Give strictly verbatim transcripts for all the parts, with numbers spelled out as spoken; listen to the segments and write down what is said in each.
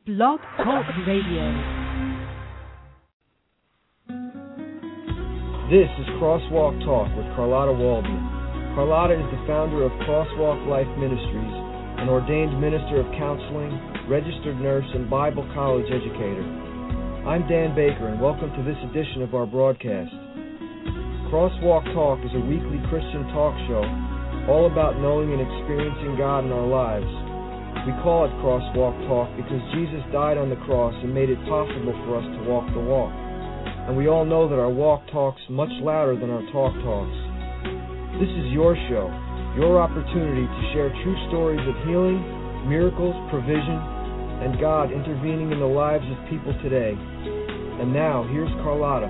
Blog Talk Radio. This is Crosswalk Talk with Carlotta Waldman. Carlotta is the founder of Crosswalk Life Ministries, an ordained minister of counseling, registered nurse, and Bible college educator. I'm Dan Baker, and welcome to this edition of our broadcast. Crosswalk Talk is a weekly Christian talk show all about knowing and experiencing God in our lives. We call it Crosswalk Talk because Jesus died on the cross and made it possible for us to walk the walk. And we all know that our walk talks much louder than our talk talks. This is your show, your opportunity to share true stories of healing, miracles, provision, and God intervening in the lives of people today. And now, here's Carlotta.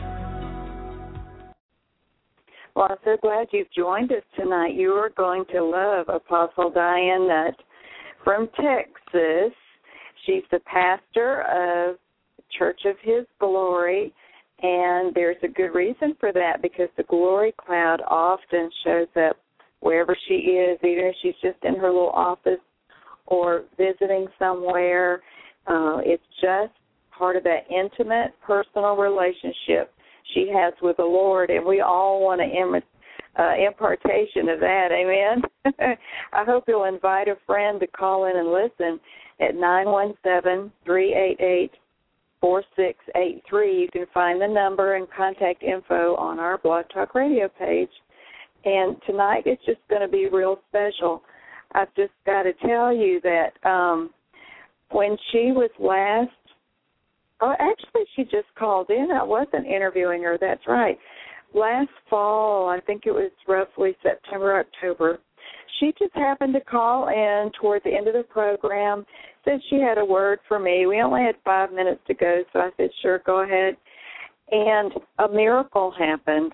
Well, I'm so glad you've joined us tonight. You are going to love Apostle Diane Nutt from Texas. She's the pastor of Church of His Glory, and there's a good reason for that because the glory cloud often shows up wherever she is, even if she's just in her little office or visiting somewhere. Uh, it's just part of that intimate, personal relationship she has with the Lord, and we all want to imitate Uh, impartation of that, amen? I hope you'll invite a friend to call in and listen at nine one seven, three eight eight, four six eight three. You can find the number and contact info on our Blog Talk Radio page. And tonight it's just going to be real special. I've just got to tell you that um, when she was last, oh, actually she just called in. I wasn't interviewing her, that's right. Last fall, I think it was roughly September, October, she just happened to call in toward the end of the program, said she had a word for me. We only had five minutes to go, so I said, sure, go ahead. And a miracle happened.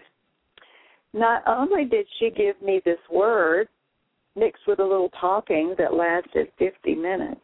Not only did she give me this word, mixed with a little talking that lasted fifty minutes,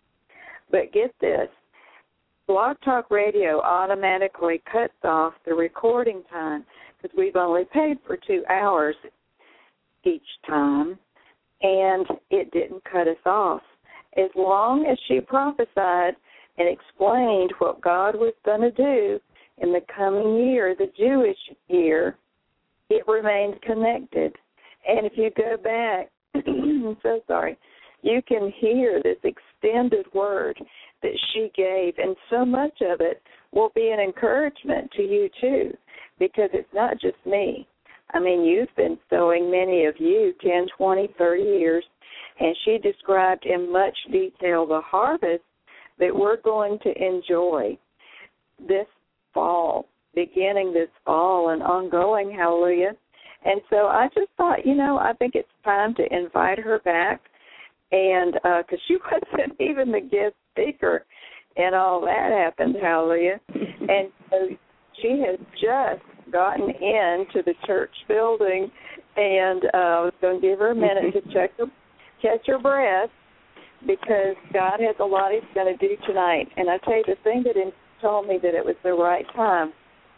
but get this, Blog Talk Radio automatically cuts off the recording time because we've only paid for two hours each time, and it didn't cut us off. As long as she prophesied and explained what God was going to do in the coming year, the Jewish year, it remained connected. And if you go back, I'm so sorry, you can hear this extended word that she gave, and so much of it will be an encouragement to you too, because it's not just me. I mean, you've been sowing, many of you, ten, twenty, thirty years, and she described in much detail the harvest that we're going to enjoy this fall, beginning this fall and ongoing, hallelujah. And so I just thought, you know, I think it's time to invite her back, and because uh, she wasn't even the guest speaker, and all that happened, hallelujah. And so she has just gotten into the church building, and uh, I was going to give her a minute to check her, catch her breath, because God has a lot He's going to do tonight. And I tell you, the thing that told me that it was the right time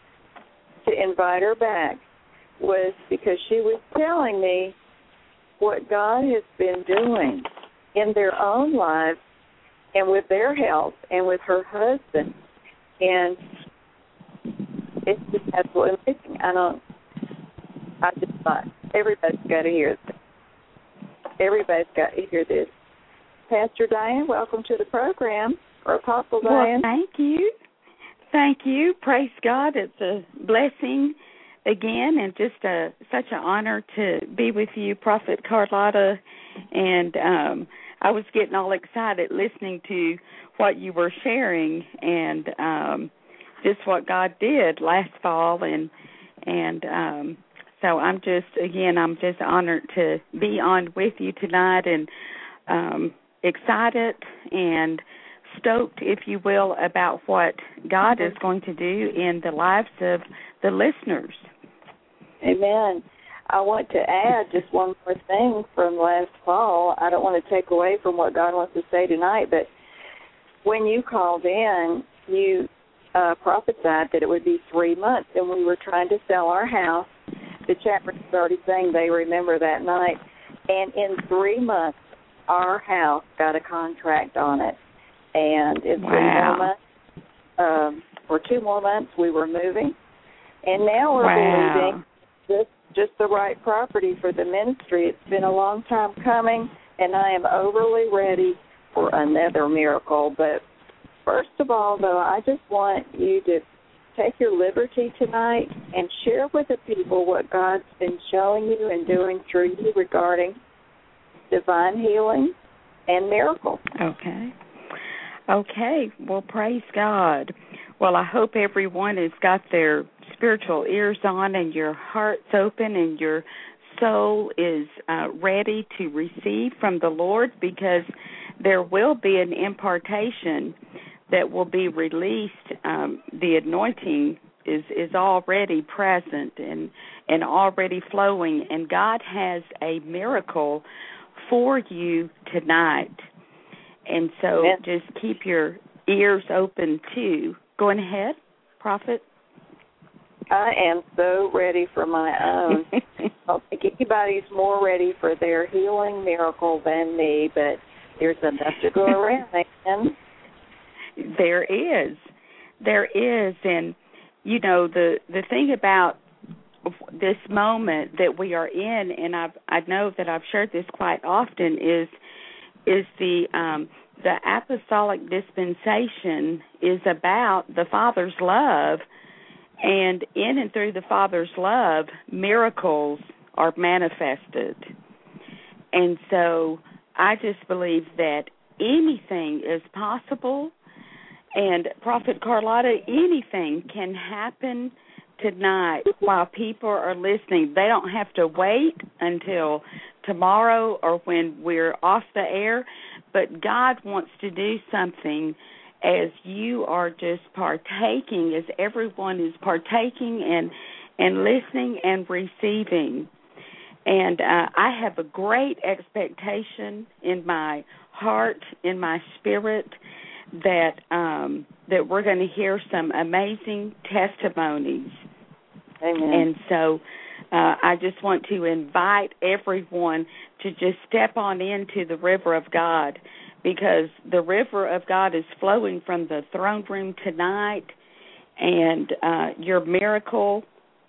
to invite her back was because she was telling me what God has been doing in their own lives and with their health and with her husband. And it's just absolutely amazing. I don't, I just thought, everybody's got to hear this. Everybody's got to hear this. Pastor Diane, welcome to the program, or Apostle Diane. Well, thank you. Thank you. Praise God. It's a blessing again, and just a, such an honor to be with you, Prophet Carlotta. And um, I was getting all excited listening to what you were sharing, and um, just what God did last fall, and and um, so I'm just again I'm just honored to be on with you tonight, and um, excited and stoked, if you will, about what God is going to do in the lives of the listeners. Amen. I want to add just one more thing from last fall. I don't want to take away from what God wants to say tonight, but when you called in, you uh, prophesied that it would be three months, and we were trying to sell our house. The chapter is already saying they remember that night. And in three months, our house got a contract on it. and in wow. three more months, um, or two more months, we were moving. And now we're wow. believing this just the right property for the ministry. It's been a long time coming, and I am overly ready for another miracle. But first of all, though, I just want you to take your liberty tonight and share with the people what God's been showing you and doing through you regarding divine healing and miracles. Okay. Okay. Well, praise God. Well, I hope everyone has got their spiritual ears on and your heart's open and your soul is uh, ready to receive from the Lord, because there will be an impartation that will be released. Um, the anointing is, is already present and, and already flowing, and God has a miracle for you tonight. And so Amen. Just keep your ears open too. Going ahead, Prophet. I am so ready for my own. I don't think anybody's more ready for their healing miracle than me, but there's enough to go around, man. There is. There is. And, you know, the, the thing about this moment that we are in, and I've, I know that I've shared this quite often, is is the um, the apostolic dispensation is about the Father's love, and in and through the Father's love, miracles are manifested. And so I just believe that anything is possible. And Prophet Carlotta, anything can happen tonight while people are listening. They don't have to wait until tomorrow or when we're off the air, but God wants to do something as you are just partaking, as everyone is partaking and, and listening and receiving. And uh, I have a great expectation in my heart, in my spirit, that um, that we're going to hear some amazing testimonies. Amen. And so uh, I just want to invite everyone to just step on into the river of God, because the river of God is flowing from the throne room tonight, and uh, your miracle,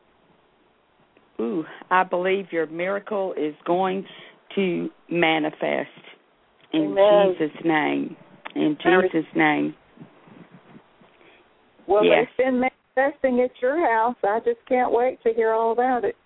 ooh, I believe your miracle is going to manifest in Amen. Jesus' name. In Jesus' name. Well, yes. They've been manifesting at your house. I just can't wait to hear all about it.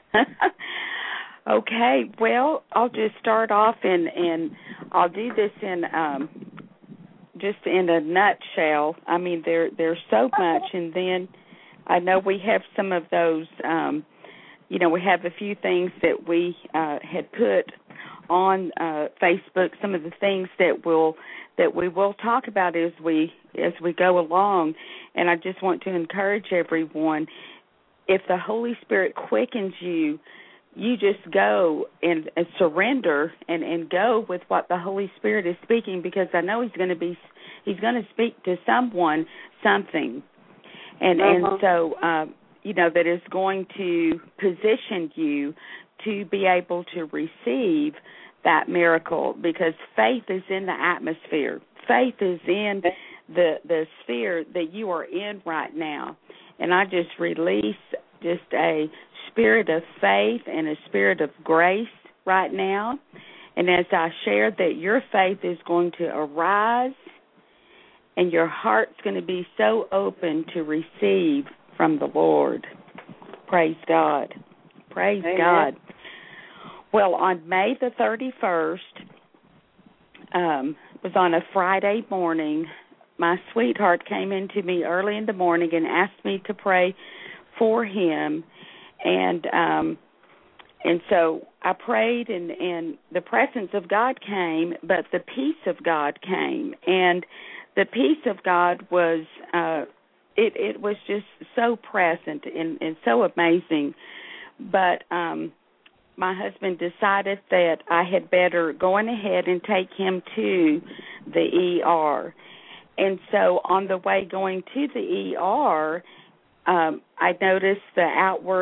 Okay. Well, I'll just start off, and, and I'll do this in um, just in a nutshell. I mean, there there's so much, and then I know we have some of those, um, you know, we have a few things that we uh, had put on uh, Facebook, some of the things that we'll that we will talk about as we as we go along. And I just want to encourage everyone, if the Holy Spirit quickens you, you just go and, and surrender and, and go with what the Holy Spirit is speaking, because I know He's going to be He's going to speak to someone something, and uh-huh. and so uh, you know that is going to position you to be able to receive that miracle, because faith is in the atmosphere. Faith is in the the sphere that you are in right now. And I just release just a spirit of faith and a spirit of grace right now. And as I share that, your faith is going to arise and your heart's going to be so open to receive from the Lord. Praise God. Praise Amen. God. Well, on May the thirty-first, um, was on a Friday morning, my sweetheart came into me early in the morning and asked me to pray for him. And um, and so I prayed, and, and the presence of God came, but the peace of God came. And the peace of God was, uh, it, it was just so present and, and so amazing. But um my husband decided that I had better go on ahead and take him to the E R. And so on the way going to the E R, um, I noticed the outward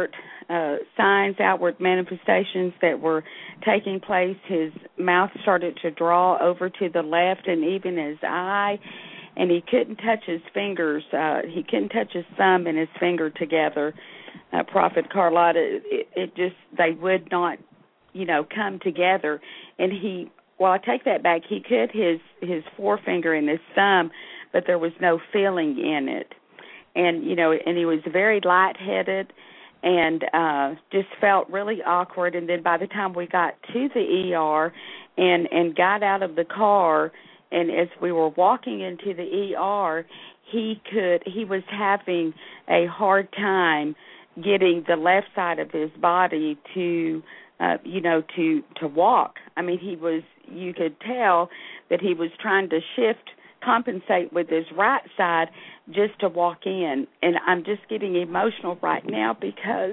uh, signs, outward manifestations that were taking place. His mouth started to draw over to the left, and even his eye, and he couldn't touch his fingers. Uh, he couldn't touch his thumb and his finger together. Uh, Prophet Carlotta, it, it just, they would not, you know, come together. And he, well, I take that back. He could his, his forefinger and his thumb, but there was no feeling in it. And, you know, and he was very lightheaded and uh, just felt really awkward. And then by the time we got to the E R and, and got out of the car, and as we were walking into the E R, he could, he was having a hard time getting the left side of his body to, uh, you know, to, to walk. I mean, he was, you could tell that he was trying to shift, compensate with his right side just to walk in. And I'm just getting emotional right now because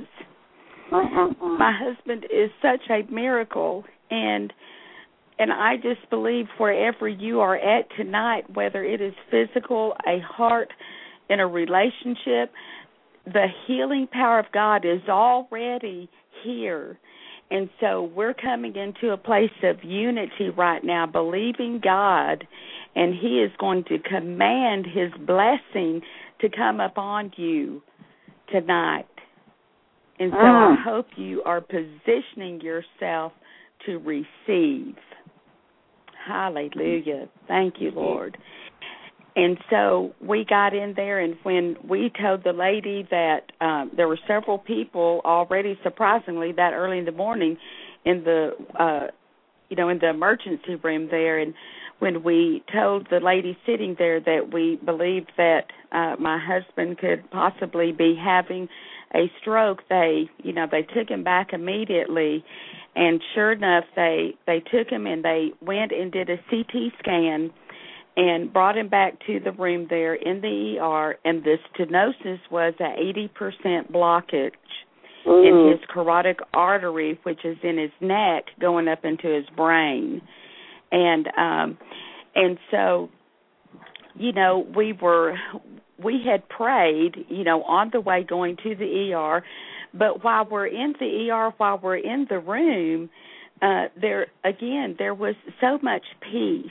my husband is such a miracle. And and I just believe wherever you are at tonight, whether it is physical, a heart, in a relationship, the healing power of God is already here. And so we're coming into a place of unity right now, believing God, and he is going to command his blessing to come upon you tonight. And so mm. I hope you are positioning yourself to receive. Hallelujah. Thank you, Lord. And so we got in there, and when we told the lady that um, there were several people already, surprisingly, that early in the morning in the, uh, you know, in the emergency room there, and when we told the lady sitting there that we believed that uh, my husband could possibly be having a stroke, they, you know, they took him back immediately, and sure enough, they they took him and they went and did a C T scan and brought him back to the room there in the E R, and the stenosis was an eighty percent blockage mm. in his carotid artery, which is in his neck, going up into his brain. And um, and so, you know, we were, we had prayed, you know, on the way going to the E R, but while we're in the E R, while we're in the room, uh, there, again, there was so much peace.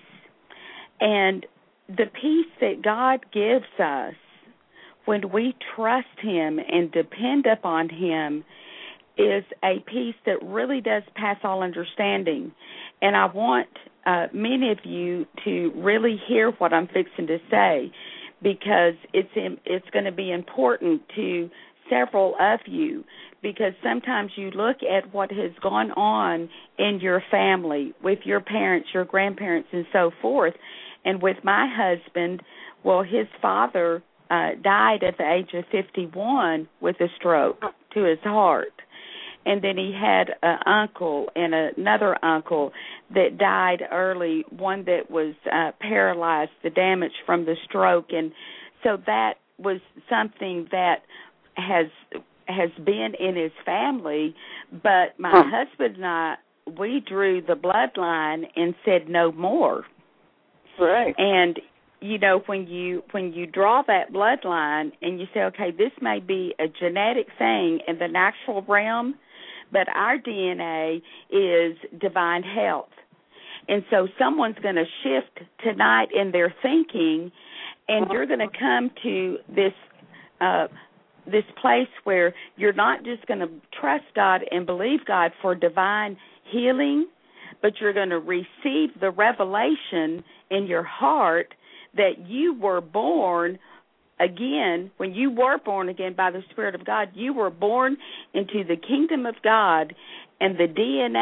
And the peace that God gives us when we trust him and depend upon him is a peace that really does pass all understanding. And I want uh, many of you to really hear what I'm fixing to say, because it's in, it's going to be important to several of you, because sometimes you look at what has gone on in your family with your parents, your grandparents, and so forth. And with my husband, well, his father uh, died at the age of fifty-one with a stroke to his heart. And then he had an uncle and another uncle that died early, one that was uh, paralyzed, the damage from the stroke. And so that was something that has has been in his family. But my huh. husband and I, we drew the bloodline and said no more. Right. And, you know, when you when you draw that bloodline and you say, okay, this may be a genetic thing in the natural realm, but our D N A is divine health. And so someone's going to shift tonight in their thinking, and you're going to come to this uh, this place where you're not just going to trust God and believe God for divine healing, but you're going to receive the revelation in your heart that you were born again. When you were born again by the Spirit of God, you were born into the kingdom of God, and the D N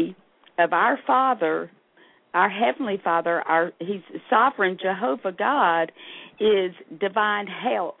A of our Father, our Heavenly Father, our He's sovereign Jehovah God, is divine health.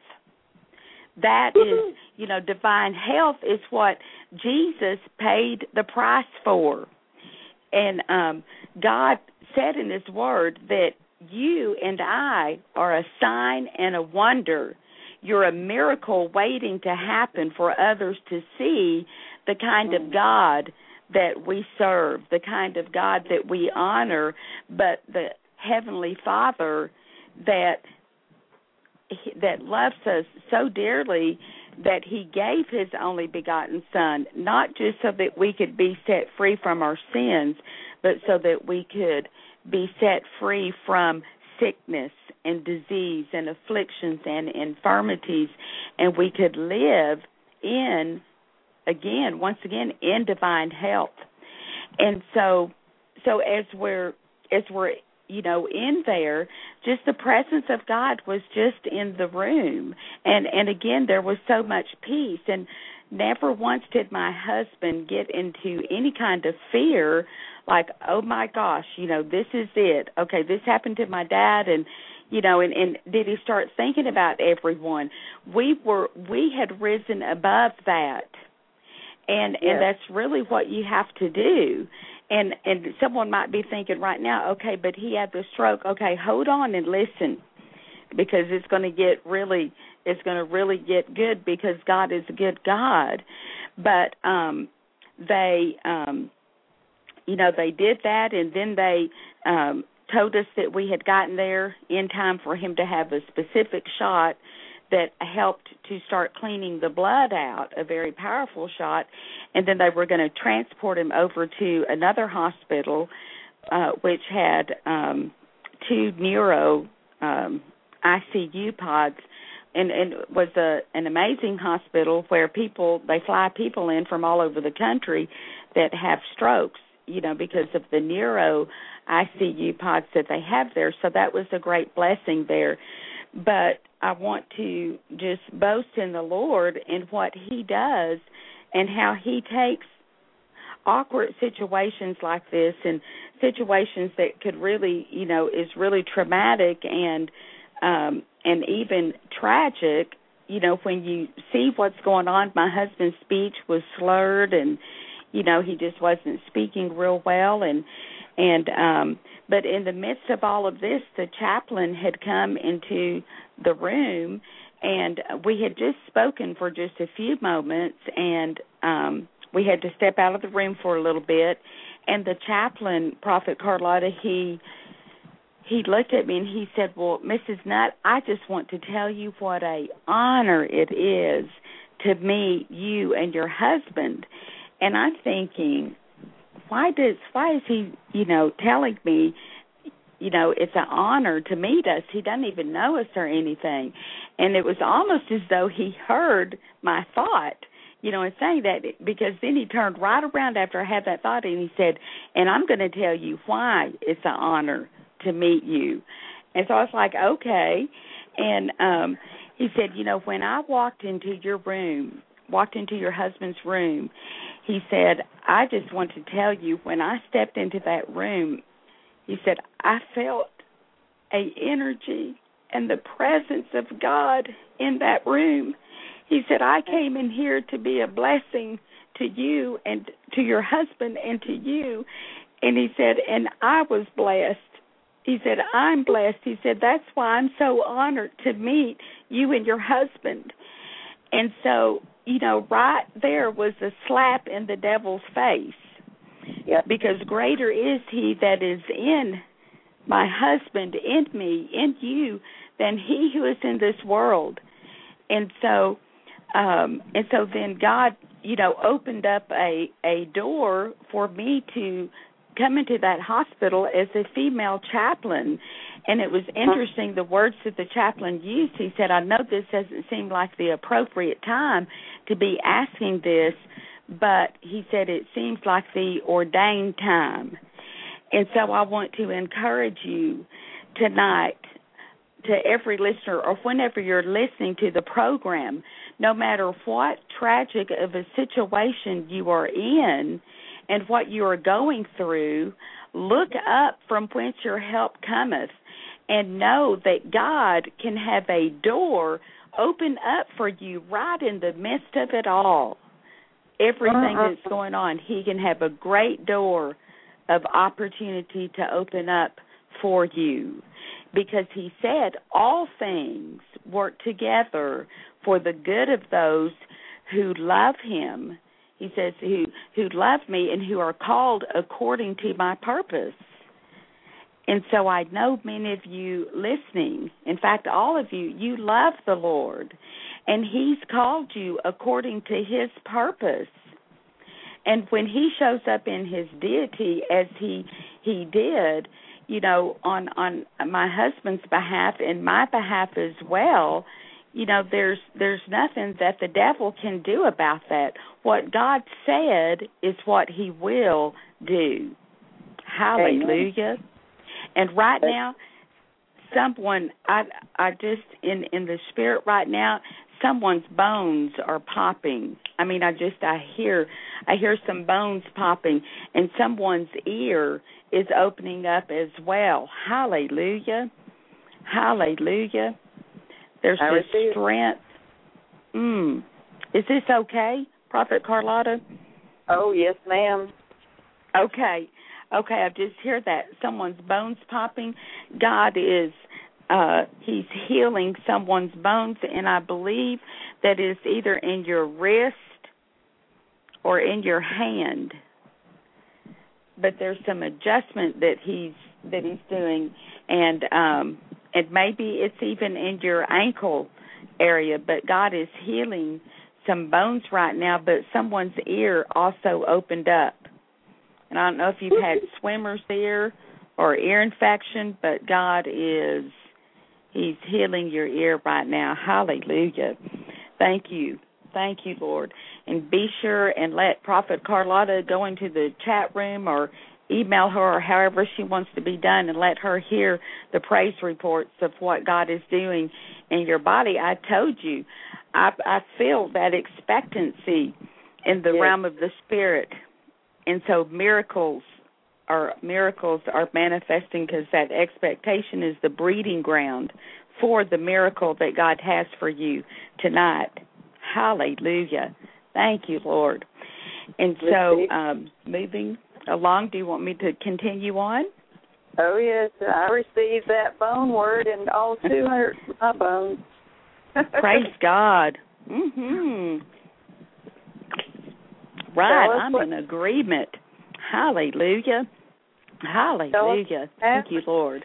That is, you know, divine health is what Jesus paid the price for. And um, God said in his word that you and I are a sign and a wonder. You're a miracle waiting to happen for others to see the kind of God that we serve, the kind of God that we honor, but the Heavenly Father that that loves us so dearly that he gave his only begotten Son, not just so that we could be set free from our sins, but so that we could be set free from sickness and disease and afflictions and infirmities, and we could live in, again, once again, in divine health. And so, so as we're as we're you know in there, just the presence of God was just in the room, and and again there was so much peace, and never once did my husband get into any kind of fear, like, oh my gosh, you know, this is it. Okay, this happened to my dad, and you know, and, and did he start thinking about everyone? We were we had risen above that. And yes. and that's really what you have to do. And and someone might be thinking right now, okay, but he had the stroke. Okay, hold on and listen, because it's going to get really it's going to really get good, because God is a good God. But um, they um, you know they did that, and then they um, told us that we had gotten there in time for him to have a specific shot that helped to start cleaning the blood out, a very powerful shot, and then they were going to transport him over to another hospital, uh, which had um, two neuro um, I C U pods, and, and was a, an amazing hospital where people, they fly people in from all over the country that have strokes, you know, because of the neuro I C U pods that they have there. So that was a great blessing there. But I want to just boast in the Lord and what he does, and how he takes awkward situations like this, and situations that could really, you know, is really traumatic and um, and even tragic. You know, when you see what's going on, my husband's speech was slurred, and, you know, he just wasn't speaking real well, and and um, but in the midst of all of this, the chaplain had come into the room, and we had just spoken for just a few moments, and um, we had to step out of the room for a little bit, and the chaplain, Prophet Carlotta, he he looked at me and he said, well, Missus Nutt, I just want to tell you what a honor it is to meet you and your husband. And I'm thinking, why does why is he, you know, telling me, you know, it's an honor to meet us? He doesn't even know us or anything. And it was almost as though he heard my thought, you know, in saying that, because then he turned right around after I had that thought, and he said, and I'm going to tell you why it's an honor to meet you. And so I was like, okay. And um, he said, you know, when I walked into your room, walked into your husband's room, he said, I just want to tell you, when I stepped into that room, he said, I felt a energy and the presence of God in that room. He said, I came in here to be a blessing to you and to your husband and to you. And he said, and I was blessed. He said, I'm blessed. He said, that's why I'm so honored to meet you and your husband. And so, you know, right there was a slap in the devil's face. Yep. Because greater is he that is in my husband, in me, in you, than he who is in this world. And so, um, and so then God, you know, opened up a, a door for me to come into that hospital as a female chaplain. And it was interesting, the words that the chaplain used. He said, I know this doesn't seem like the appropriate time to be asking this, but he said it seems like the ordained time. And so I want to encourage you tonight, to every listener, or whenever you're listening to the program, no matter what tragic of a situation you are in and what you are going through, look up from whence your help cometh, and know that God can have a door open up for you right in the midst of it all. Everything uh-huh. that's going on, he can have a great door of opportunity to open up for you, because he said all things work together for the good of those who love him. He says, who, who love me and who are called according to my purpose. And so I know many of you listening, in fact, all of you, you love the Lord. and he's called you according to his purpose. And when he shows up in his deity, as he he did, you know, on, on my husband's behalf and my behalf as well, you know, there's there's nothing that the devil can do about that. What God said is what he will do. Hallelujah. Amen. And right now, someone, I I just, in, in the spirit right now, someone's bones are popping. I mean, I just, I hear, I hear some bones popping, and someone's ear is opening up as well. Hallelujah. Hallelujah. There's this strength. Mm. Is this okay, Prophet Carlotta? Oh, yes, ma'am. Okay. Okay, I just hear that. Someone's bones popping. God is, uh, he's healing someone's bones, and I believe that it's either in your wrist or in your hand. But there's some adjustment that he's that he's doing, and um, and maybe it's even in your ankle area. But God is healing some bones right now. But someone's ear also opened up. And I don't know if you've had swimmer's ear or ear infection, but God is, he's healing your ear right now. Hallelujah. Thank you. Thank you, Lord. And be sure and let Prophet Carlotta go into the chat room or email her or however she wants to be done, and let her hear the praise reports of what God is doing in your body. I told you, I, I feel that expectancy in the yes. realm of the Spirit. And so miracles are miracles are manifesting, because that expectation is the breeding ground for the miracle that God has for you tonight. Hallelujah. Thank you, Lord. And so um, moving along, do you want me to continue on? Oh, yes. I received that bone word and all two hundred of my bones. Praise God. Mm-hmm. Right, I'm in agreement. Hallelujah. Hallelujah. Thank you, Lord.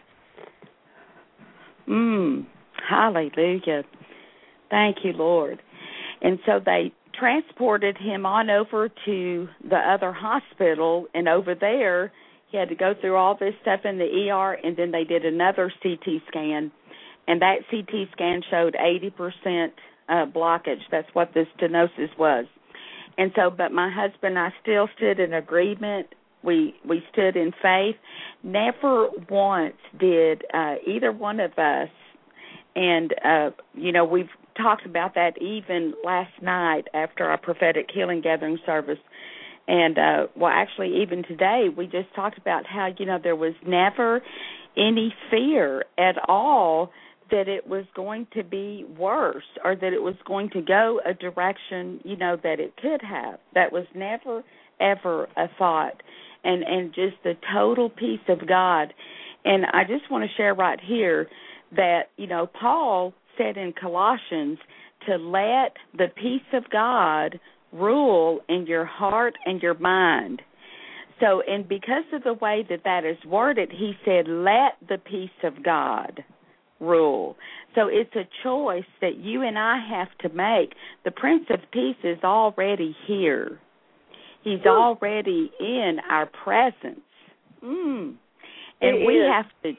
Mm, hallelujah. Thank you, Lord. And so they transported him on over to the other hospital, and over there he had to go through all this stuff in the E R, and then they did another C T scan, and that C T scan showed eighty percent uh, blockage. That's what the stenosis was. And so, but my husband and I still stood in agreement. We we stood in faith. Never once did uh, either one of us, and, uh, you know, we've talked about that even last night after our prophetic healing gathering service. And, uh, well, actually, even today, we just talked about how, you know, there was never any fear at all that it was going to be worse or that it was going to go a direction, you know, that it could have. That was never, ever a thought. And, and just the total peace of God. And I just want to share right here that, you know, Paul said in Colossians to let the peace of God rule in your heart and your mind. So, and because of the way that that is worded, he said, let the peace of God rule. So it's a choice that you and I have to make. The Prince of Peace is already here. He's Ooh. already in our presence. Mm. And he we is. have to...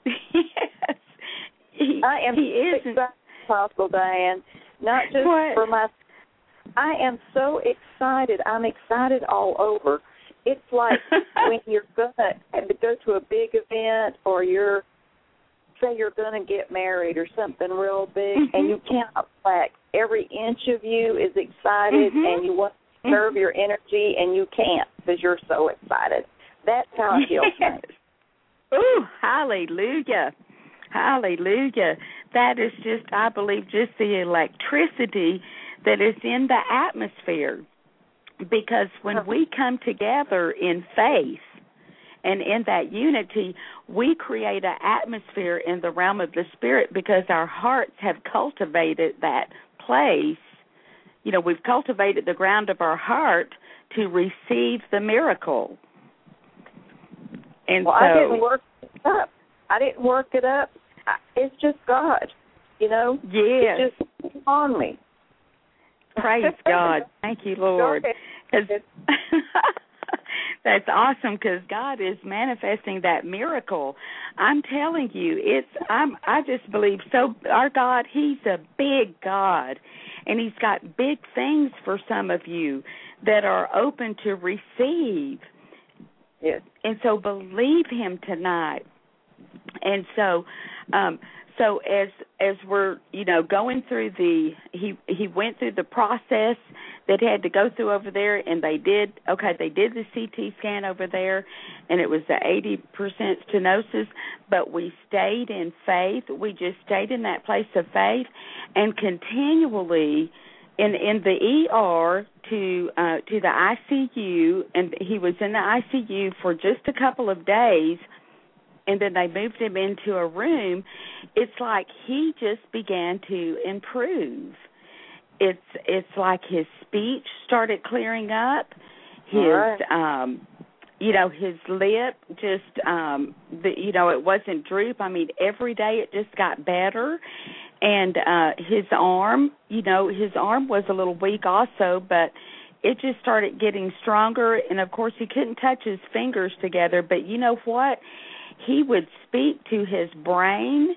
yes. He, I am he isn't possible, Diane. Not just what? for my... I am so excited. I'm excited all over. It's like when you're going to go to a big event, or you're, say you're going to get married or something real big, mm-hmm. and you can't relax. Every inch of you is excited, mm-hmm. and you want to serve mm-hmm. your energy, and you can't because you're so excited. That's how it feels yes. like. Ooh, hallelujah. Hallelujah. That is just, I believe, just the electricity that is in the atmosphere. Because when we come together in faith and in that unity, we create an atmosphere in the realm of the Spirit, because our hearts have cultivated that place. You know, we've cultivated the ground of our heart to receive the miracle. And well, so, I didn't work it up. I didn't work it up. It's just God, you know. Yes. It's just on me. Praise God. Thank you, Lord. That's awesome because God is manifesting that miracle. I'm telling you, it's I'm I just believe so. Our God, He's a big God, and He's got big things for some of you that are open to receive. Yes. And so believe Him tonight. And so, um, so as as we're you know going through the he he went through the process that had to go through over there, and they did okay. They did the C T scan over there, and it was the eighty percent stenosis. But we stayed in faith. We just stayed in that place of faith, and continually in in the E R to uh, to the I C U, and he was in the I C U for just a couple of days. And then they moved him into a room. It's like he just began to improve. It's it's like his speech started clearing up. His right. um, you know, his lip just um, the you know it wasn't droop. I mean, every day it just got better. And uh, his arm, you know, his arm was a little weak also, but it just started getting stronger. And of course, he couldn't touch his fingers together. But you know what? He would speak to his brain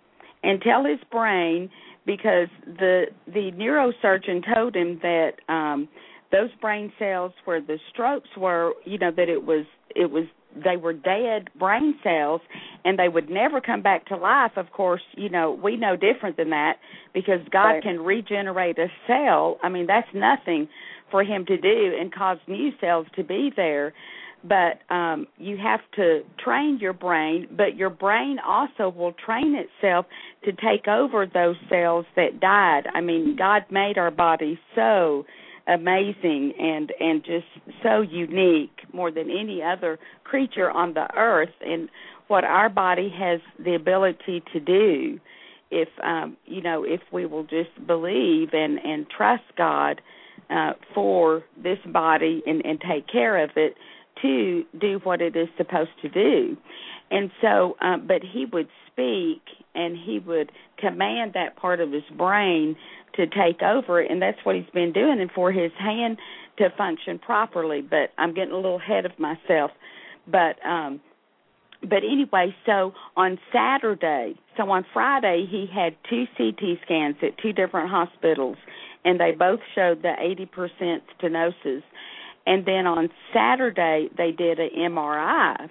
and tell his brain, because the the neurosurgeon told him that um, those brain cells where the strokes were, you know, that it was it was they were dead brain cells, and they would never come back to life. Of course, you know, we know different than that, because God right. can regenerate a cell. I mean, that's nothing for Him to do and cause new cells to be there. But um, you have to train your brain, but your brain also will train itself to take over those cells that died. I mean, God made our body so amazing and, and just so unique, more than any other creature on the earth, and what our body has the ability to do if, um, you know, if we will just believe and, and trust God uh, for this body and, and take care of it, to do what it is supposed to do. And so, um, but he would speak and he would command that part of his brain to take over, and that's what he's been doing, and for his hand to function properly. But I'm getting a little ahead of myself. But um, but anyway, so on Saturday, so on Friday, he had two C T scans at two different hospitals, and they both showed the eighty percent stenosis. And then on Saturday, they did an M R I,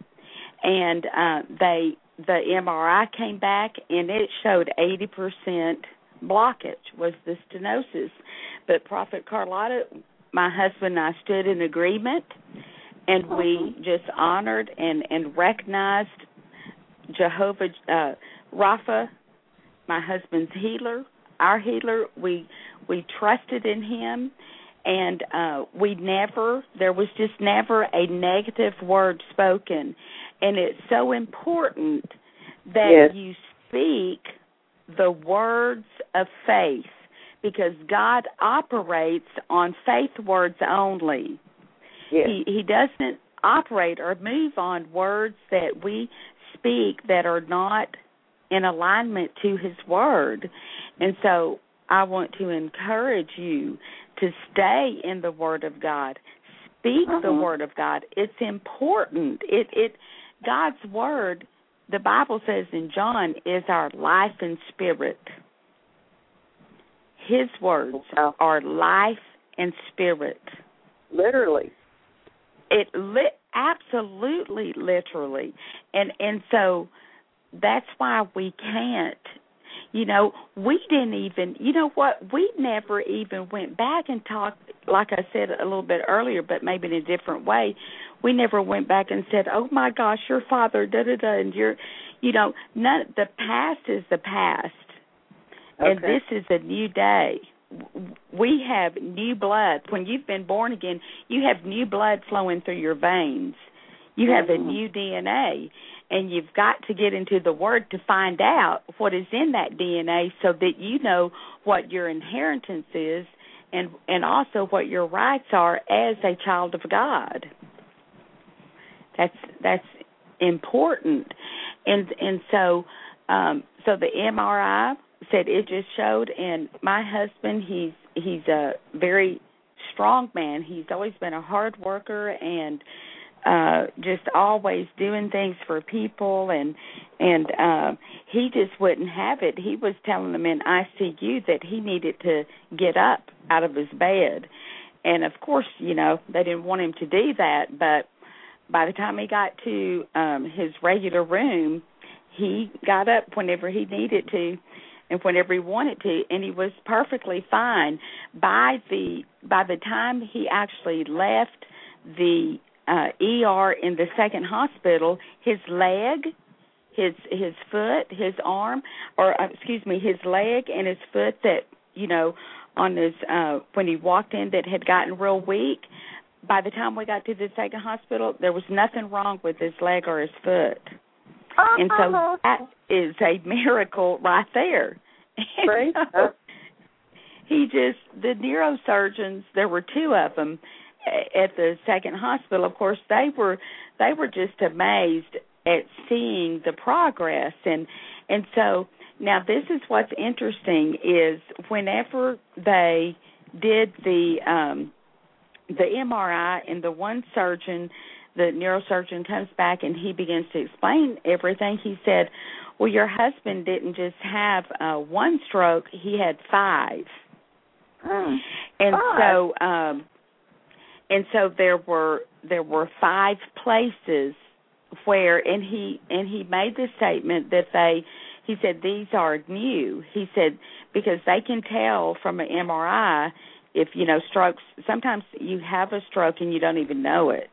and uh, they the M R I came back, and it showed eighty percent blockage was the stenosis. But Prophet Carlotta, my husband and I stood in agreement, and we just honored and, and recognized Jehovah uh, Rapha, my husband's healer, our healer. We we trusted in Him. And uh, we never, there was just never a negative word spoken. And it's so important that yes. you speak the words of faith, because God operates on faith words only. Yes. He, he doesn't operate or move on words that we speak that are not in alignment to His word. And so I want to encourage you to stay in the Word of God. Speak uh-huh. the Word of God. It's important. It it God's Word, the Bible says in John, is our life and spirit. His words wow. are life and spirit. Literally. It li- absolutely literally. And and so that's why we can't. You know, we didn't even, you know what, we never even went back and talked, like I said a little bit earlier, but maybe in a different way. We never went back and said, oh, my gosh, your father, da-da-da, and you're, you know, none, the past is the past, okay. and this is a new day. We have new blood. When you've been born again, you have new blood flowing through your veins. You have a new D N A. And you've got to get into the Word to find out what is in that D N A, so that you know what your inheritance is, and and also what your rights are as a child of God. That's that's important. And and so um, so the M R I said it just showed, and my husband, he's he's a very strong man. He's always been a hard worker and uh, just always doing things for people, and and uh, he just wouldn't have it. He was telling them in I C U that he needed to get up out of his bed, and of course, you know, they didn't want him to do that. But by the time he got to um, his regular room, he got up whenever he needed to and whenever he wanted to, and he was perfectly fine. By the by the time he actually left the uh, E R in the second hospital, his leg, his his foot, his arm, or uh, excuse me, his leg and his foot that, you know, on his uh, when he walked in that had gotten real weak, by the time we got to the second hospital, there was nothing wrong with his leg or his foot. And so that is a miracle right there. Right. So he just, the neurosurgeons, there were two of them at the second hospital. Of course, they were they were just amazed at seeing the progress. And and so now this is what's interesting is whenever they did the um, the M R I and the one surgeon, the neurosurgeon comes back and he begins to explain everything. He said, well, your husband didn't just have uh, one stroke, he had five. Mm. And five. so um, and so there were there were five places where and he and he made the statement that they he said these are new. He said because they can tell from an M R I if, you know, strokes, sometimes you have a stroke and you don't even know it.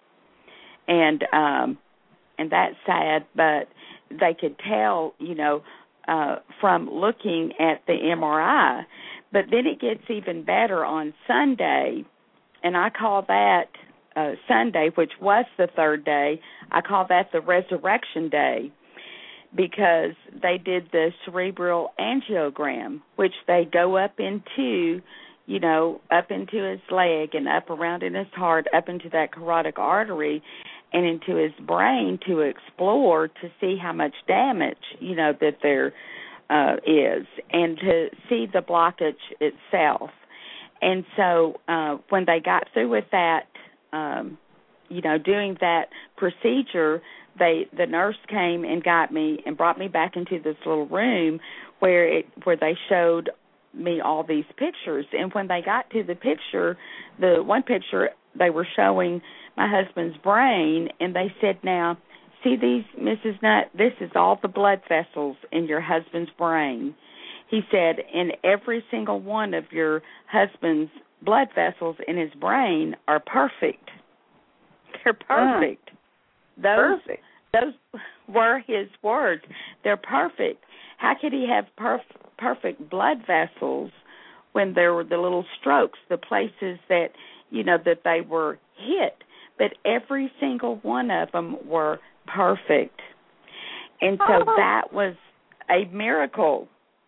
And um, and that's sad, but they could tell, you know, uh, from looking at the M R I. But then it gets even better on Sunday, and I call that uh, Sunday, which was the third day, I call that the resurrection day, because they did the cerebral angiogram, which they go up into, you know, up into his leg and up around in his heart, up into that carotid artery and into his brain to explore to see how much damage, you know, that there uh, is and to see the blockage itself. And so uh, when they got through with that, um, you know, doing that procedure, they the nurse came and got me and brought me back into this little room where it where they showed me all these pictures. And when they got to the picture, the one picture, they were showing my husband's brain, and they said, now, see these, Missus Nutt, this is all the blood vessels in your husband's brain. He said, and every single one of your husband's blood vessels in his brain are perfect. They're perfect. Mm. Those, perfect. Those were his words. They're perfect. How could he have perf- perfect blood vessels when there were the little strokes, the places that, you know, that they were hit? But every single one of them were perfect. And so that was a miracle,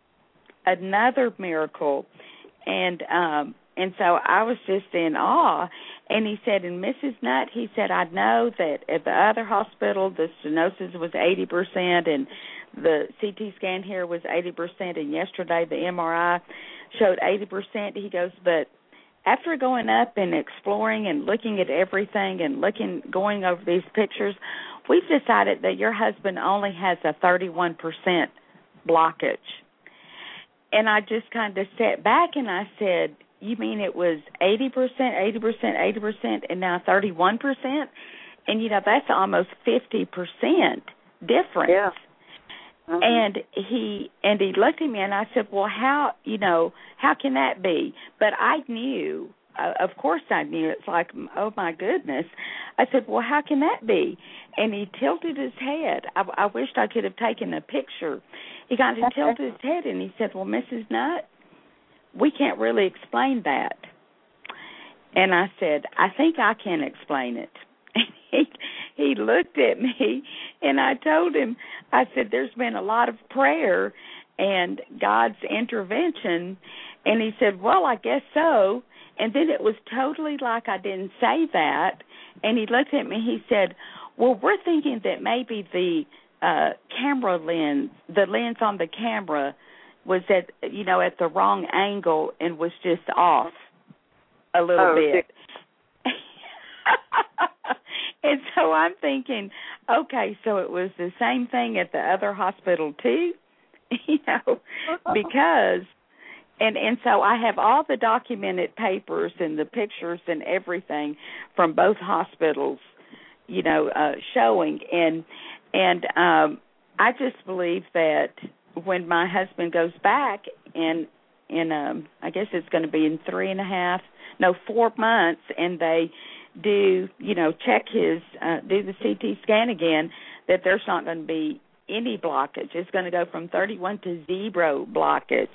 another miracle. And um, and so I was just in awe. And he said, and Missus Nutt, he said, I know that at the other hospital the stenosis was eighty percent and the C T scan here was eighty percent, and yesterday the M R I showed eighty percent. He goes, but after going up and exploring and looking at everything and looking, going over these pictures, we've decided that your husband only has a thirty-one percent blockage. And I just kind of sat back and I said, you mean it was eighty percent, eighty percent, eighty percent, and now thirty-one percent? And, you know, that's almost fifty percent difference. Yeah. Mm-hmm. And he and he looked at me and I said, well, how, you know, how can that be? But I knew, uh, of course I knew. It's like, oh, my goodness. I said, well, how can that be? And he tilted his head. I, I wished I could have taken a picture. He got to tilt his head and he said, well, Missus Nutt, we can't really explain that. And I said, I think I can explain it. And he, he looked at me, and I told him, I said, there's been a lot of prayer and God's intervention. And he said, well, I guess so. And then it was totally like I didn't say that. And he looked at me, he said, well, we're thinking that maybe the uh, camera lens, the lens on the camera, was at, you know, at the wrong angle and was just off a little oh, bit. And so I'm thinking, okay, so it was the same thing at the other hospital too, you know, because, and, and so I have all the documented papers and the pictures and everything from both hospitals, you know, uh, showing. And, and um, I just believe that when my husband goes back in, in um, I guess it's going to be in three and a half, no, four months, and they do, you know, check his, uh, do the C T scan again, that there's not going to be any blockage. It's going to go from thirty-one to zero blockage.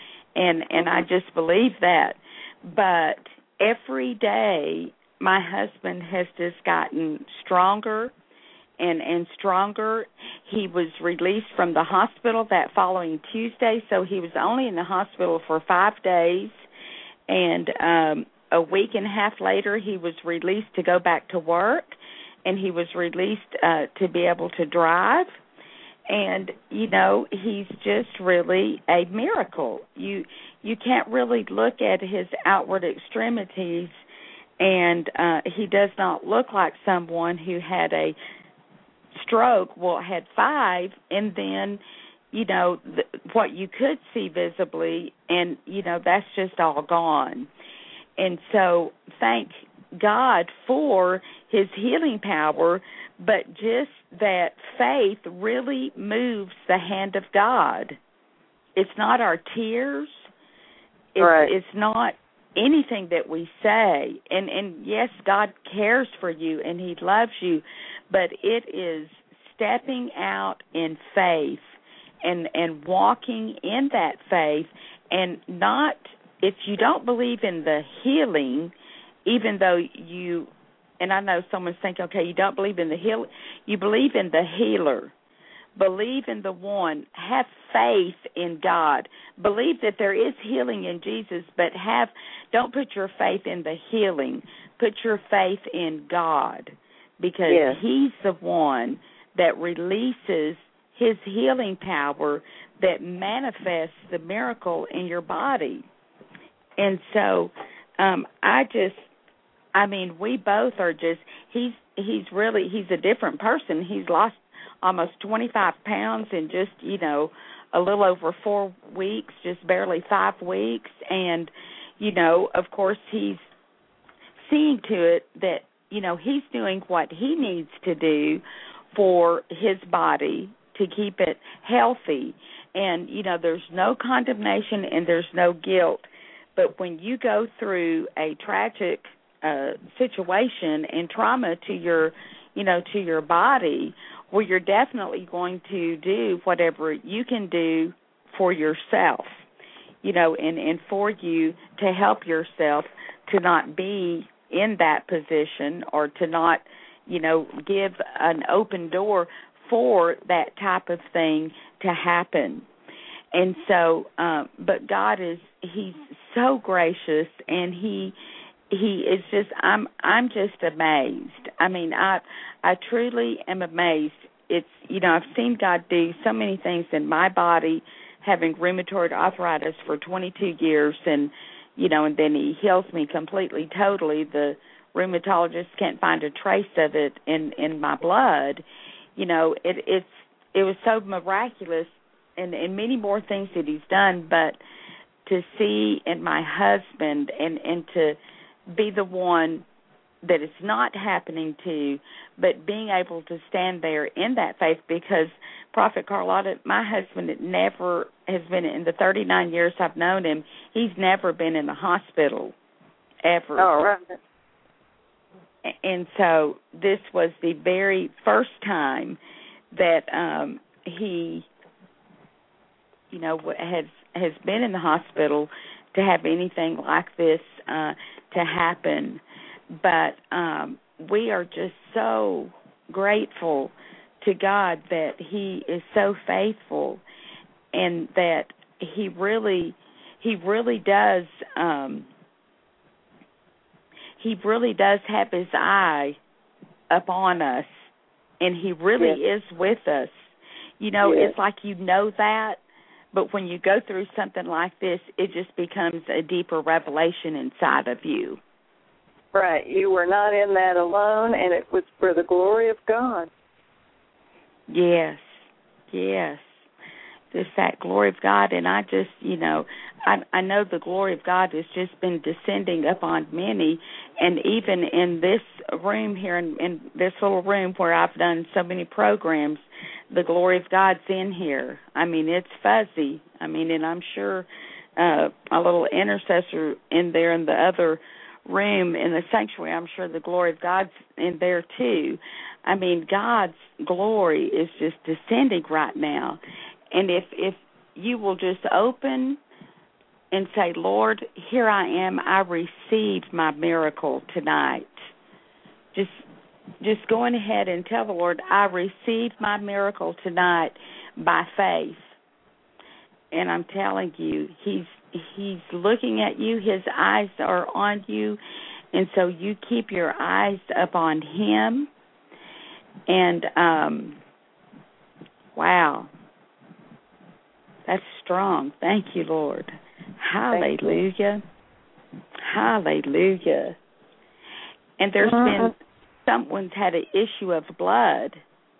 And and I just believe that. But every day my husband has just gotten stronger and, and stronger. He was released from the hospital that following Tuesday, so he was only in the hospital for five days. And um a week and a half later, he was released to go back to work, and he was released uh, to be able to drive. And, you know, he's just really a miracle. You you can't really look at his outward extremities, and uh, he does not look like someone who had a stroke, well, had five, and then, you know, the, what you could see visibly, and, you know, that's just all gone. And so thank God for his healing power, but just that faith really moves the hand of God. It's not our tears. It's, right. it's not anything that we say. And, and, yes, God cares for you and he loves you, but it is stepping out in faith and, and walking in that faith and not – if you don't believe in the healing, even though you, and I know someone's thinking, okay, you don't believe in the heal, you believe in the healer. Believe in the one. Have faith in God. Believe that there is healing in Jesus, but have, don't put your faith in the healing. Put your faith in God, because yes. he's the one that releases his healing power that manifests the miracle in your body. And so um, I just, I mean, we both are just, he's he's really, he's a different person. He's lost almost twenty-five pounds in just, you know, a little over four weeks, just barely five weeks. And, you know, of course, he's seeing to it that, you know, he's doing what he needs to do for his body to keep it healthy. And, you know, there's no condemnation and there's no guilt. But when you go through a tragic uh, situation and trauma to your, you know, to your body, well, you're definitely going to do whatever you can do for yourself, you know, and, and for you to help yourself to not be in that position or to not, you know, give an open door for that type of thing to happen. And so, uh, but God is, he's so gracious, and he he is just, I'm I'm just amazed. I mean, I I truly am amazed. It's, you know, I've seen God do so many things in my body, having rheumatoid arthritis for twenty-two years, and, you know, and then he heals me completely, totally. The rheumatologist can't find a trace of it in, in my blood. You know, it it's it was so miraculous. And, and many more things that he's done, but to see in my husband and, and to be the one that it's not happening to, but being able to stand there in that faith, because Prophet Carlotta, my husband never has been, in the thirty-nine years I've known him, he's never been in the hospital, ever. Oh, right. And so this was the very first time that um, he... you know, has has been in the hospital to have anything like this uh, to happen. But um, we are just so grateful to God that he is so faithful, and that he really, he really does, um, he really does have his eye upon us, and he really yes. is with us. You know, yes. it's like you know that, but when you go through something like this, it just becomes a deeper revelation inside of you. Right. You were not in that alone, and it was for the glory of God. Yes, yes. Just that glory of God, and I just, you know, I, I know the glory of God has just been descending upon many, and even in this room here, in, in this little room where I've done so many programs, the glory of God's in here. I mean, it's fuzzy. I mean, and I'm sure uh, a little intercessor in there in the other room in the sanctuary, I'm sure the glory of God's in there too. I mean, God's glory is just descending right now. And if if you will just open and say, Lord, here I am, I received my miracle tonight. Just just going ahead and tell the Lord, I received my miracle tonight by faith. And I'm telling you, he's he's looking at you, his eyes are on you, and so you keep your eyes up on him. And um wow. That's strong. Thank you, Lord. Hallelujah. Hallelujah. And there's uh-huh. been, someone's had an issue of blood,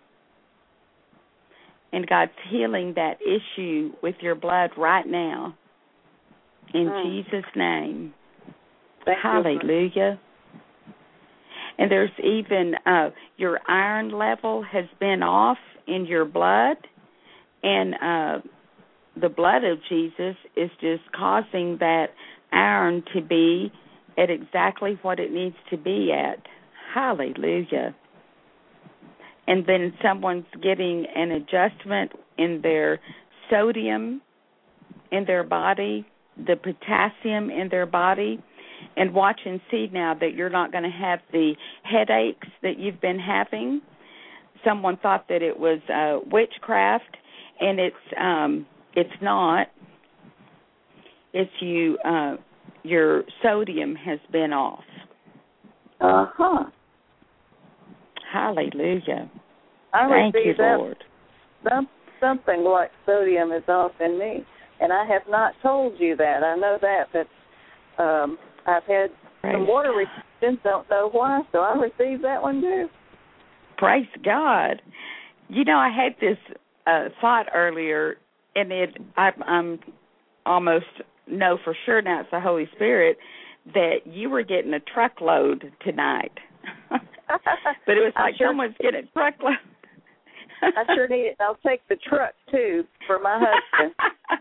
and God's healing that issue with your blood right now. In mm. Jesus' name. Thank Hallelujah. You. And there's even uh, your iron level has been off in your blood, and uh the blood of Jesus is just causing that iron to be at exactly what it needs to be at. Hallelujah. And then someone's getting an adjustment in their sodium in their body, the potassium in their body, and watch and see now that you're not going to have the headaches that you've been having. Someone thought that it was uh, witchcraft, and it's um, it's not. It's you. Uh, your sodium has been off. Uh huh. Hallelujah. I Thank you, that, Lord. Some, something like sodium is off in me, and I have not told you that. I know that, but um, I've had Praise some water restrictions. Don't know why, so I received that one too. Praise God. You know, I had this uh, thought earlier, and it I, I'm almost know for sure now it's the Holy Spirit that you were getting a truckload tonight. But it was like sure, someone's getting a truckload. I sure need it. I'll take the truck, too, for my husband.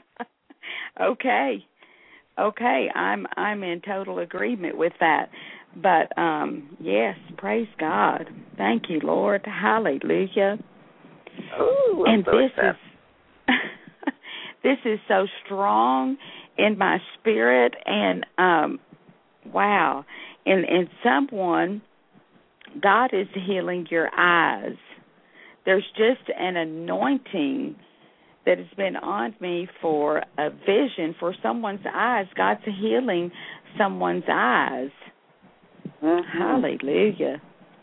Okay. Okay. I'm I'm in total agreement with that. But, um, yes, praise God. Thank you, Lord. Hallelujah. Ooh, I'm and so this excited. is this is so strong in my spirit, and um, wow. And, and someone, God is healing your eyes. There's just an anointing that has been on me for a vision for someone's eyes. God's healing someone's eyes. Mm-hmm. Hallelujah.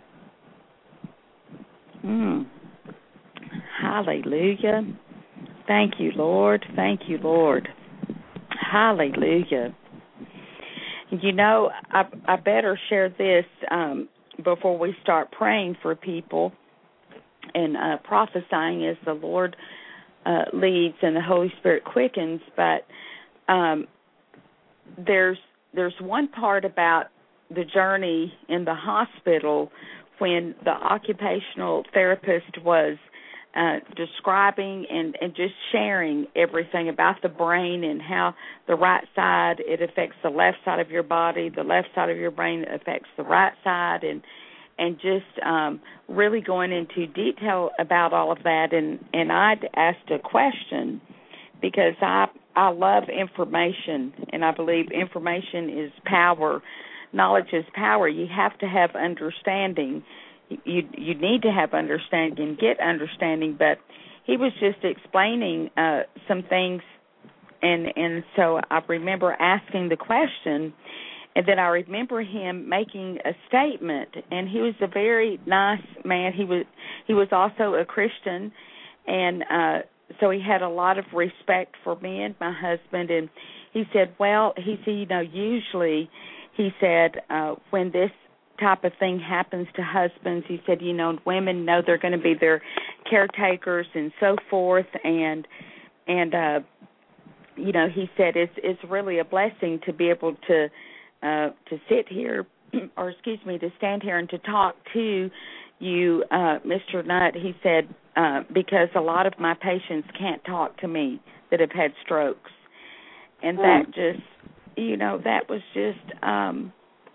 Mm. Hallelujah. Thank you, Lord. Thank you, Lord. Hallelujah. You know, I, I better share this um, before we start praying for people and uh, prophesying as the Lord uh, leads and the Holy Spirit quickens. But um, there's there's one part about the journey in the hospital when the occupational therapist was uh, describing and, and just sharing everything about the brain and how the right side, it affects the left side of your body, the left side of your brain affects the right side, and and just um, really going into detail about all of that. And, and I'd asked a question because I I love information, and I believe information is power. Knowledge is power. You have to have understanding. You you need to have understanding and get understanding. But he was just explaining uh, some things, and, and so I remember asking the question, and then I remember him making a statement. And he was a very nice man. He was he was also a Christian, and uh, so he had a lot of respect for me and my husband. And he said, well, he said, you know, usually, he said, uh, when this type of thing happens to husbands, he said, you know, women know they're going to be their caretakers and so forth. And, and uh, you know, he said it's it's really a blessing to be able to uh, to sit here, or excuse me, to stand here and to talk to you, uh, Mister Nutt. He said, uh, because a lot of my patients can't talk to me that have had strokes. And that just, you know, that was just, um,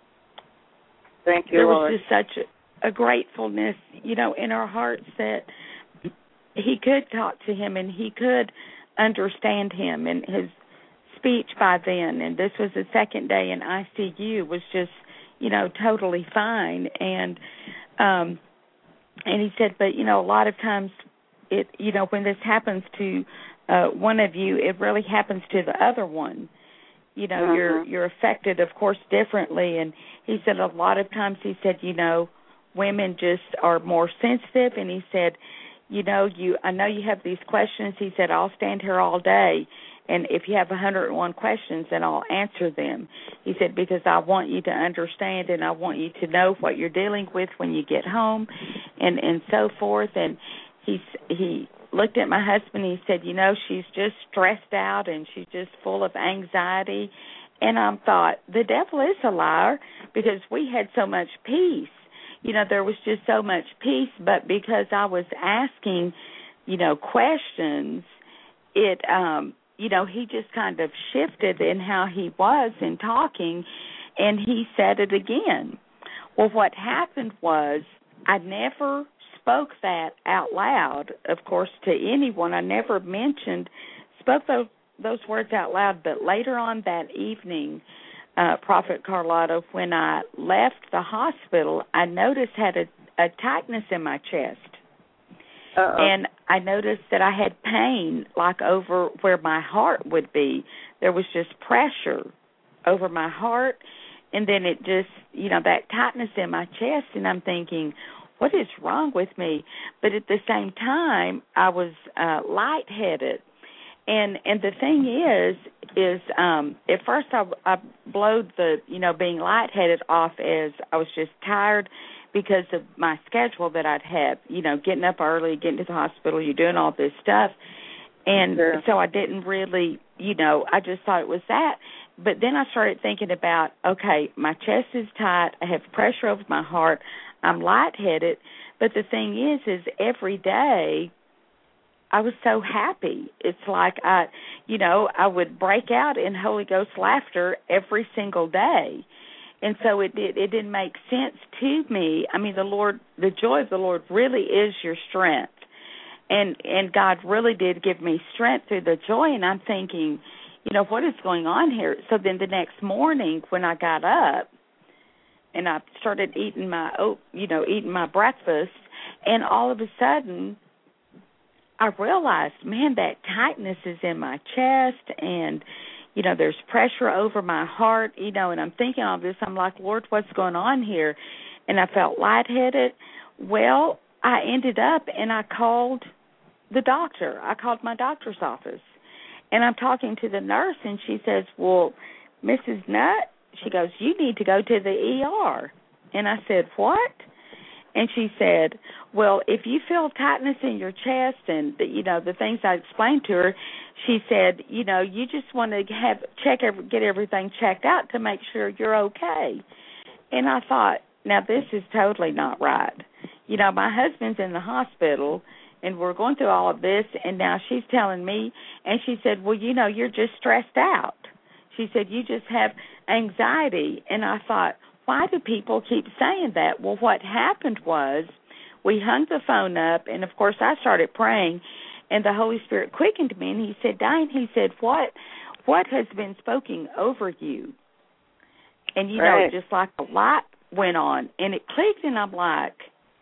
Thank you, there Lord. was just such a, a gratefulness, you know, in our hearts that he could talk to him and he could understand him, and his speech by then, and this was the second day in I C U, was just, you know, totally fine. And, um, and he said, but, you know, a lot of times it, you know, when this happens to uh, one of you, it really happens to the other one. You know, uh-huh. you're you're affected, of course, differently. And he said a lot of times, he said, you know, women just are more sensitive. And he said, you know, you I know you have these questions. He said, I'll stand here all day, and if you have one hundred one questions, then I'll answer them. He said, because I want you to understand, and I want you to know what you're dealing with when you get home, and, and so forth. And he he looked at my husband, and he said, you know, she's just stressed out, and she's just full of anxiety. And I thought, the devil is a liar, because we had so much peace. You know, there was just so much peace, but because I was asking, you know, questions, it, um, you know, he just kind of shifted in how he was in talking, and he said it again. Well, what happened was I never spoke that out loud, of course, to anyone. I never mentioned, spoke those, those words out loud, but later on that evening, Uh, Prophet Carlotta, when I left the hospital, I noticed had a, a tightness in my chest. Uh-oh. And I noticed that I had pain, like over where my heart would be. There was just pressure over my heart, and then it just, you know, that tightness in my chest, and I'm thinking, what is wrong with me? But at the same time, I was uh, lightheaded. And and the thing is, is um, at first I, I blowed the, you know, being lightheaded off as I was just tired because of my schedule that I'd have, you know, getting up early, getting to the hospital, you're doing all this stuff. And sure. so I didn't really, you know, I just thought it was that. But then I started thinking about, okay, my chest is tight, I have pressure over my heart, I'm lightheaded. But the thing is, is every day I was so happy. It's like I, you know, I would break out in Holy Ghost laughter every single day. And so it did, it didn't make sense to me. I mean, the Lord, the joy of the Lord really is your strength. And and God really did give me strength through the joy. And I'm thinking, you know, what is going on here? So then the next morning when I got up and I started eating my, you know, eating my breakfast, and all of a sudden I realized, man, that tightness is in my chest, and, you know, there's pressure over my heart, you know, and I'm thinking all this. I'm like, Lord, what's going on here? And I felt lightheaded. Well, I ended up, and I called the doctor. I called my doctor's office, and I'm talking to the nurse, and she says, well, Missus Nutt, she goes, you need to go to the E R. And I said, what? And she said, well, if you feel tightness in your chest and, the, you know, the things I explained to her, she said, you know, you just want to have check every, get everything checked out to make sure you're okay. And I thought, now this is totally not right. You know, my husband's in the hospital, and we're going through all of this, and now she's telling me, and she said, well, you know, you're just stressed out. She said, you just have anxiety. And I thought, why do people keep saying that? Well, what happened was we hung the phone up, and, of course, I started praying, and the Holy Spirit quickened me, and he said, Diane, he said, what what has been spoken over you? And, you right. know, just like a light went on, and it clicked, and I'm like,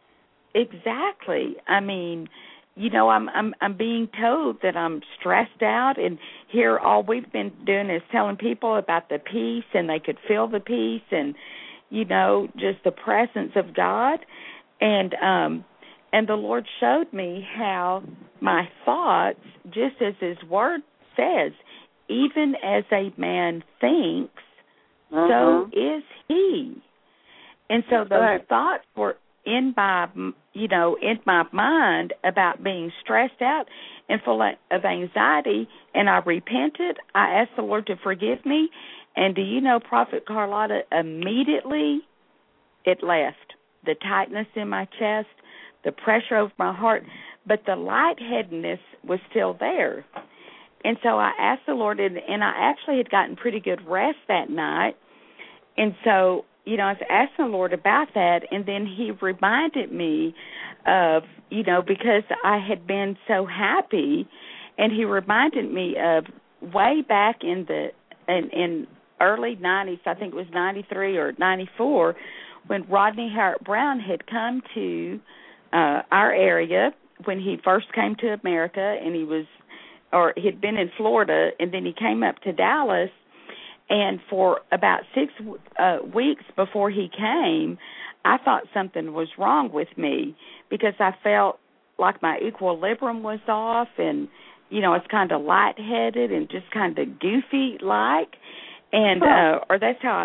exactly. I mean, you know, I'm I'm I'm being told that I'm stressed out, and here all we've been doing is telling people about the peace, and they could feel the peace, and, you know, just the presence of God. And um, And the Lord showed me how my thoughts, just as His Word says, even as a man thinks, uh-huh. so is he. And so those right. thoughts were in my, you know, in my mind about being stressed out and full of anxiety, and I repented. I asked the Lord to forgive me, and do you know, Prophet Carlotta, immediately it left. The tightness in my chest, the pressure over my heart, but the lightheadedness was still there. And so I asked the Lord, and, and I actually had gotten pretty good rest that night. And so, you know, I was asking the Lord about that, and then He reminded me of, you know, because I had been so happy, and He reminded me of way back in the in, in early nineties, I think it was ninety-three or ninety-four, when Rodney Howard-Browne had come to uh, our area when he first came to America, and he was, or he'd been in Florida, and then he came up to Dallas, and for about six uh, weeks before he came, I thought something was wrong with me because I felt like my equilibrium was off, and, you know, it's kind of lightheaded and just kind of goofy-like, and, uh, or that's how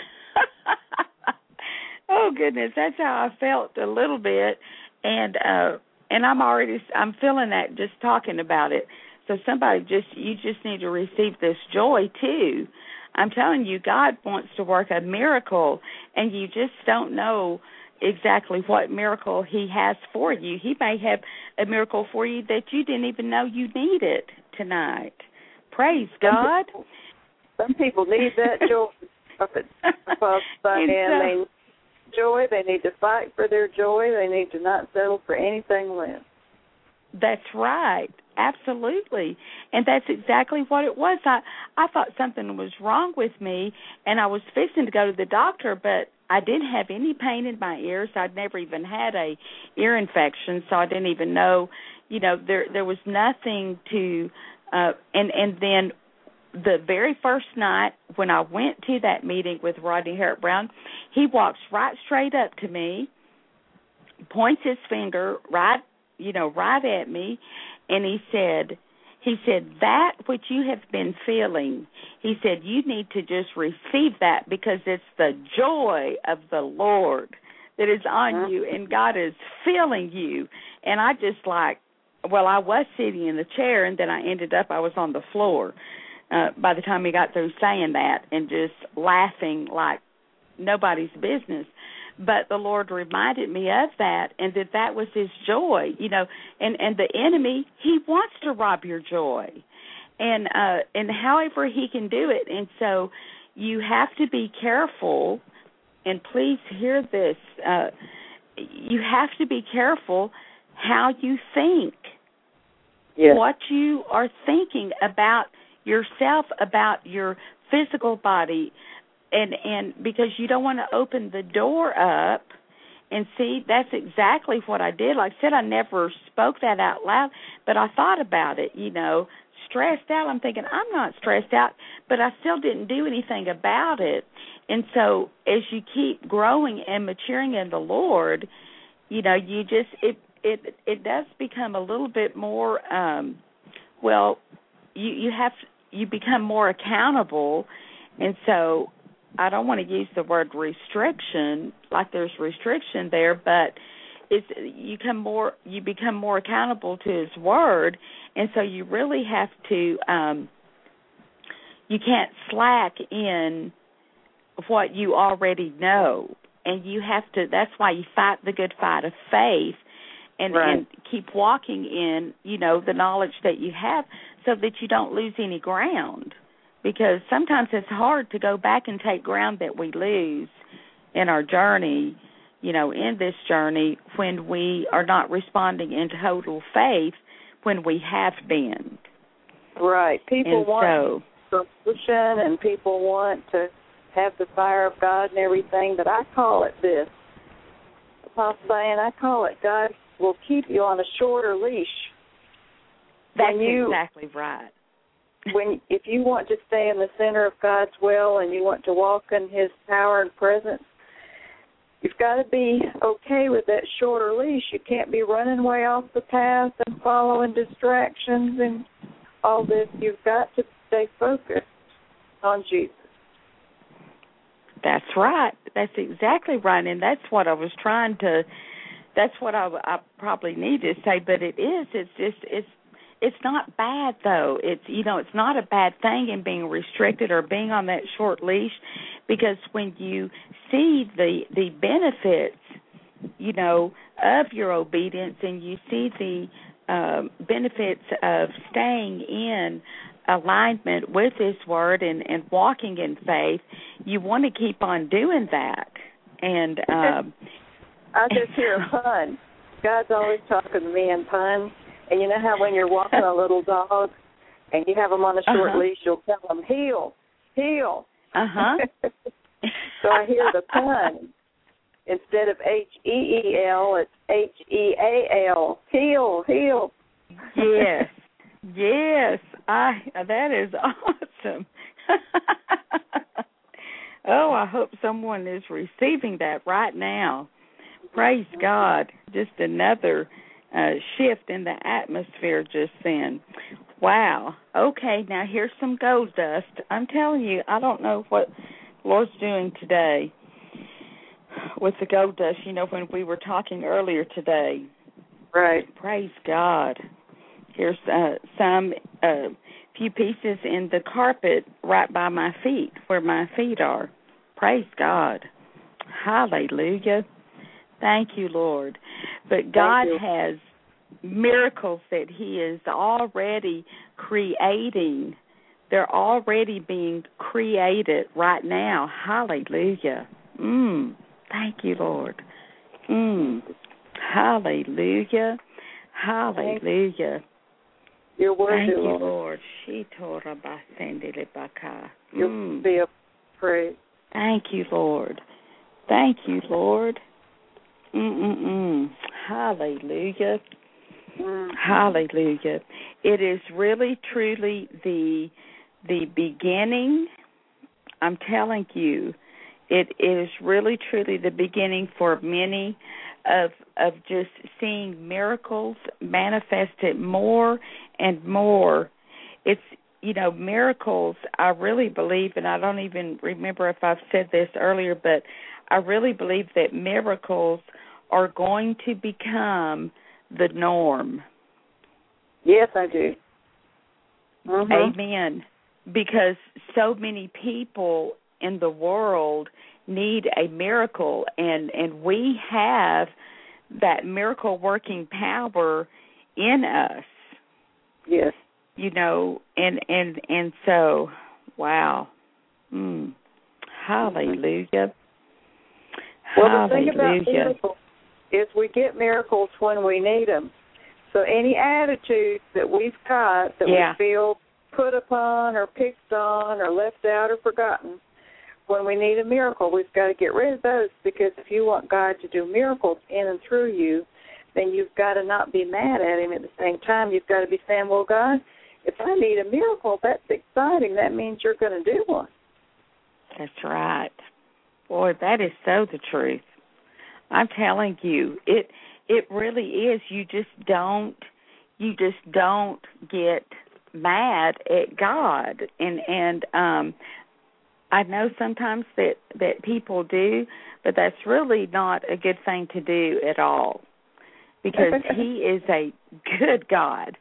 I, oh, goodness, that's how I felt a little bit, and, uh, and I'm already, I'm feeling that just talking about it. So somebody just, you just need to receive this joy, too. I'm telling you, God wants to work a miracle, and you just don't know exactly what miracle He has for you. He may have a miracle for you that you didn't even know you needed tonight. Praise God. Some people need that joy. Because they need joy. They need to fight for their joy. They need to not settle for anything less. That's right. Absolutely. And that's exactly what it was. I, I thought something was wrong with me, and I was fixing to go to the doctor, but I didn't have any pain in my ears. I'd never even had a ear infection, so I didn't even know, you know, there there was nothing to, uh, and, and then the very first night when I went to that meeting with Rodney Howard-Browne, he walks right straight up to me, points his finger right, you know, right at me, and he said, he said, that which you have been feeling, he said, you need to just receive that because it's the joy of the Lord that is on you, and God is filling you. And I just like, well, I was sitting in the chair, and then I ended up, I was on the floor uh, by the time he got through saying that and just laughing like nobody's business. But the Lord reminded me of that, and that that was His joy, you know. And, and the enemy, he wants to rob your joy, and uh, and however he can do it. And so you have to be careful, and please hear this, uh, you have to be careful how you think, yes. what you are thinking about yourself, about your physical body, And and because you don't want to open the door up, and see, that's exactly what I did. Like I said, I never spoke that out loud, but I thought about it, you know, stressed out. I'm thinking, I'm not stressed out, but I still didn't do anything about it. And so as you keep growing and maturing in the Lord, you know, you just, it it, it does become a little bit more, um, well, you, you have, you become more accountable, and so I don't want to use the word restriction, like there's restriction there, but it's you come more you become more accountable to His Word, and so you really have to um, you can't slack in what you already know, and you have to. That's why you fight the good fight of faith, and, right. and keep walking in you know the knowledge that you have, so that you don't lose any ground. Because sometimes it's hard to go back and take ground that we lose in our journey, you know, in this journey when we are not responding in total faith when we have been. Right. People and want so, solution, and people want to have the fire of God and everything, but I call it this. Apostle Diane, I call it God will keep you on a shorter leash. That's you, exactly right. When if you want to stay in the center of God's will and you want to walk in His power and presence, you've got to be okay with that shorter leash. You can't be running way off the path and following distractions and all this. You've got to stay focused on Jesus. That's right. That's exactly right, and that's what I was trying to. That's what I, I probably need to say. But it is. It's just. It's. It's not bad though. It's you know. It's not a bad thing in being restricted or being on that short leash, because when you see the the benefits, you know, of your obedience, and you see the um, benefits of staying in alignment with His Word and, and walking in faith, you want to keep on doing that. And um, I just hear a pun. God's always talking to me in puns. And you know how when you're walking a little dog and you have them on a short uh-huh. leash, you'll tell them, heel, heel. Uh-huh. So I hear the pun. Instead of H E E L, it's H E A L, heel, heel. Yes. Yes, I. That is awesome. Oh, I hope someone is receiving that right now. Praise God. Just another uh, shift in the atmosphere just then. Wow. Okay, now here's some gold dust. I'm telling you, I don't know what the Lord's doing today with the gold dust, you know, when we were talking earlier today. Right. Praise God. Here's uh, some uh, few pieces in the carpet right by my feet, where my feet are. Praise God. Hallelujah. Thank you, Lord. But God has miracles that He is already creating. They're already being created right now. Hallelujah. Mm. Thank you, Lord. Mm. Hallelujah. Hallelujah. You're worthy, Thank you, Lord. Lord. You'll be a praise. Thank you, Lord. Thank you, Lord. Mm-mm-mm. Hallelujah. Mm. Hallelujah. It is really, truly the the beginning. I'm telling you, it is really, truly the beginning for many of of just seeing miracles manifested more and more. It's, you know, miracles, I really believe, and I don't even remember if I've said this earlier, but I really believe that miracles are going to become the norm. Yes, I do. Mm-hmm. Amen. Because so many people in the world need a miracle, and, and we have that miracle-working power in us. Yes. You know, and and, and so, wow. Mm. Hallelujah. Well, Hallelujah. the thing about miracles is we get miracles when we need them. So any attitudes that we've got that yeah. we feel put upon or picked on or left out or forgotten, when we need a miracle, we've got to get rid of those, because if you want God to do miracles in and through you, then you've got to not be mad at Him at the same time. You've got to be saying, well, God, if I need a miracle, that's exciting. That means you're going to do one. That's right. Boy, that is so the truth. I'm telling you, it it really is. You just don't you just don't get mad at God, and and um, I know sometimes that that people do, but that's really not a good thing to do at all, because He is a good God.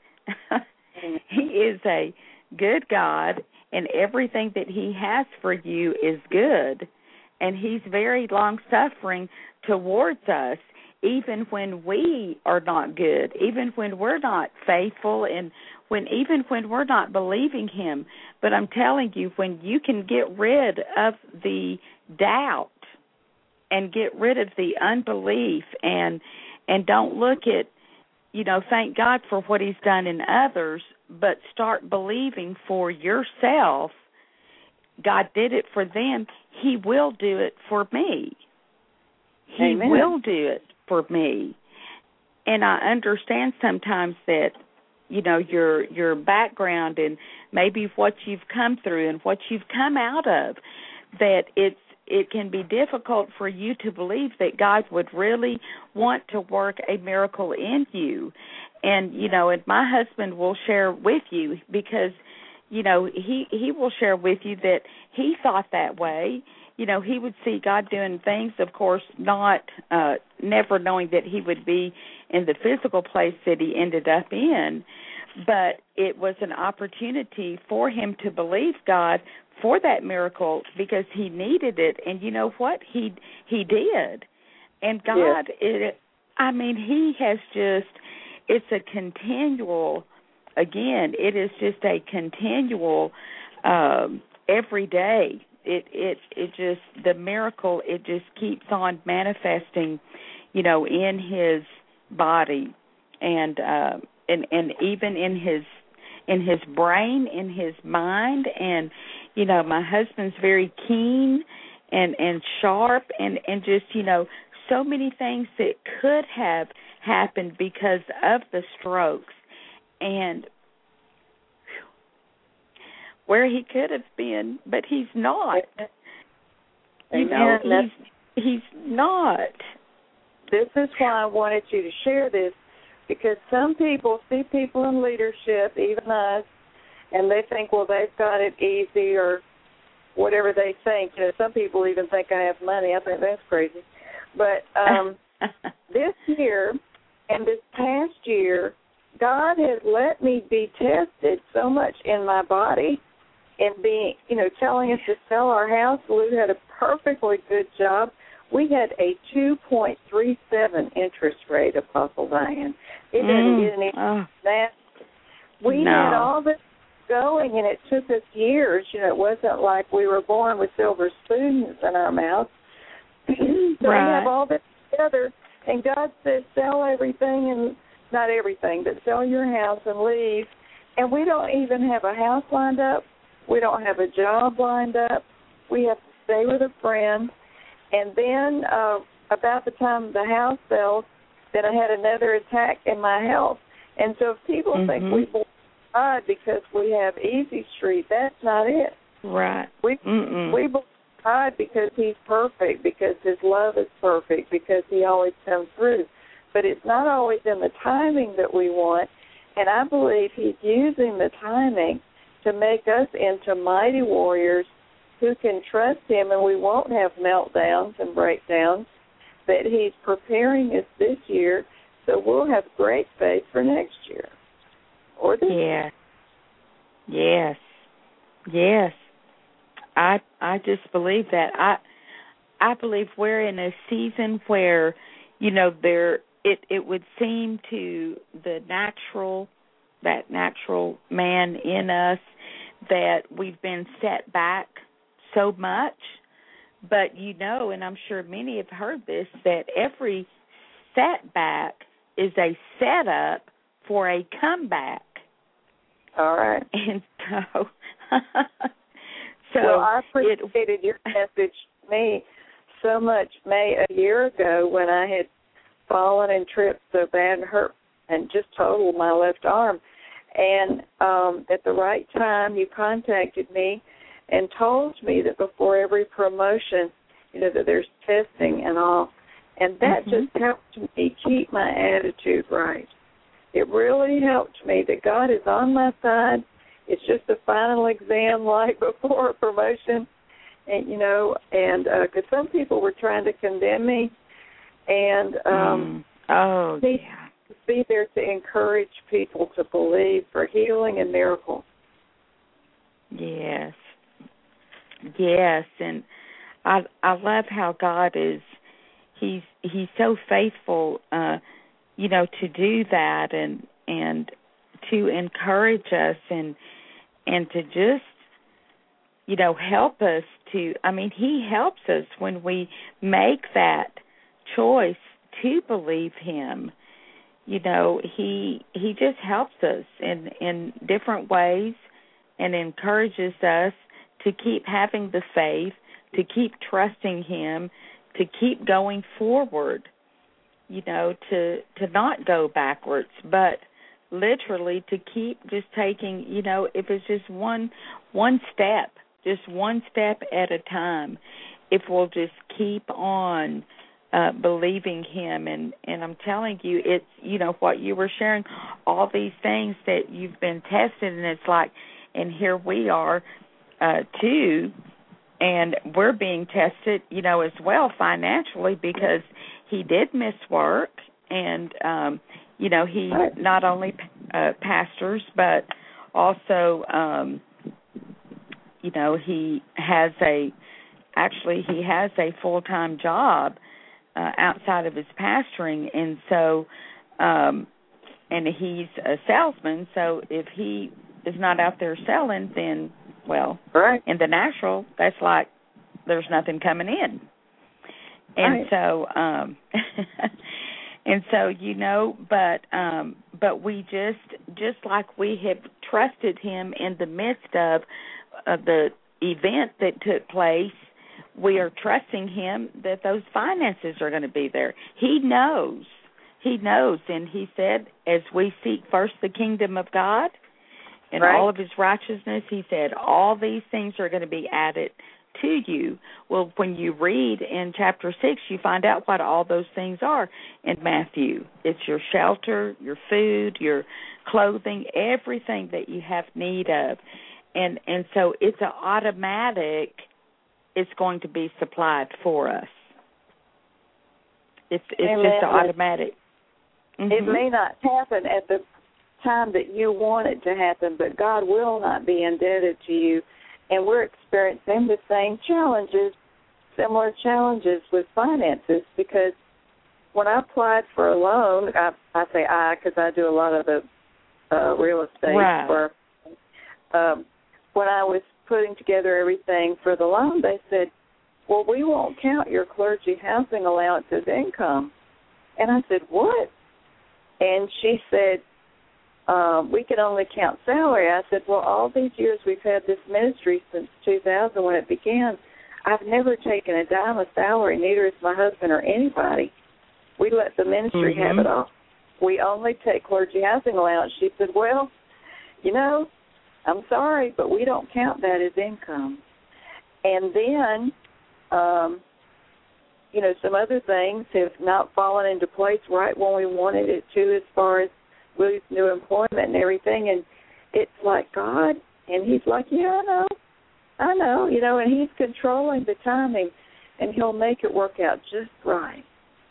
He is a good God, and everything that He has for you is good. And He's very long-suffering towards us, even when we are not good, even when we're not faithful, and when even when we're not believing Him. But I'm telling you, when you can get rid of the doubt and get rid of the unbelief, and and don't look at, you know, thank God for what He's done in others, but start believing for yourself. God did it for them. He will do it for me. He Amen. will do it for me. And I understand sometimes that, you know, your your background and maybe what you've come through and what you've come out of, that it's it can be difficult for you to believe that God would really want to work a miracle in you. And, you know, and my husband will share with you because, you know, he, he will share with you that he thought that way. You know, he would see God doing things, of course, not, uh, never knowing that he would be in the physical place that he ended up in. But it was an opportunity for him to believe God for that miracle because he needed it. And you know what? He he did. And God, yes. it, I mean, he has just, it's a continual, again, it is just a continual um, every day. It, it, it just, the miracle, it just keeps on manifesting, you know, in his body and, uh, and, and even in his, in his brain, in his mind. And, you know, my husband's very keen and, and sharp and, and just, you know, so many things that could have happened because of the strokes and where he could have been, but he's not. You know, he's, he's not. This is why I wanted you to share this, because some people see people in leadership, even us, and they think, well, they've got it easy or whatever they think. You know, some people even think I have money. I think that's crazy. But um, this year and this past year, God has let me be tested so much in my body and being, you know, telling us to sell our house. Lou had a perfectly good job. We had a two point three seven interest rate, Apostle Diane. It didn't mm. get any oh. that. We no. had all this going, and it took us years. You know, it wasn't like we were born with silver spoons in our mouths. So right. we have all this together, and God says sell everything, and not everything, but sell your house and leave. And we don't even have a house lined up. We don't have a job lined up. We have to stay with a friend. And then uh, about the time the house sells, then I had another attack in my health. And so if people mm-hmm. think we believe God because we have Easy Street, that's not it. Right. We Mm-mm. we believe God because He's perfect, because His love is perfect, because He always comes through. But it's not always in the timing that we want. And I believe He's using the timing to make us into mighty warriors who can trust Him, and we won't have meltdowns and breakdowns, that He's preparing us this year so we'll have great faith for next year. Or this yeah. Yes. Yes. I I just believe that. I I believe we're in a season where, you know, there it, it would seem to the natural that natural man in us that we've been set back so much, but you know, and I'm sure many have heard this, that every setback is a setup for a comeback. All right. And so, so well, I appreciated it, your message to me so much, May, a year ago when I had fallen and tripped so bad and hurt and just totaled my left arm. And um, at the right time, you contacted me and told me that before every promotion, you know, that there's testing and all. And that mm-hmm. just helped me keep my attitude right. It really helped me that God is on my side. It's just a final exam like before a promotion. And, you know, and because uh, some people were trying to condemn me. And um, mm. oh, yeah. be there to encourage people to believe for healing and miracles. Yes. Yes, and I I love how God is he's he's so faithful uh you know to do that and and to encourage us and and to just you know help us to I mean he helps us when we make that choice to believe him. You know, he he just helps us in, in different ways and encourages us to keep having the faith, to keep trusting him, to keep going forward, you know, to, to not go backwards, but literally to keep just taking, you know, if it's just one one step, just one step at a time. if we'll just keep on uh, believing him. And, and I'm telling you, it's, you know, what you were sharing, all these things that you've been tested, and it's like, and here we are, uh, too, and we're being tested, you know, as well financially, because he did miss work, and, um, you know, he not only uh, pastors, but also, um, you know, he has a, actually he has a full-time job uh, outside of his pastoring, and so, um, and he's a salesman, so if he is not out there selling, then, well, right. in the natural, that's like there's nothing coming in. And right. so, um, and so, you know, but um, but we just, just like we have trusted him in the midst of, of the event that took place, we are trusting him that those finances are going to be there. He knows. He knows. And he said, as we seek first the kingdom of God and right. all of his righteousness, he said, all these things are going to be added to you. Well, when you read in chapter six, you find out what all those things are in Matthew. It's your shelter, your food, your clothing, everything that you have need of. And and so it's an automatic, it's going to be supplied for us. It's it's Amen. just an automatic. It Mm-hmm. may not happen at the time that you want it to happen, but God will not be indebted to you. And we're experiencing the same challenges, similar challenges with finances, because when I applied for a loan, I, I say I because I do a lot of the uh, real estate right. work. Um, when I was putting together everything for the loan, they said, well, we won't count your clergy housing allowance as income. And I said, what? And she said, Um, we can only count salary. I said, well, all these years we've had this ministry since two thousand when it began. I've never taken a dime of salary, neither has my husband or anybody. We let the ministry mm-hmm. have it all. We only take clergy housing allowance. She said, well, you know, I'm sorry, but we don't count that as income. And then, um, you know, some other things have not fallen into place right when we wanted it to, as far as with new employment and everything, and it's like God, and he's like, yeah, I know, I know, you know, and he's controlling the timing, and he'll make it work out just right.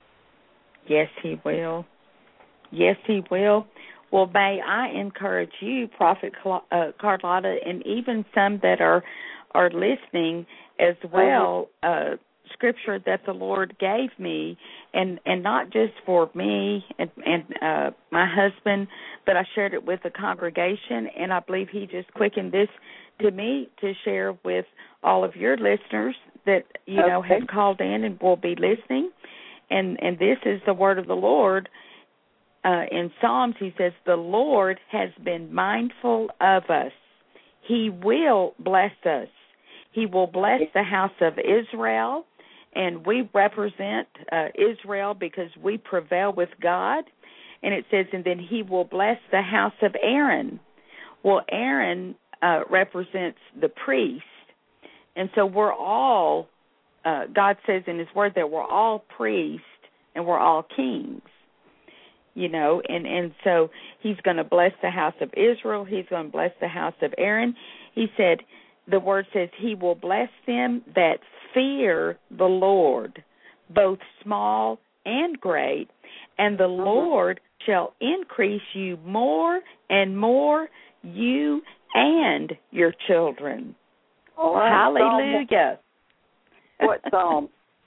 Yes, he will. Yes, he will. Well, may I encourage you, Prophet uh, Carlotta, and even some that are are listening as well, uh, scripture that the Lord gave me, and, and not just for me and, and uh, my husband, but I shared it with the congregation, and I believe he just quickened this to me to share with all of your listeners that, you okay. know, have called in and will be listening. And, and this is the word of the Lord. Uh, in Psalms, he says, the Lord has been mindful of us. He will bless us. He will bless the house of Israel. And we represent uh, Israel because we prevail with God. And it says, and then he will bless the house of Aaron. Well, Aaron uh, represents the priest. And so we're all, uh, God says in his word that we're all priests and we're all kings. You know, and, and so he's going to bless the house of Israel. He's going to bless the house of Aaron. He said, the word says he will bless them that fear the Lord, both small and great, and the uh-huh. Lord shall increase you more and more, you and your children. All right. Hallelujah. Psalm. What psalm?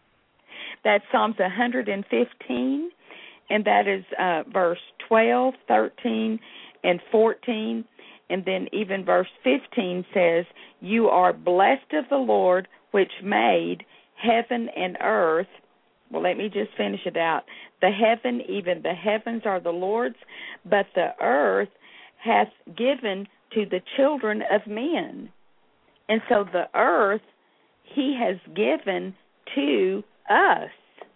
That's Psalms one hundred fifteen, and that is uh, verse twelve, thirteen, and fourteen. And then even verse fifteen says, you are blessed of the Lord, which made heaven and earth. Well, let me just finish it out. The heaven, even the heavens are the Lord's, but the earth hath given to the children of men. And so the earth he has given to us.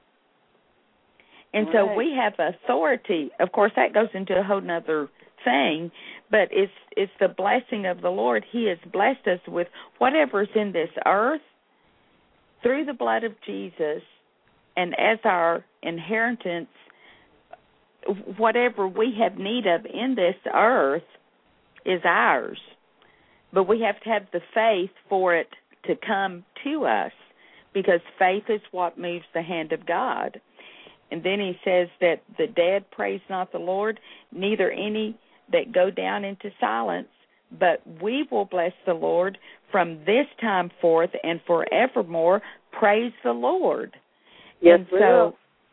And so we have authority. Of course, that goes into a whole other thing, but it's it's the blessing of the Lord. He has blessed us with whatever's in this earth. through the blood of Jesus and as our inheritance, whatever we have need of in this earth is ours. But we have to have the faith for it to come to us, because faith is what moves the hand of God. And then he says that the dead praise not the Lord, neither any that go down into silence, but we will bless the Lord from this time forth and forevermore. Praise the Lord. Yes, and we so, will.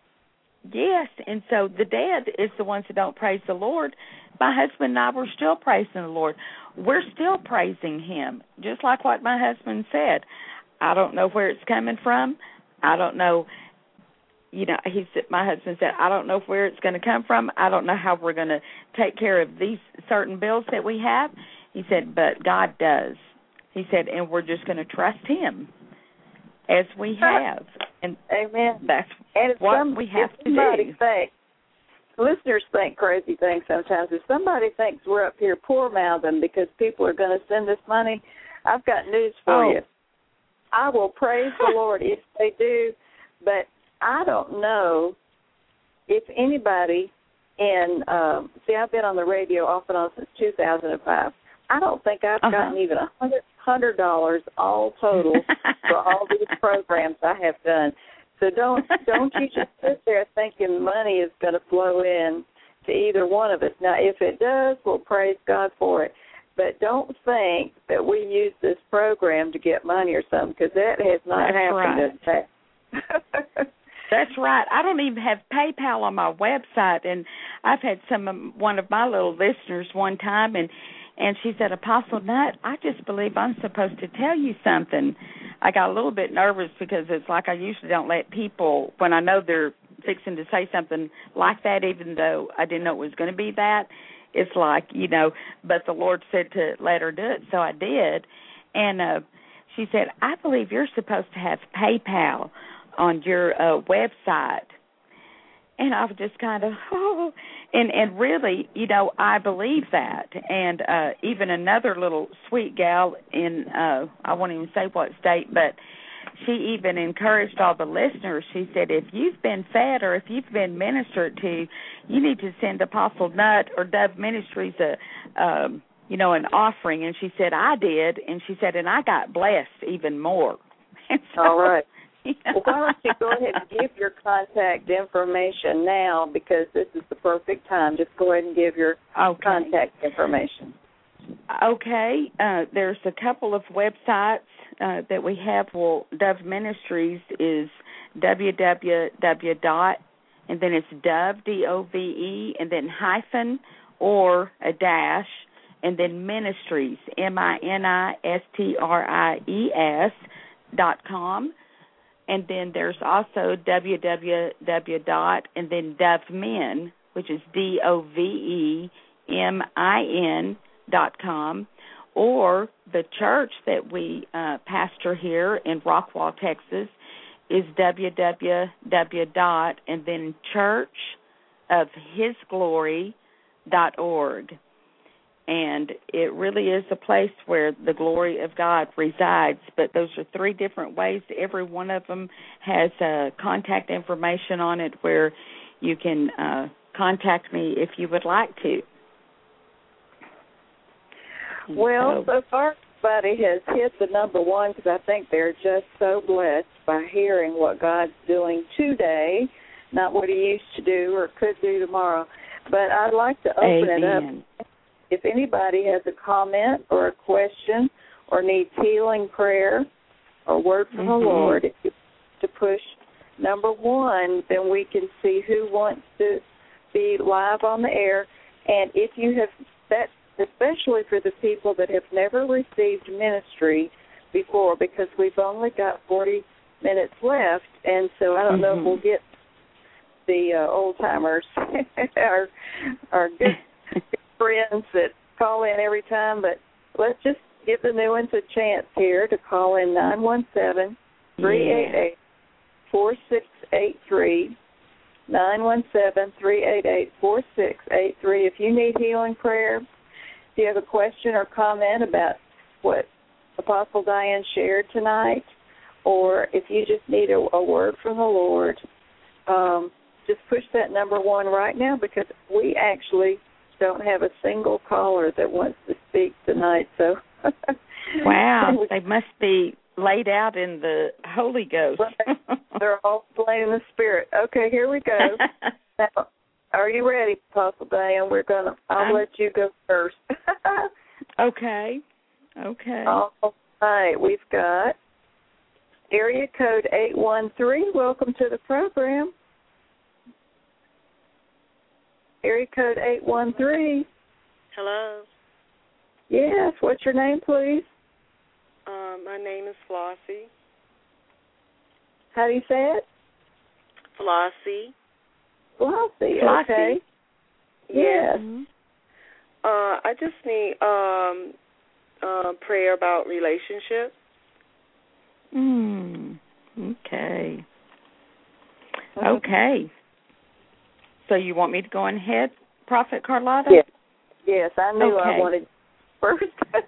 Yes, and so the dead is the ones that don't praise the Lord. My husband and I were still praising the Lord. We're still praising him, just like what my husband said. I don't know where it's coming from. I don't know, you know, he said, my husband said, I don't know where it's going to come from. I don't know how we're going to take care of these certain bills that we have. He said, but God does. He said, and we're just going to trust him as we have. And Amen. That's and if what some, we have if to somebody do. Think, listeners think crazy things sometimes. If somebody thinks we're up here poor-mouthing because people are going to send us money, I've got news for Oh. you. I will praise the Lord if they do, but I don't know if anybody in, um, see, I've been on the radio off and on since two thousand five. I don't think I've uh-huh. gotten even one hundred dollars all total for all these programs I have done. So don't don't you just sit there thinking money is going to flow in to either one of us. Now, if it does, we'll praise God for it. But don't think that we use this program to get money or something, because that has not That's happened. right. That's right. I don't even have PayPal on my website, and I've had some of, one of my little listeners one time, and and she said, Apostle Nutt, I just believe I'm supposed to tell you something. I got a little bit nervous because it's like I usually don't let people, when I know they're fixing to say something like that, even though I didn't know it was going to be that, it's like, you know, but the Lord said to let her do it, so I did. And uh, she said, I believe you're supposed to have PayPal on your uh, website. And I was just kind of, oh, and, and really, you know, I believe that. And uh, even another little sweet gal in, uh, I won't even say what state, but she even encouraged all the listeners. She said, if you've been fed or if you've been ministered to, you need to send Apostle Nutt or Dove Ministries a, um, you know, an offering. And she said, I did. And she said, and I got blessed even more. And so, all right. You know, Well, why don't you go ahead and give your contact information now, because this is the perfect time. Just go ahead and give your okay. contact information. Okay. Uh, there's a couple of websites uh, that we have. Well, Dove Ministries is w w w dot, and then it's Dove, D O V E, and then hyphen or a dash, and then Ministries, M I N I S T R I E S dot com. And then there's also w w w dot, and then Dove Men, which is D O V E M I N dot com, or the church that we uh, pastor here in Rockwall, Texas, is w w w dot, and then church of his glory dot org. And it really is a place where the glory of God resides. But those are three different ways. Every one of them has uh, contact information on it where you can uh, contact me if you would like to. Well, so, so far everybody has hit the number one, because I think they're just so blessed by hearing what God's doing today, not what he used to do or could do tomorrow. But I'd like to open Amen. it up. If anybody has a comment or a question or needs healing prayer or word from mm-hmm. the Lord, if you to push number one, then we can see who wants to be live on the air. And if you have that, especially for the people that have never received ministry before, because we've only got forty minutes left, and so I don't mm-hmm. know if we'll get the uh, old timers, our our good. friends that call in every time, but let's just give the new ones a chance here to call in nine one seven, three eight eight, four six eight three, nine one seven, three eight eight, four six eight three. If you need healing prayer, if you have a question or comment about what Apostle Diane shared tonight, or if you just need a, a word from the Lord, um, just push that number one right now, because we actually don't have a single caller that wants to speak tonight. So, wow, they must be laid out in the Holy Ghost. They're all playing in the Spirit. Okay, here we go. Now, are you ready, Apostle Diane? We're gonna. I'll I'm, let you go first. Okay. Okay. All right. We've got area code eight one three. Welcome to the program. Area code eight one three. Hello. Yes. What's your name, please? Um, my name is Flossie. How do you say it? Flossie. Flossie. Flossie. Okay. Yes. Mm-hmm. Uh, I just need um, uh, prayer about relationships. Mm, okay. Okay. So you want me to go on ahead, Prophet Carlotta? Yes. Yes, I knew okay. I wanted first.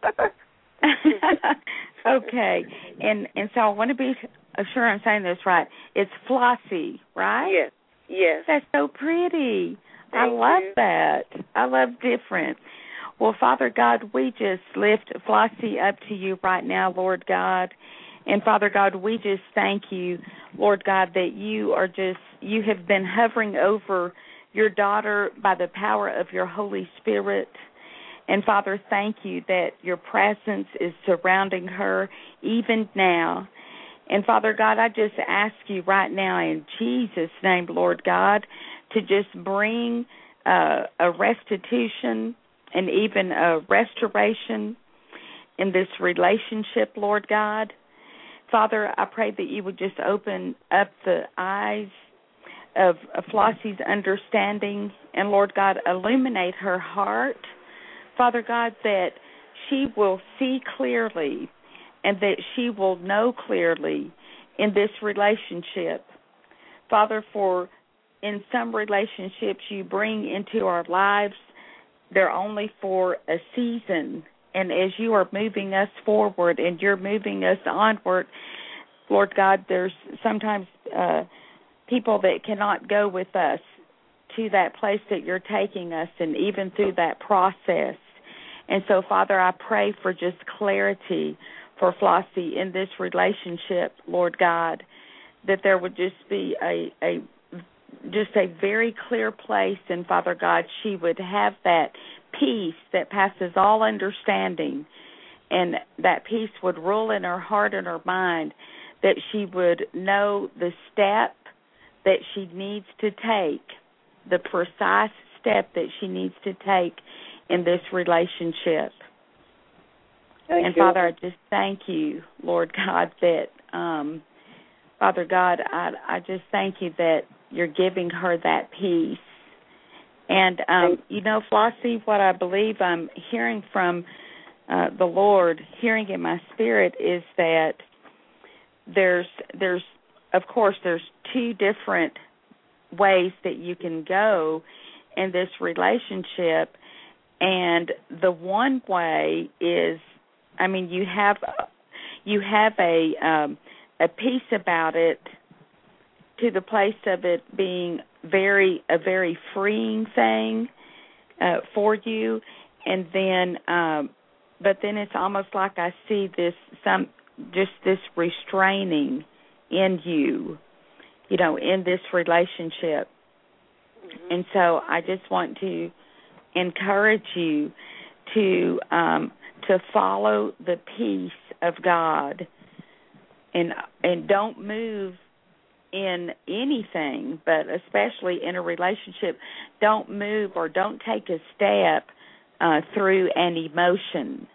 Okay. And and so I want to be sure I'm saying this right. It's Flossie, right? Yes. Yes. That's so pretty. Thank I love you. that. I love different. Well, Father God, we just lift Flossie up to you right now, Lord God. And, Father God, we just thank you, Lord God, that you are just, you have been hovering over your daughter by the power of your Holy Spirit. And, Father, thank you that your presence is surrounding her even now. And, Father God, I just ask you right now in Jesus' name, Lord God, to just bring uh, a restitution and even a restoration in this relationship, Lord God. Father, I pray that you would just open up the eyes of, of Flossie's understanding and, Lord God, illuminate her heart. Father God, that she will see clearly and that she will know clearly in this relationship. Father, for in some relationships you bring into our lives, they're only for a season. And as you are moving us forward and you're moving us onward, Lord God, there's sometimes uh, people that cannot go with us to that place that you're taking us and even through that process. And so, Father, I pray for just clarity for Flossie in this relationship, Lord God, that there would just be a, a just a very clear place, and Father God, she would have that peace that passes all understanding, and that peace would rule in her heart and her mind, that she would know the step that she needs to take, the precise step that she needs to take in this relationship. Thank and you. Father, I just thank you, Lord God, that, um, Father God, I, I just thank you that you're giving her that peace. And, um, you know, Flossie, what I believe I'm hearing from uh, the Lord, hearing in my spirit, is that there's, there's, of course, there's two different ways that you can go in this relationship. And the one way is, I mean, you have you have a um, a peace about it, to the place of it being very a very freeing thing uh, for you, and then um, but then it's almost like I see this some just this restraining in you, you know, in this relationship, mm-hmm. and so I just want to encourage you to um, to follow the peace of God, and and don't move in anything, but especially in a relationship, don't move or don't take a step uh, through an emotion.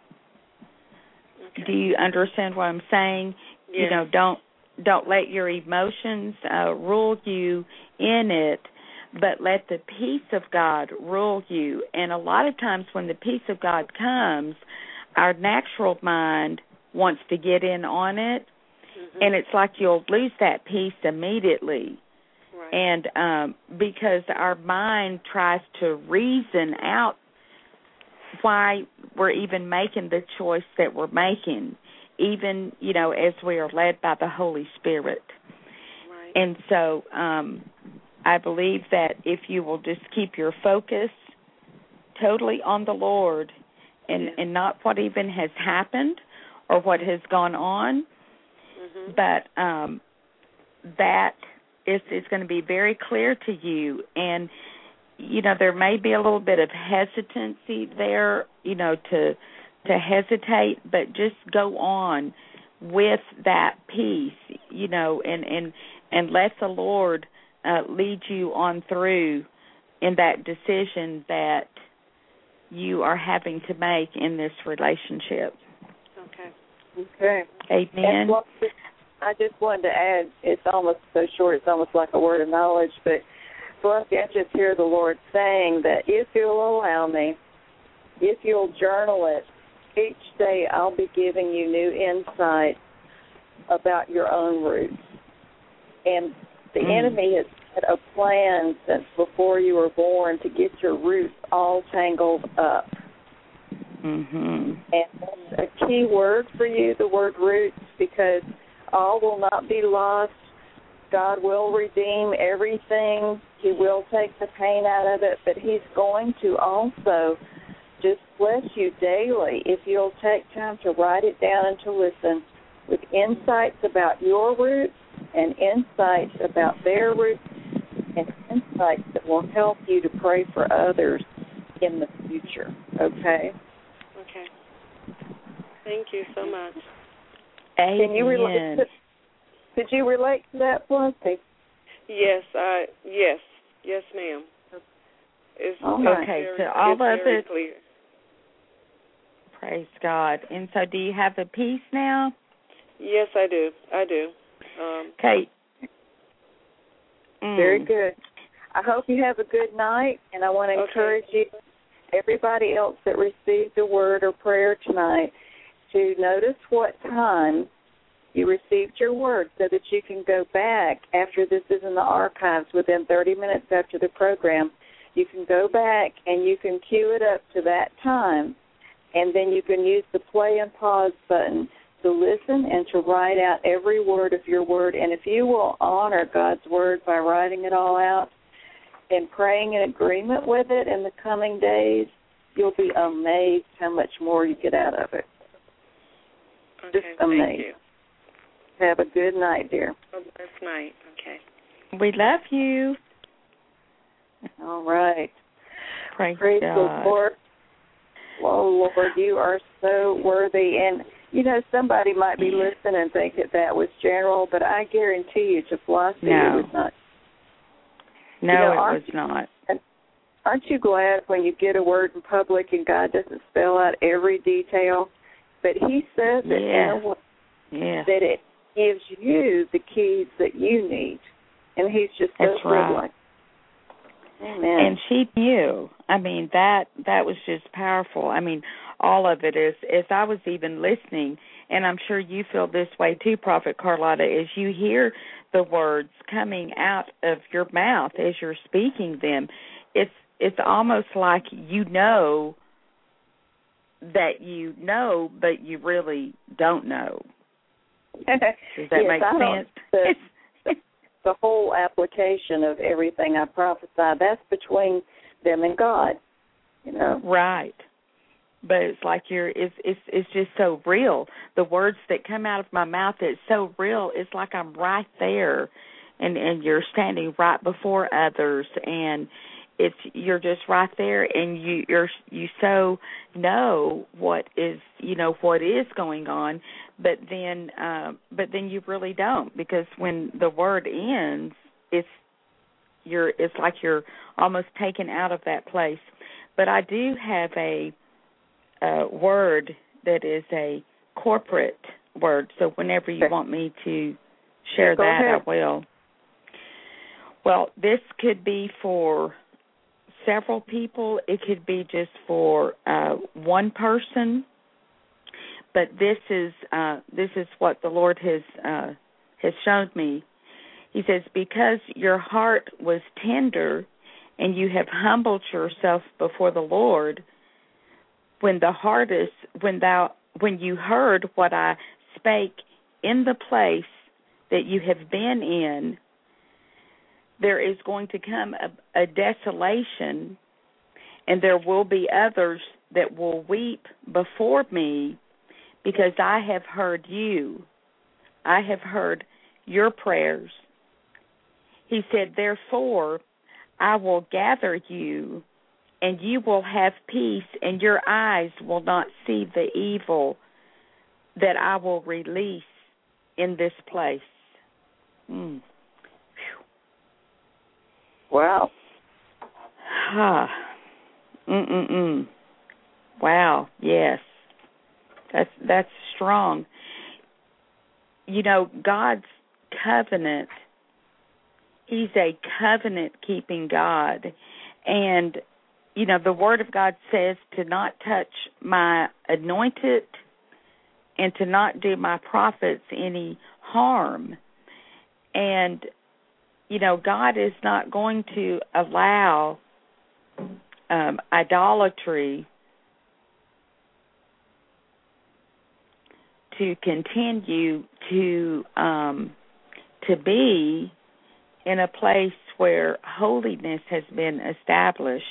Okay. Do you understand what I'm saying? Yes. You know, don't don't let your emotions uh, rule you in it, but let the peace of God rule you. And a lot of times when the peace of God comes, our natural mind wants to get in on it, mm-hmm. and it's like you'll lose that peace immediately. Right. And um, because our mind tries to reason out why we're even making the choice that we're making. even, you know, as we are led by the Holy Spirit. Right. And so um, I believe that if you will just keep your focus totally on the Lord and, yes. and not what even has happened or what has gone on, mm-hmm. but um, that is, is going to be very clear to you. And, you know, there may be a little bit of hesitancy there, you know, to to hesitate, but just go on with that peace, you know, and, and, and let the Lord uh, lead you on through in that decision that you are having to make in this relationship. Okay. Okay. Amen. What, I just wanted to add, it's almost so short, it's almost like a word of knowledge, but Fluffy, I just hear the Lord saying that if you'll allow me, if you'll journal it, each day I'll be giving you new insight about your own roots. And the mm. enemy has had a plan since before you were born to get your roots all tangled up. Mm-hmm. And that's a key word for you, the word roots, because all will not be lost. God will redeem everything. He will take the pain out of it, but he's going to also just bless you daily if you'll take time to write it down and to listen with insights about your roots and insights about their roots and insights that will help you to pray for others in the future, okay? Okay. Thank you so much. Amen. Can you relate to, could you relate to that, Flossie? Yes, I, yes, yes, ma'am. It's, all it's right. Okay, very, so all it's of very it, clear. Praise God. And so do you have a peace now? Yes, I do. I do. Um, okay. Mm. Very good. I hope you have a good night, and I want to okay. encourage you, everybody else that received a word or prayer tonight, to notice what time you received your word so that you can go back after this is in the archives within thirty minutes after the program. You can go back and you can cue it up to that time, and then you can use the play and pause button to listen and to write out every word of your word. And if you will honor God's word by writing it all out and praying in agreement with it in the coming days, you'll be amazed how much more you get out of it. Okay, Just amazed. thank you. Have a good night, dear. A blessed night. Okay. We love you. All right. Praise, Praise God. the Lord. Oh, Lord, you are so worthy. And, you know, somebody might be listening and think that that was general, but I guarantee you to Flossie no. it was not. No, you know, it was not. Aren't you glad when you get a word in public and God doesn't spell out every detail, but he says it yes. in a way yes. that it gives you the keys that you need. And he's just so That's good right. like Amen. And she knew. I mean, that that was just powerful. I mean, all of it is, as I was even listening, and I'm sure you feel this way too, Prophet Carlotta, as you hear the words coming out of your mouth as you're speaking them, it's it's almost like you know that you know, but you really don't know. Does that yes, make I sense? The, the, the whole application of everything I prophesy, that's between them and God, you know. Right. But it's like you're, it's, it's, it's just so real. The words that come out of my mouth, it's so real. It's like I'm right there, and, and you're standing right before others, and it's you're just right there, and you you're you so know what is you know what is going on, but then uh, but then you really don't, because when the word ends, it's you're it's like you're almost taken out of that place. But I do have a, a word that is a corporate word, so whenever you want me to share Go that, ahead. I will. Well, this could be for several people. It could be just for uh, one person. But this is uh, this is what the Lord has uh, has shown me. He says, because your heart was tender and you have humbled yourself before the Lord, when the hardest when thou when you heard what I spake in the place that you have been in, there is going to come a, a desolation, and there will be others that will weep before me, because I have heard you. I have heard your prayers. He said, therefore, I will gather you, and you will have peace, and your eyes will not see the evil that I will release in this place. Mm. Wow. Ah. Mm-mm-mm. Wow, yes. That's that's strong. You know, God's covenant, He's a covenant-keeping God. And, you know, the Word of God says to not touch my anointed and to not do my prophets any harm. And, you know, God is not going to allow um, idolatry to continue to um, to be in a place where holiness has been established.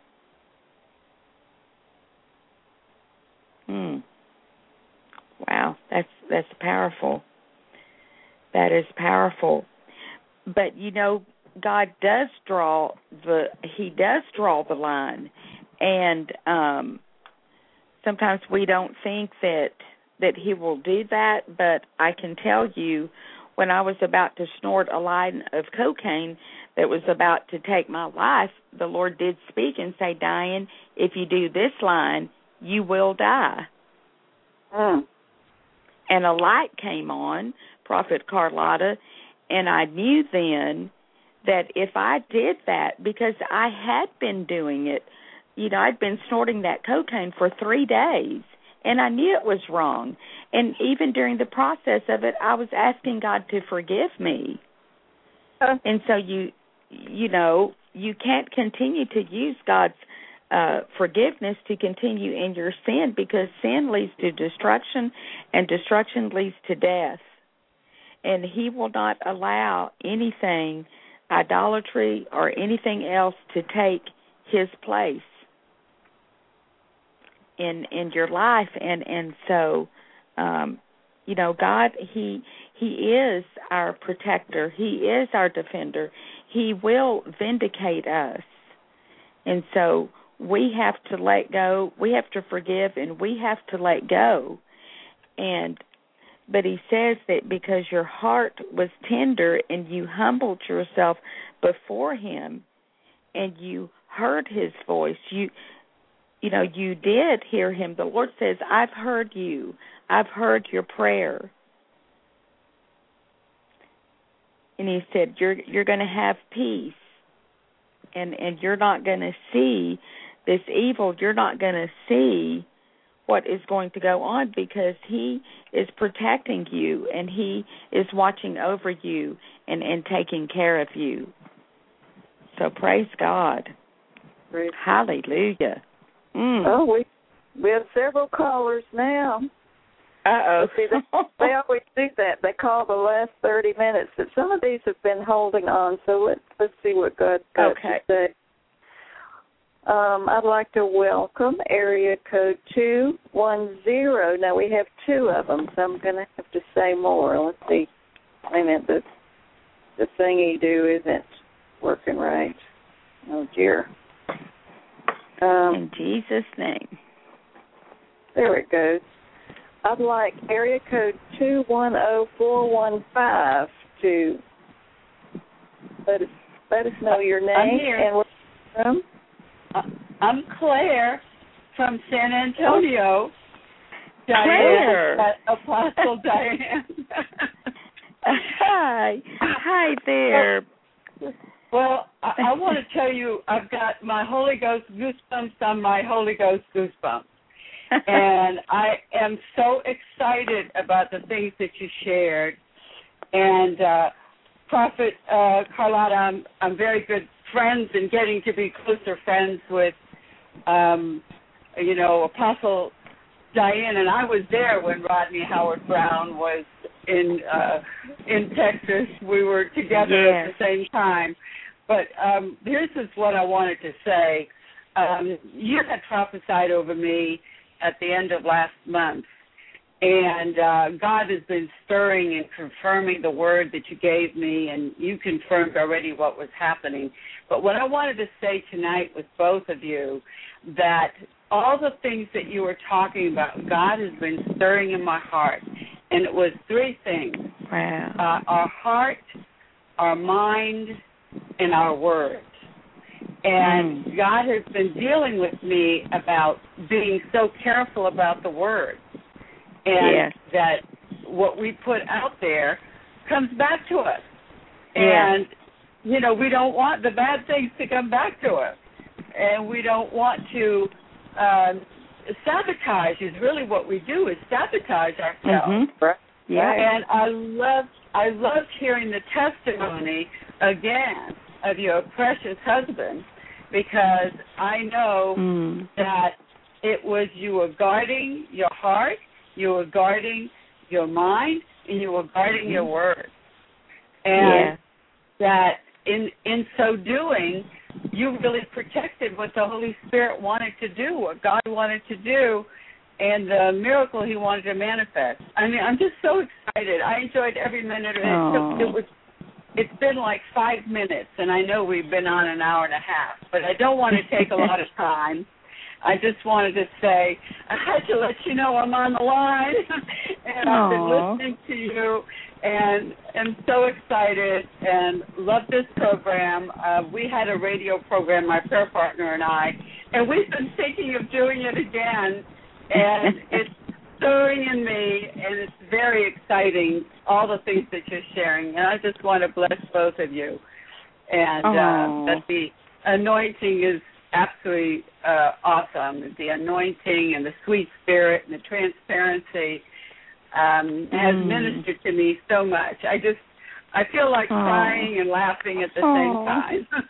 Hmm. Wow, that's that's powerful. That is powerful. But you know, God does draw the He does draw the line, and um, sometimes we don't think that that He will do that. But I can tell you, when I was about to snort a line of cocaine that was about to take my life, the Lord did speak and say, Diane, if you do this line, you will die. Mm. And a light came on, Prophet Carlotta, and I knew then that if I did that, because I had been doing it, you know, I'd been snorting that cocaine for three days, and I knew it was wrong. And even during the process of it, I was asking God to forgive me. Uh. And so you, you know, you can't continue to use God's uh, forgiveness to continue in your sin, because sin leads to destruction, and destruction leads to death. And He will not allow anything, idolatry or anything else, to take His place in in your life. And and so, um, you know, God, He He is our protector. He is our defender. He will vindicate us. And so we have to let go. We have to forgive, and we have to let go. And but He says that because your heart was tender and you humbled yourself before Him and you heard His voice, you you know, you did hear Him. The Lord says, I've heard you. I've heard your prayer. And He said, you're you're going to have peace, and, and you're not going to see this evil. You're not going to see what is going to go on, because He is protecting you, and He is watching over you and, and taking care of you. So praise God. Praise Hallelujah. Mm. Oh, we we have several callers now. Uh-oh. See, they, they always do that. They call the last thirty minutes. But some of these have been holding on, so let's, let's see what God got okay. to say. Um, I'd like to welcome area code two one zero. Now, we have two of them, so I'm going to have to say more. Let's see. Wait a minute. The, the thingy do isn't working right. Oh, dear. Um, In Jesus' name. There it goes. I'd like area code two one zero four one five to let us, let us know your name. I'm here. And where you're from. I'm Claire from San Antonio. Claire. Diane, Apostle Diane. Hi. Hi there. Well, I, I want to tell you, I've got my Holy Ghost goosebumps on my Holy Ghost goosebumps. And I am so excited about the things that you shared. And uh, Prophet uh, Carlotta, I'm, I'm very good friends and getting to be closer friends with, um, you know, Apostle Diane, and I was there when Rodney Howard Brown was in uh, in Texas. We were together yes. at the same time. But um, this is what I wanted to say. Um, you had prophesied over me at the end of last month, and uh, God has been stirring and confirming the word that you gave me, and you confirmed already what was happening. But what I wanted to say tonight with both of you, that all the things that you were talking about, God has been stirring in my heart, and it was three things. Wow. Uh, our heart, our mind, and our words. And mm. God has been dealing with me about being so careful about the word, and yes. that what we put out there comes back to us. Yes. And, you know, we don't want the bad things to come back to us. And we don't want to um, sabotage is really what we do, is sabotage ourselves. Mm-hmm. Yeah. And I love I loved hearing the testimony again of your precious husband, because I know mm. that it was you were guarding your heart, you were guarding your mind, and you were guarding mm-hmm. your words. And yeah. that in in so doing, you really protected what the Holy Spirit wanted to do, what God wanted to do, and the miracle he wanted to manifest. I mean, I'm just so excited. I enjoyed every minute of it. Aww. It was, it's been like five minutes, and I know we've been on an hour and a half, but I don't want to take a lot of time. I just wanted to say, I had to let you know I'm on the line, and Aww. I've been listening to you, and am so excited and love this program. Uh, we had a radio program, my prayer partner and I, and we've been thinking of doing it again, and it's stirring in me, and it's very exciting, all the things that you're sharing. And I just want to bless both of you. And uh, that the anointing is absolutely uh, awesome. The anointing and the sweet spirit and the transparency um, has mm. ministered to me so much. I just, I feel like Aww. crying and laughing at the Aww. same time.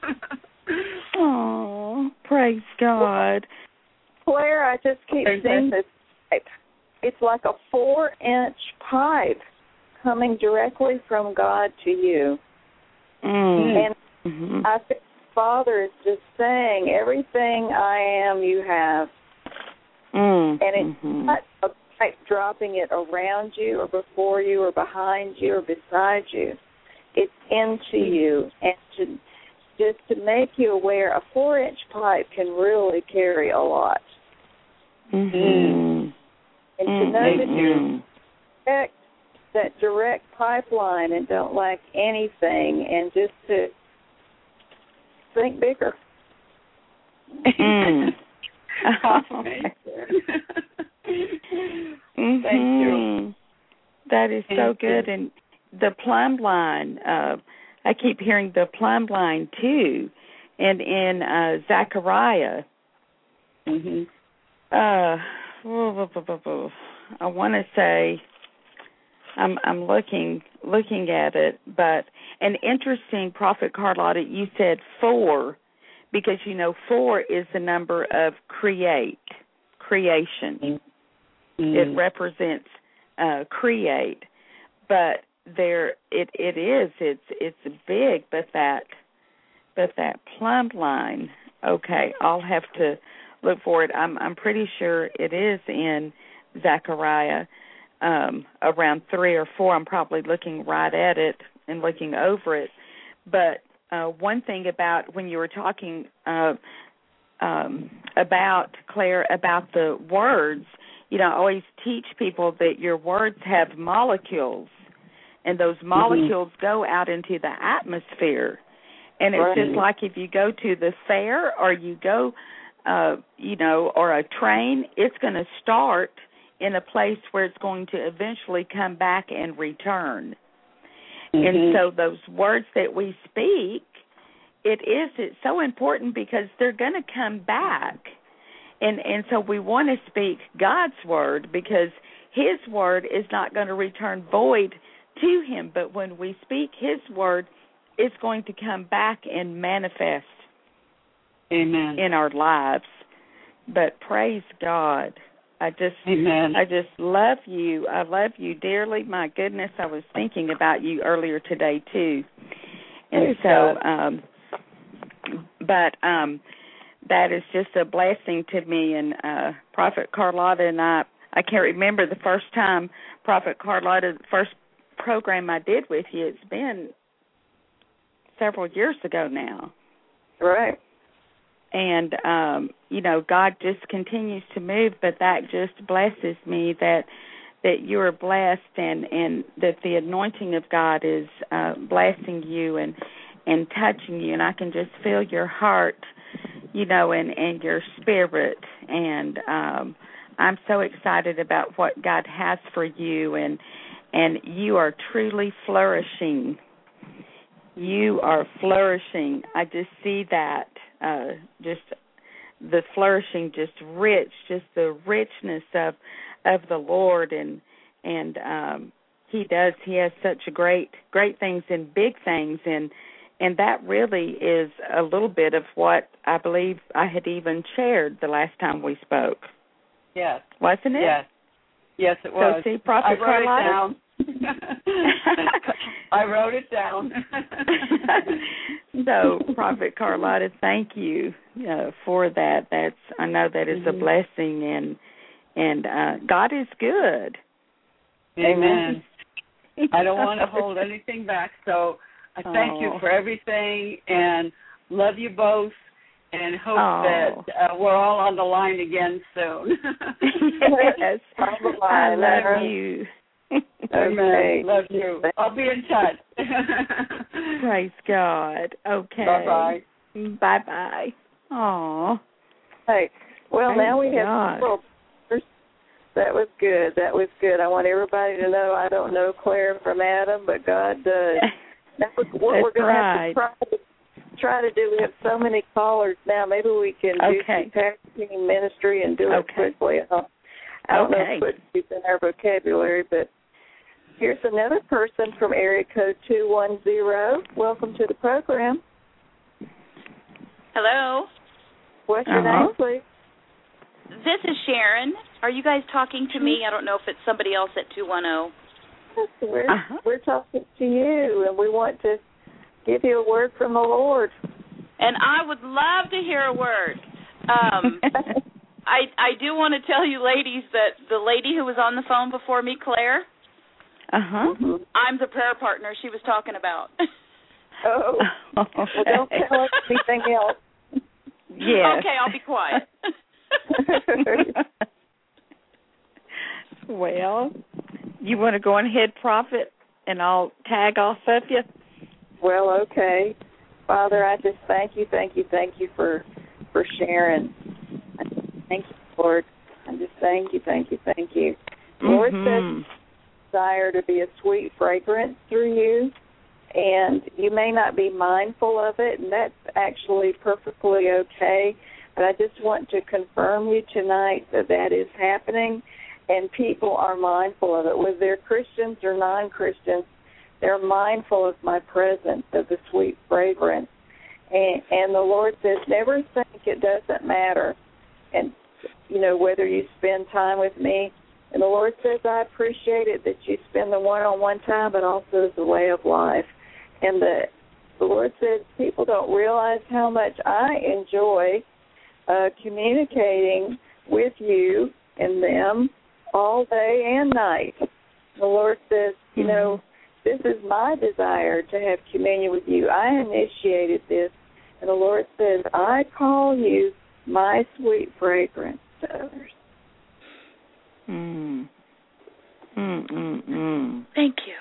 Oh, praise God. Claire, I just keep Thank seeing you. this pipe. It's like a four-inch pipe coming directly from God to you. Mm. And mm-hmm. I think Father is just saying, everything I am, you have. Mm. And it's mm-hmm. not a pipe dropping it around you or before you or behind you or beside you. It's into you. And to, just to make you aware, a four-inch pipe can really carry a lot. Mm-hmm. And to mm-hmm. know that you respect that direct pipeline and don't lack anything, and just to think bigger. Mm. Confirmation. mm-hmm. Thank you. That is Thank so you. good. And the plumb line, uh, I keep hearing the plumb line too. And in uh, Zechariah, Mm-hmm. uh, I want to say, I'm I'm looking looking at it, but an interesting, Prophet Carlotta, you said four, because you know four is the number of create, creation. Mm-hmm. It represents uh, create, but there it it is it's it's big, but that but that plumb line. Okay, I'll have to look for it. I'm I'm pretty sure it is in Zechariah. Um, around three or four. I'm probably looking right at it and looking over it. But uh, one thing about when you were talking uh, um, about, Claire, about the words, you know, I always teach people that your words have molecules, and those molecules mm-hmm. go out into the atmosphere. And it's right. just like if you go to the fair or you go, uh, you know, or a train, it's going to start in a place where it's going to eventually come back and return. Mm-hmm. And so those words that we speak, it is it's so important because they're going to come back. And and so we want to speak God's word, because his word is not going to return void to him. But when we speak his word, it's going to come back and manifest Amen. in our lives. But praise God. I just, Amen. I just love you. I love you dearly. My goodness, I was thinking about you earlier today too, and Praise so, God. um, but um, that is just a blessing to me. And uh, Prophet Carlotta and I, I can't remember the first time Prophet Carlotta, the first program I did with you. It's been several years ago now. Right. And, um, you know, God just continues to move, but that just blesses me that that you are blessed and, and that the anointing of God is uh, blessing you and, and touching you. And I can just feel your heart, you know, and, and your spirit. And um, I'm so excited about what God has for you, and and you are truly flourishing. You are flourishing. I just see that. Uh, just the flourishing, just rich, just the richness of of the Lord, and and um, He does. He has such a great, great things and big things, and and that really is a little bit of what I believe I had even shared the last time we spoke. Yes. Wasn't it? Yes. Yes, it was. So see, Prophet I wrote Carlotta? it down. I wrote it down. So, Prophet Carlotta, thank you uh, for that. That's I know that is a blessing, and and uh, God is good. Amen. I don't want to hold anything back, so I thank oh. you for everything, and love you both, and hope oh. that uh, we're all on the line again soon. Yes, I love you. Amen. Love you. I'll be in touch. Praise God. Okay. Bye-bye. Bye-bye. Aw. Hey, well, Praise now we have God. people. That was good. That was good. I want everybody to know I don't know Claire from Adam, but God does. That's what That's we're going right. to have to try to, try to do. We have so many callers now. Maybe we can Okay. do some tag team ministry and do it Okay. quickly. I don't, I don't Okay. know if it's in our vocabulary, but here's another person from area code two one zero. Welcome to the program. Hello. What's your Uh-huh. name, please? This is Sharon. Are you guys talking to me? I don't know if it's somebody else at two one zero. We're, Uh-huh. we're talking to you, and we want to give you a word from the Lord. And I would love to hear a word. Um, I I do want to tell you ladies that the lady who was on the phone before me, Claire, Uh-huh. I'm the prayer partner she was talking about. Oh, Okay. well, don't tell us anything else. Yes. Okay, I'll be quiet. Well, you want to go on ahead, Prophet, and I'll tag off of you? Well, okay. Father, I just thank you, thank you, thank you for for sharing. Thank you, Lord. I just thank you, thank you, thank you. Mm-hmm. Lord says desire to be a sweet fragrance through you, and you may not be mindful of it, and that's actually perfectly okay. But I just want to confirm you tonight that that is happening, and people are mindful of it. Whether they're Christians or non-Christians, they're mindful of my presence, of the sweet fragrance. And, and the Lord says, never think it doesn't matter, and you know, whether you spend time with me. And the Lord says, I appreciate it that you spend the one-on-one time, but also as a way of life. And the, the Lord says, people don't realize how much I enjoy uh, communicating with you and them all day and night. The Lord says, you know, this is my desire to have communion with you. I initiated this. And the Lord says, I call you my sweet fragrance to others. Mm. Mm, mm, mm. Thank you.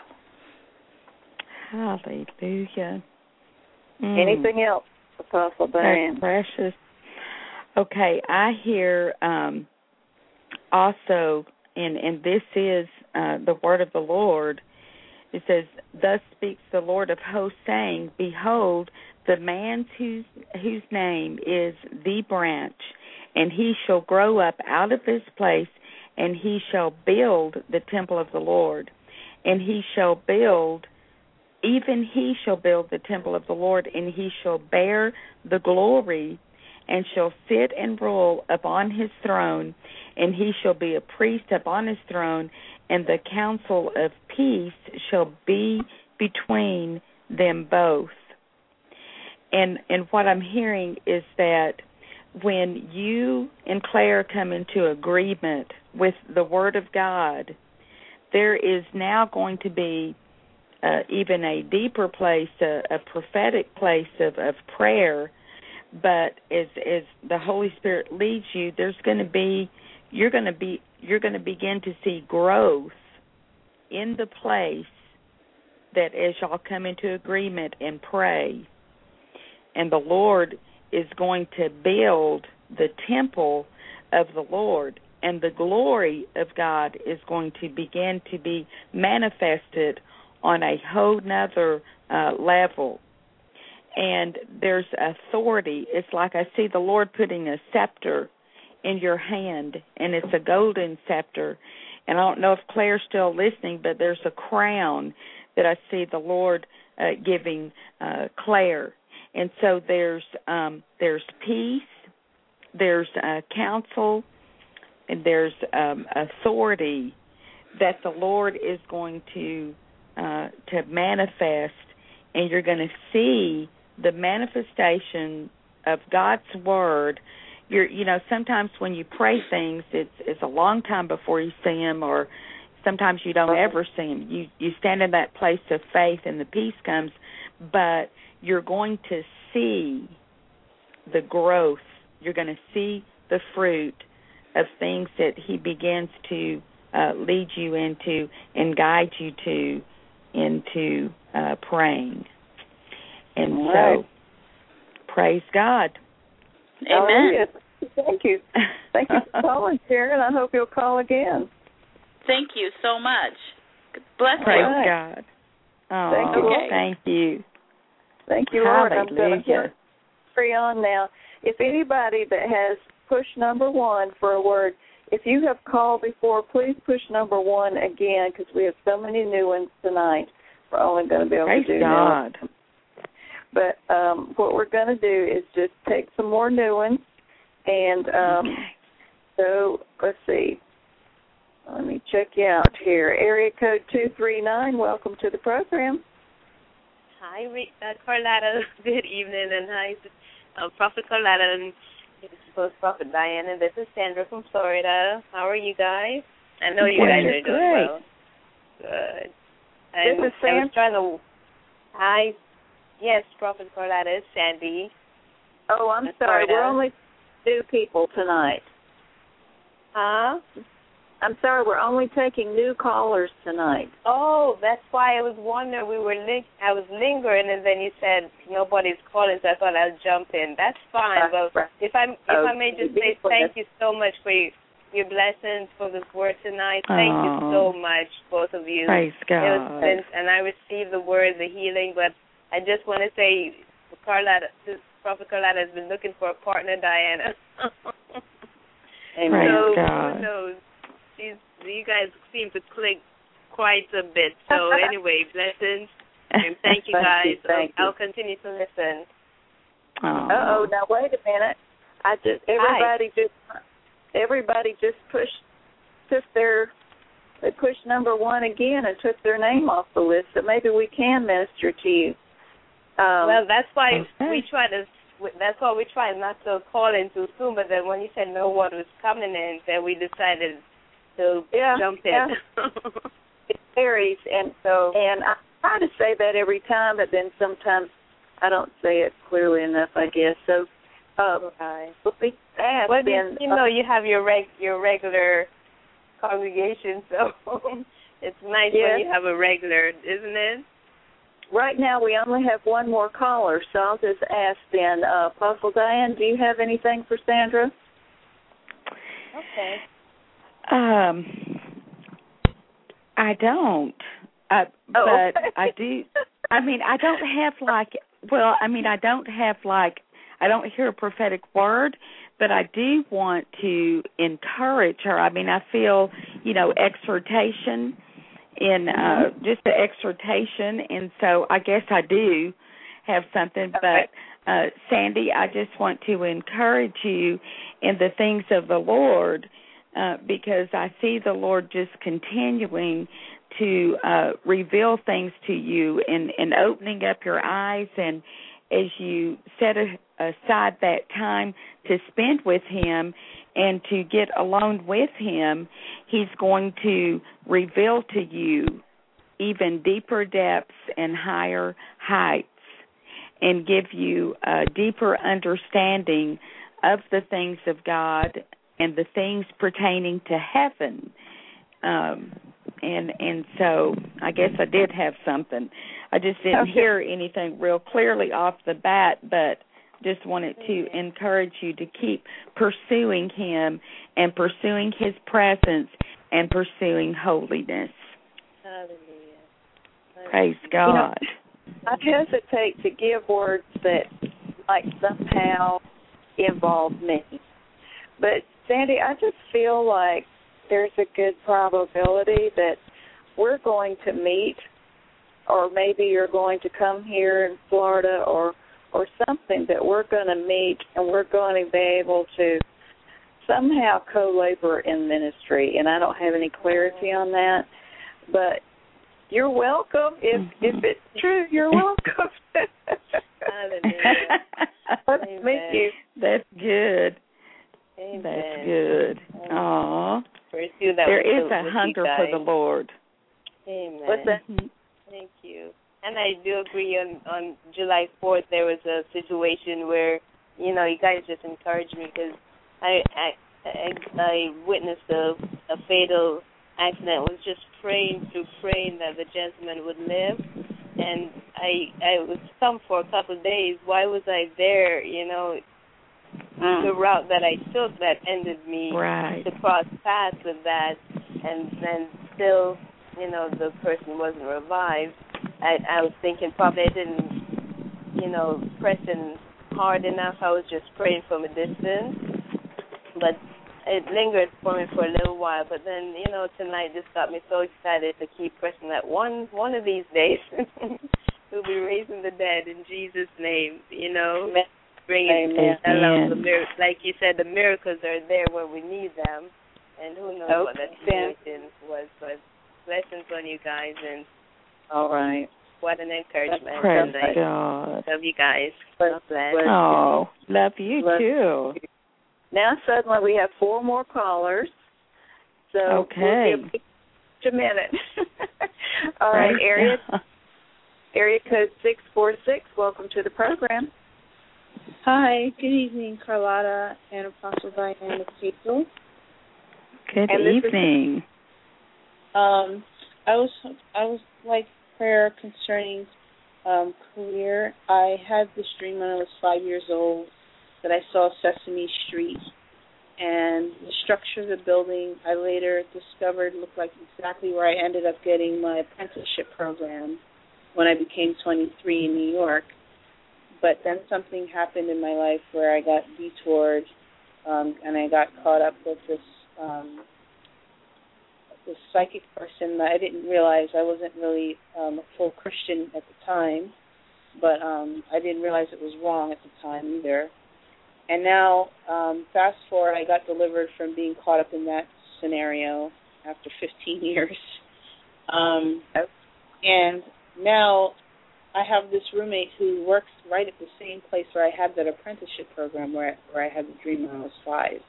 Hallelujah. Mm. Anything else, Apostle Diane? That's precious. Okay, I hear um, also, and, and this is uh, the word of the Lord. It says, thus speaks the Lord of hosts, saying, behold, the man whose, whose name is the branch, and he shall grow up out of his place, and he shall build the temple of the Lord. And he shall build, even he shall build the temple of the Lord, and he shall bear the glory and shall sit and rule upon his throne, and he shall be a priest upon his throne, and the counsel of peace shall be between them both. And and what I'm hearing is that when you and Claire come into agreement with the Word of God, there is now going to be uh, even a deeper place, a, a prophetic place of, of prayer. But as as the Holy Spirit leads you, there's going to be you're going to be you're going to begin to see growth in the place that as y'all come into agreement and pray, and the Lord is going to build the temple of the Lord, and the glory of God is going to begin to be manifested on a whole nother uh, level. And there's authority. It's like I see the Lord putting a scepter in your hand, and it's a golden scepter. And I don't know if Claire's still listening, but there's a crown that I see the Lord uh, giving uh, Claire. And so there's um, there's peace, there's uh, counsel, and there's um, authority that the Lord is going to uh, to manifest, and you're going to see the manifestation of God's Word. You're, you know, sometimes when you pray things, it's it's a long time before you see them, or sometimes you don't ever see them. You you stand in that place of faith, and the peace comes, but you're going to see the growth. You're going to see the fruit of things that He begins to uh, lead you into and guide you to into uh, praying. And right. so, praise God. Amen. Thank you. Thank you for calling, Sharon. I hope you'll call again. Thank you so much. Bless Praise you. God. Oh, Thank you, Lord. Thank you. Thank you, Lord. I'm going to Hallelujah. free on now. If anybody that has push number one for a word, if you have called before, please push number one again, because we have so many new ones tonight. We're only going to be able Praise to do God. now. But um, what we're going to do is just take some more new ones. And um, okay. so let's see. Let me check you out here. Area code two three nine, welcome to the program. Hi, uh, Carlotta. Good evening, and hi, uh, Prophet Carlotta, and both Prophet Diane, and this is Sandra from Florida. How are you guys? I know you guys are doing great. well. Good. And This is I Sandra. was trying to. Hi. Yes, Prophet Carlotta, it's Sandy. Oh, I'm That's sorry. Florida. We're only two people tonight. Huh? I'm sorry. We're only taking new callers tonight. Oh, that's why I was wondering. We were link. I was lingering, and then you said nobody's calling, so I thought I'd jump in. That's fine. Uh, But if I if oh, I may just say thank you so much for your, your blessings for this word tonight. Thank you so much, both of you. Praise God. It was been, and I received the word, the healing. But I just want to say, Carlotta, Prophet Carlotta has been looking for a partner, Diana. Amen. Praise so God. who knows? These, you guys seem to click quite a bit. So anyway, blessings, and thank you Thank guys. you, thank I'll, you. I'll continue to listen. Oh. Uh-oh, now wait a minute. I just everybody just everybody just pushed took their they pushed number one again and took their name off the list. So maybe we can minister to you. Um, Well, that's why okay. we try to. That's why we try not to call in too soon. But then when you said no one was coming in, then we decided to yeah, jump in. Yeah. It varies, and so and I try to say that every time, but then sometimes I don't say it clearly enough, I guess. So, um, okay. we'll be asked Well, then. you, you know, you have your reg your regular congregation, so it's nice Yeah. when you have a regular, isn't it? Right now, we only have one more caller, so I'll just ask then, uh, Apostle Diane, do you have anything for Sandra? Okay. Um, I don't. Uh, Oh, but okay. I do. I mean, I don't have like. Well, I mean, I don't have like. I don't hear a prophetic word, but I do want to encourage her. I mean, I feel, you know, exhortation in uh, just the exhortation, and so I guess I do have something, but uh, Sandy, I just want to encourage you in the things of the Lord uh, because I see the Lord just continuing to uh, reveal things to you and, and opening up your eyes, and as you set a, aside that time to spend with Him and to get alone with Him, He's going to reveal to you even deeper depths and higher heights and give you a deeper understanding of the things of God and the things pertaining to heaven. Um, and and so I guess I did have something. I just didn't okay. hear anything real clearly off the bat, but just wanted to encourage you to keep pursuing Him and pursuing His presence and pursuing holiness. Hallelujah. Hallelujah. Praise God. You know, I hesitate to give words that like somehow involve me. But Sandy, I just feel like there's a good probability that we're going to meet, or maybe you're going to come here in Florida or or something, that we're going to meet and we're going to be able to somehow co-labor in ministry. And I don't have any clarity on that, but you're welcome. If mm-hmm. if it's true, you're welcome. Let's meet you. That's good. Amen. That's good. Aww. That there is a hunger for the Lord. Amen. What's that? Thank you. And I do agree on, on July fourth there was a situation where, you know, you guys just encouraged me because I, I, I, I witnessed a, a fatal accident. I was just praying through praying that the gentleman would live. And I I was stumped for a couple of days. Why was I there, you know? Mm. The route that I took that ended me right. to cross paths with that, and then still, you know, the person wasn't revived. I, I was thinking probably I didn't, you know, press in hard enough. I was just praying from a distance, but it lingered for me for a little while. But then, you know, tonight just got me so excited to keep pressing that. One one of these days, we'll be raising the dead in Jesus' name. You know. Bringing along the mir- like you said, the miracles are there where we need them, and who knows okay. what that situation was. But blessings on you guys, and all right, what an encouragement! Praise God. Love you guys. God bless. Oh, love you bless too. You. Now suddenly we have four more callers, so okay, we'll give a minute. All right, right, area area code six four six. Welcome to the program. Hi, good evening, Carlotta and Apostle Diane Hazel. Good and evening. Is, um, I was I was like prayer concerning um, career. I had this dream when I was five years old that I saw Sesame Street, and the structure of the building I later discovered looked like exactly where I ended up getting my apprenticeship program when I became twenty-three in New York. But then something happened in my life where I got detoured, um, and I got caught up with this um, this psychic person that I didn't realize. I wasn't really um, a full Christian at the time, but um, I didn't realize it was wrong at the time either. And now, um, fast forward, I got delivered from being caught up in that scenario after fifteen years. Um, and now I have this roommate who works right at the same place where I had that apprenticeship program where, where I had the dream when I was five.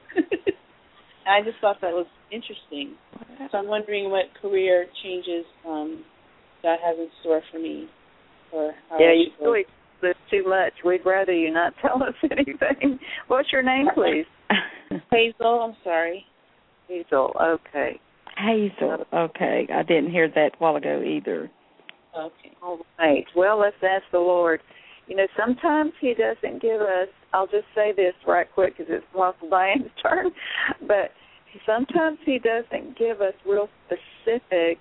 I just thought that was interesting. So I'm wondering what career changes um, God has in store for me. Or how yeah, you really live too much. We'd rather you not tell us anything. What's your name, please? Hazel, I'm sorry. Hazel, okay. Hazel, okay. I didn't hear that a while ago either. Okay. All right. Well, let's ask the Lord. You know, sometimes He doesn't give us, I'll just say this right quick because it's Apostle Diane's turn, but sometimes He doesn't give us real specific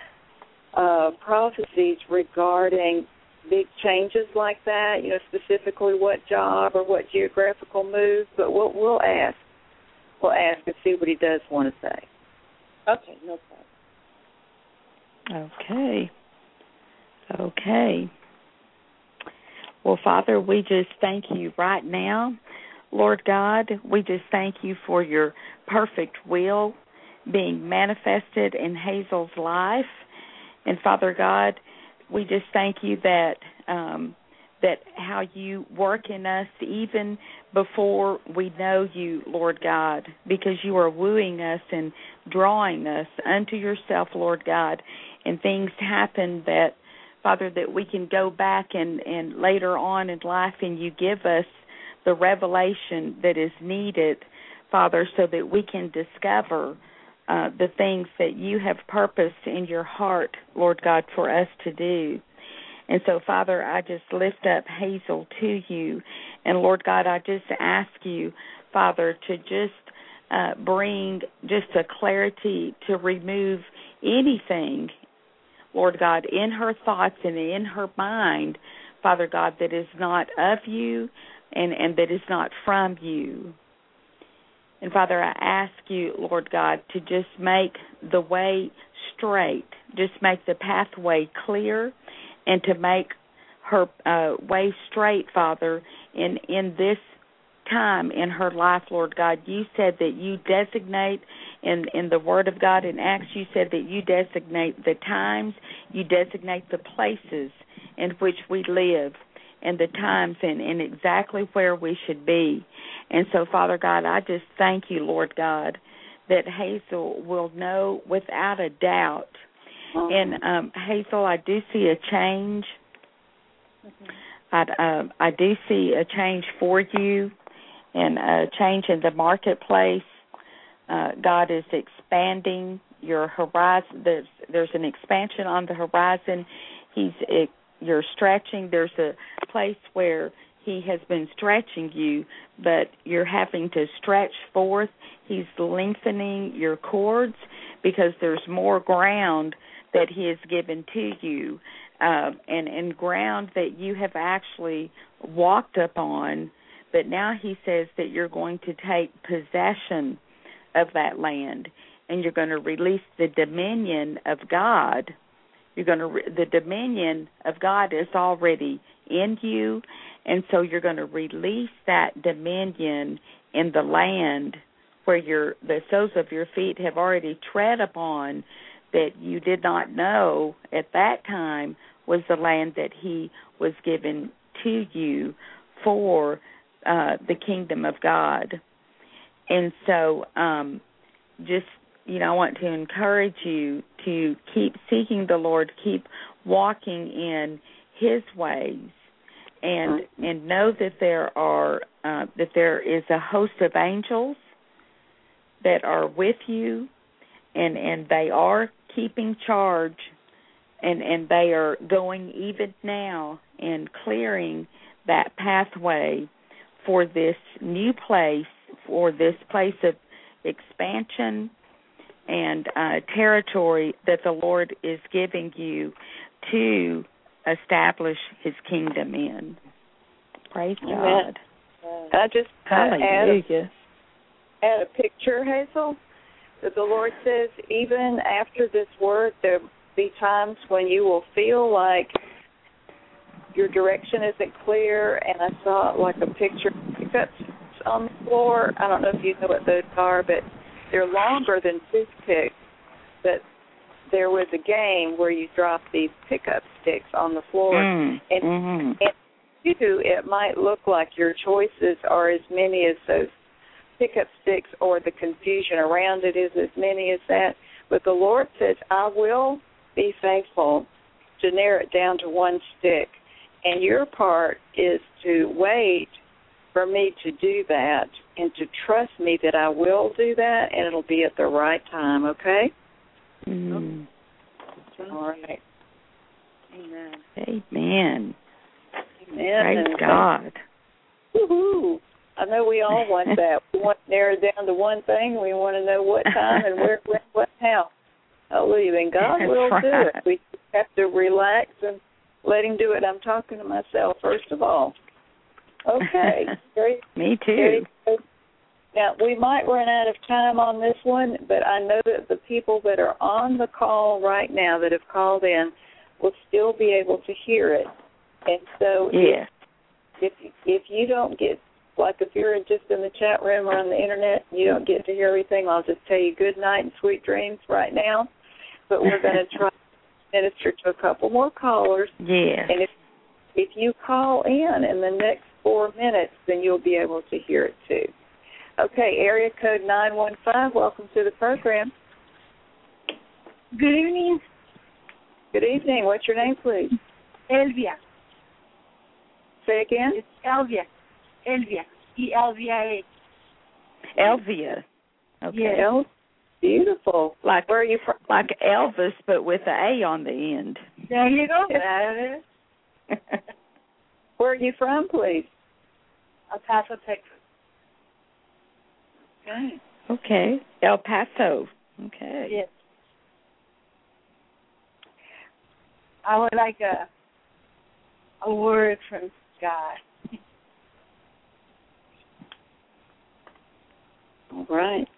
uh, prophecies regarding big changes like that, you know, specifically what job or what geographical move, but we'll, we'll ask. We'll ask and see what He does want to say. Okay, no problem. Okay. Okay. Well, Father, we just thank you right now. Lord God, we just thank you for your perfect will being manifested in Hazel's life. And, Father God, we just thank you that um, that how you work in us even before we know you, Lord God, because you are wooing us and drawing us unto yourself, Lord God, and things happen that, Father, that we can go back and, and later on in life and you give us the revelation that is needed, Father, so that we can discover uh, the things that you have purposed in your heart, Lord God, for us to do. And so, Father, I just lift up Hazel to you. And, Lord God, I just ask you, Father, to just uh, bring just a clarity to remove anything, Lord God, in her thoughts and in her mind, Father God, that is not of you and, and that is not from you. And, Father, I ask you, Lord God, to just make the way straight, just make the pathway clear, and to make her uh, way straight, Father, in, in this time in her life, Lord God. You said that you designate in, in the Word of God in Acts, you said that you designate the times, you designate the places in which we live, and the times and, and exactly where we should be. And so, Father God, I just thank you, Lord God, that Hazel will know without a doubt. And um, Hazel, I do see a change. Mm-hmm. I, uh, I do see a change for you and a change in the marketplace. Uh, God is expanding your horizon. There's, there's an expansion on the horizon. He's it, you're stretching. There's a place where he has been stretching you, but you're having to stretch forth. He's lengthening your cords because there's more ground that he has given to you, uh, and, and ground that you have actually walked upon, but now he says that you're going to take possession of that land, and you're going to release the dominion of God. You're going to re- the dominion of God is already in you, and so you're going to release that dominion in the land where your the soles of your feet have already tread upon, that you did not know at that time was the land that he was given to you for uh, the kingdom of God. And so um, just, you know, I want to encourage you to keep seeking the Lord, keep walking in his ways, and and know that there are uh, that there is a host of angels that are with you, and, and they are keeping charge, and, and they are going even now and clearing that pathway for this new place, for this place of expansion and uh, territory that the Lord is giving you to establish his kingdom in. Praise Amen. God. I just uh, add, a, add a picture, Hazel, that the Lord says even after this word, there will be times when you will feel like your direction isn't clear, and I saw like a picture of pickups on the floor. I don't know if you know what those are, but they're longer than toothpicks. But there was a game where you drop these pickup sticks on the floor, mm, and, mm-hmm. and you, it might look like your choices are as many as those pickup sticks, or the confusion around it is as many as that. But the Lord says, I will be faithful to narrow it down to one stick. And your part is to wait for me to do that and to trust me that I will do that, and it'll be at the right time, okay? Mm. All right. Amen. Amen. Amen. Praise and God. Woo-hoo. I know we all want that. We want to narrow down to one thing. We want to know what time and where, when, what, how. Hallelujah. And God That's will right. do it. We just have to relax and let him do it. I'm talking to myself, first of all. Okay. Very, Me too. very good. Now, we might run out of time on this one, but I know that the people that are on the call right now that have called in will still be able to hear it. And so yes. if if if you don't get, like if you're just in the chat room or on the internet, you don't get to hear everything, I'll just tell you good night and sweet dreams right now. But we're going to try to minister to a couple more callers. Yes. And if if you call in in the next four minutes, then you'll be able to hear it too. Okay, area code nine one five, welcome to the program. Good evening. Good evening. What's your name, please? Elvia. Say again? It's Elvia. Elvia. E L V I A. Elvia. Okay. Yeah, El- beautiful. Like, where are you from? Like Elvis, but with the A on the end. There you go. There it is. Where are you from, please? El Paso, Texas. Okay. Okay. El Paso. Okay. Yes. I would like a a word from God. All right.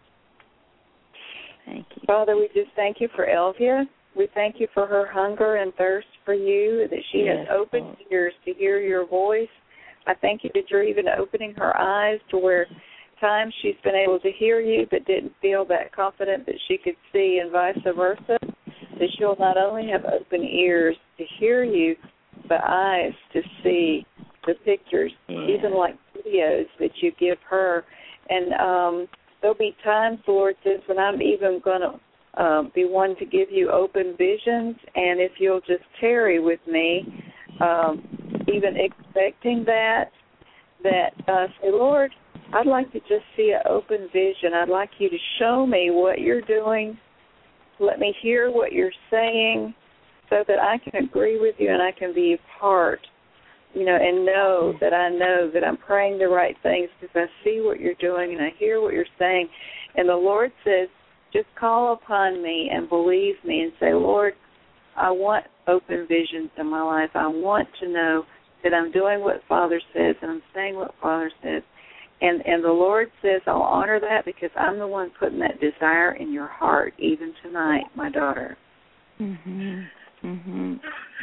Thank you. Father, we just thank you for Elvia. We thank you for her hunger and thirst for you, that she Yes, has open Lord. ears to hear your voice. I thank you that you're even opening her eyes to where times she's been able to hear you but didn't feel that confident that she could see, and vice versa, that she'll not only have open ears to hear you, but eyes to see the pictures, Yeah. even like videos that you give her. And um, there'll be times, Lord says, when I'm even going to uh, be one to give you open visions, and if you'll just tarry with me, um, even expecting that, that uh, say, Lord, I'd like to just see an open vision. I'd like you to show me what you're doing. Let me hear what you're saying so that I can agree with you and I can be a part, you know, and know that I know that I'm praying the right things because I see what you're doing and I hear what you're saying. And the Lord says, just call upon me and believe me and say, Lord, I want open visions in my life. I want to know that I'm doing what Father says and I'm saying what Father says. And and the Lord says, I'll honor that because I'm the one putting that desire in your heart even tonight, my daughter. Mhm. Mhm.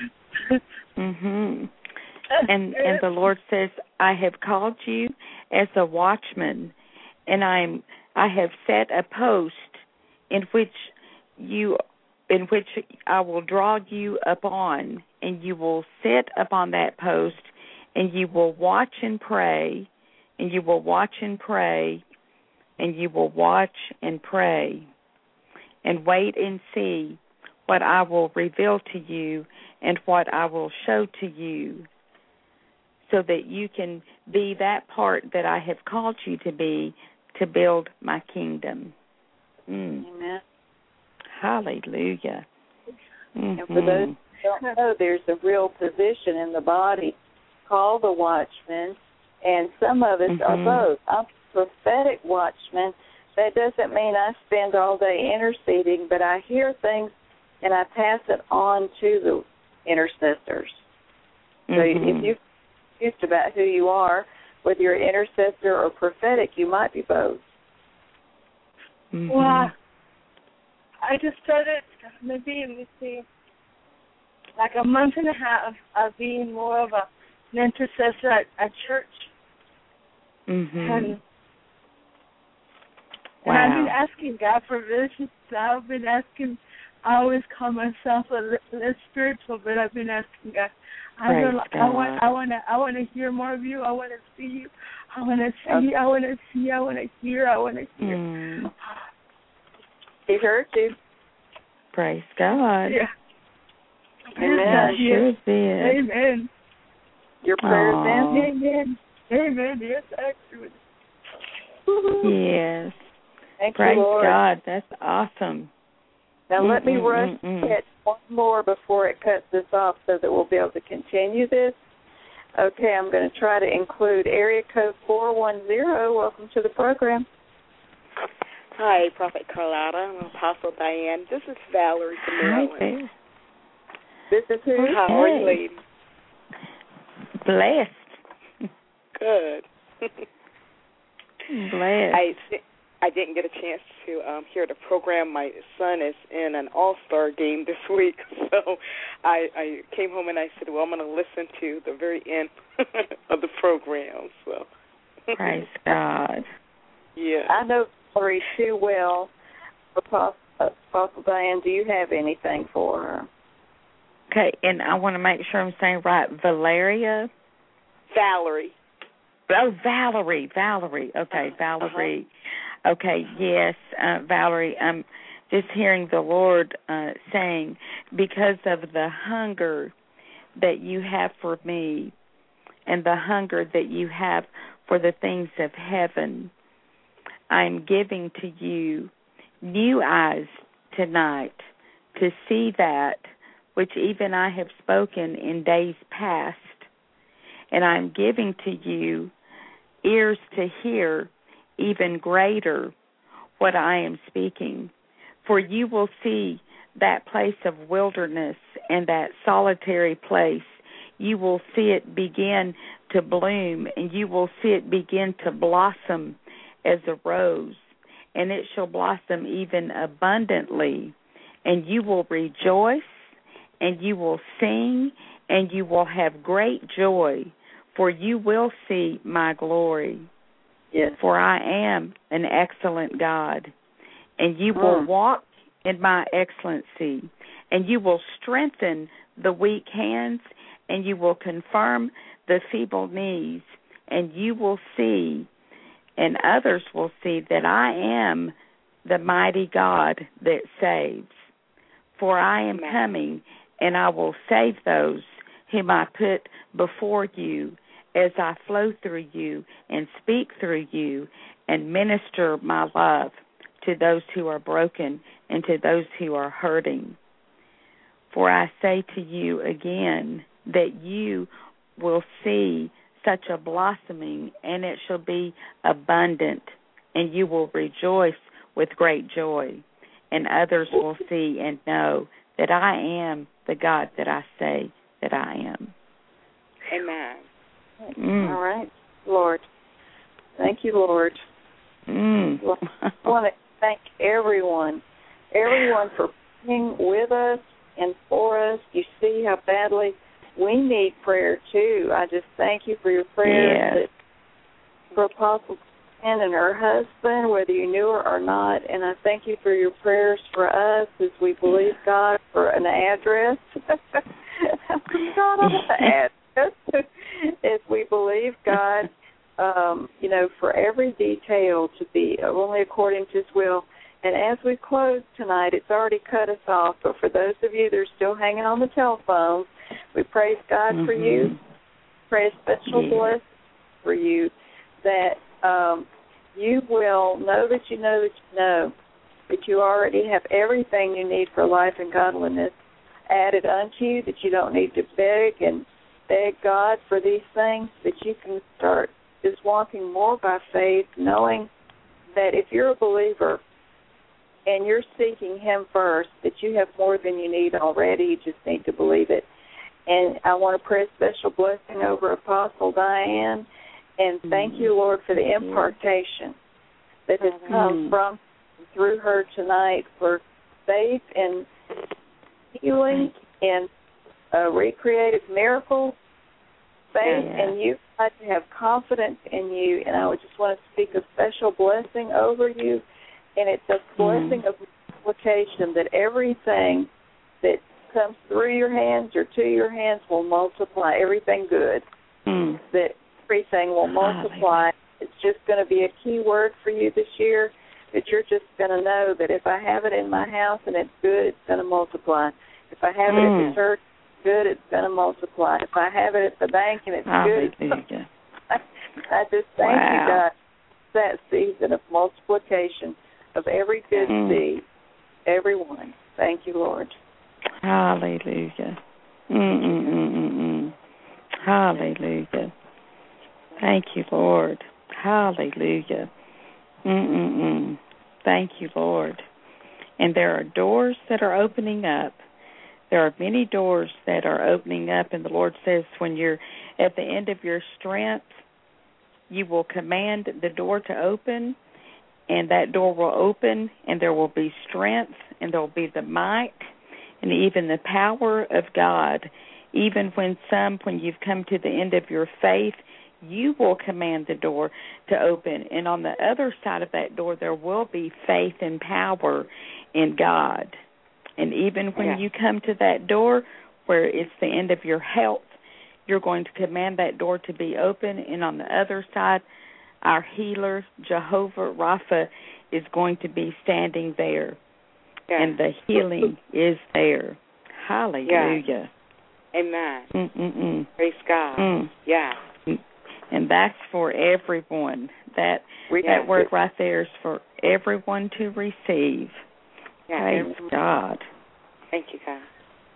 Mhm. And and the Lord says, I have called you as a watchman, and I'm I have set a post in which you in which I will draw you upon, and you will sit upon that post, and you will watch and pray, and you will watch and pray, and you will watch and pray, and wait and see what I will reveal to you and what I will show to you, so that you can be that part that I have called you to be to build my kingdom. Mm. Amen. Hallelujah. Mm-hmm. And for those who don't know, there's a real position in the body called the watchman, and some of us mm-hmm. are both. I'm a prophetic watchman. That doesn't mean I spend all day interceding, but I hear things and I pass it on to the intercessors. Mm-hmm. So if you're confused about who you are, whether you're an intercessor or prophetic, you might be both. Mm-hmm. Well, I just started maybe, let me see, like a month and a half of being more of a, an intercessor at, at church. Mm-hmm. And, wow. and I've been asking God for visions. I've been asking, I always call myself a, a spiritual, but I've been asking God. I Praise don't. God. I want. I want to. I want to hear more of you. I want to see you. I want to see. I want to see. I want to hear. I want to hear. Mm. He heard you. Praise God. Yeah. Amen. I sure did. Amen. Your prayers Aww. answered. Amen. Amen. Yes, actually. Yes. Thank Praise you, Lord. God. That's awesome. Now mm, let me mm, rush mm, mm. to catch one more before it cuts this off so that we'll be able to continue this. Okay, I'm going to try to include area code four one zero. Welcome to the program. Hi, Prophet Carlotta and Apostle Diane. This is Valerie from Hi Maryland. This is who? How are you, ladies? Blessed. Good. Blessed. I, I I didn't get a chance to um, hear the program. My son is in an all-star game this week, so I, I came home and I said, well, I'm going to listen to the very end of the program. So, praise God. Yeah, I know Valerie too well. Apostle, Apostle Diane, do you have anything for her? Okay, and I want to make sure I'm saying right, Valeria? Valerie. Oh, Valerie, Valerie. Okay, Valerie. Uh-huh. Okay, yes, uh, Valerie, I'm just hearing the Lord uh, saying, because of the hunger that you have for me and the hunger that you have for the things of heaven, I'm giving to you new eyes tonight to see that which even I have spoken in days past, and I'm giving to you ears to hear even greater what I am speaking. For you will see that place of wilderness and that solitary place. You will see it begin to bloom, and you will see it begin to blossom as a rose, and it shall blossom even abundantly, and you will rejoice, and you will sing, and you will have great joy, for you will see my glory. Yes. For I am an excellent God, and you will mm. walk in my excellency, and you will strengthen the weak hands, and you will confirm the feeble knees, and you will see, and others will see, that I am the mighty God that saves. For I am coming, and I will save those whom I put before you, as I flow through you and speak through you and minister my love to those who are broken and to those who are hurting. For I say to you again that you will see such a blossoming, and it shall be abundant, and you will rejoice with great joy, and others will see and know that I am the God that I say that I am. Amen. Mm. All right, Lord. Thank you, Lord. Mm. Well, I want to thank everyone, everyone for being with us and for us. You see how badly we need prayer, too. I just thank you for your prayers yes. for Apostle Ann and her husband, whether you knew her or not. And I thank you for your prayers for us as we believe God for an address. God, on the address. As we believe God, um, you know, for every detail to be only according to His will. And as we close tonight, it's already cut us off, but for those of you that are still hanging on the telephone, we praise God mm-hmm. for you. Pray a special yeah. blessing for you that um, you will know that you know that you know that you already have everything you need for life and godliness added unto you, that you don't need to beg and beg God for these things, that you can start just walking more by faith, knowing that if you're a believer and you're seeking Him first, that you have more than you need already. You just need to believe it. And I want to pray a special blessing over Apostle Diane, and thank you, Lord, for the impartation that has come from through her tonight for faith and healing and uh, recreative miracles, faith yeah. in you, God, to have confidence in you. And I would just want to speak a special blessing over you. And it's a blessing mm. of multiplication, that everything that comes through your hands or to your hands will multiply, everything good, mm. that everything will multiply. It's just going to be a key word for you this year, that you're just going to know that if I have it in my house and it's good, it's going to multiply. If I have mm. it at the church, good, it's going to multiply. If I have it at the bank and it's Hallelujah. good, I just thank wow. you, God, for that season of multiplication of every good mm. seed, everyone. Thank you, Lord. Hallelujah. Mm-mm-mm-mm-mm. Hallelujah. Thank you, Lord. Hallelujah. Mm-mm-mm. Thank you, Lord. And there are doors that are opening up. There are many doors that are opening up, and the Lord says when you're at the end of your strength, you will command the door to open, and that door will open, and there will be strength, and there will be the might, and even the power of God. Even when some, when you've come to the end of your faith, you will command the door to open. And on the other side of that door, there will be faith and power in God. And even when yeah. you come to that door where it's the end of your health, you're going to command that door to be open. And on the other side, our healer, Jehovah Rapha, is going to be standing there. Yeah. And the healing is there. Hallelujah. Yeah. Amen. Mm-mm-mm. Praise God. Mm. Yeah. And that's for everyone. That we that word right there is for everyone to receive. Yeah, Praise everyone. God. Thank you, God.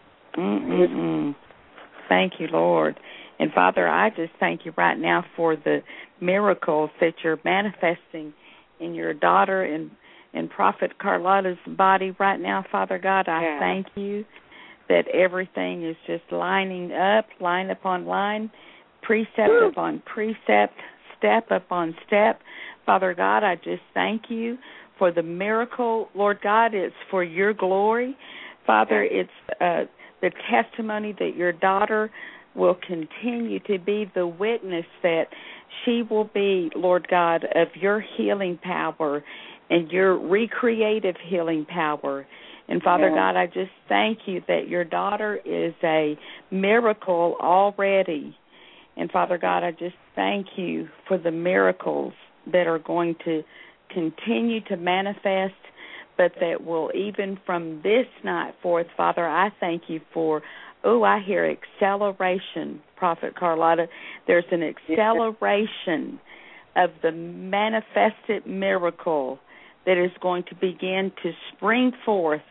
Mm-mm-mm. Thank you, Lord. And, Father, I just thank you right now for the miracles that you're manifesting in your daughter and, and Prophet Carlotta's body right now, Father God. I yeah. thank you that everything is just lining up, line upon line, precept upon precept, step upon step. Father God, I just thank you for the miracle. Lord God, it's for your glory. Father, it's uh, the testimony that your daughter will continue to be the witness that she will be, Lord God, of your healing power and your recreative healing power. And, Father yeah. God, I just thank you that your daughter is a miracle already. And, Father God, I just thank you for the miracles that are going to continue to manifest, but that will even from this night forth, Father, I thank you for, oh, I hear acceleration, Prophet Carlotta. There's an acceleration of the manifested miracle that is going to begin to spring forth.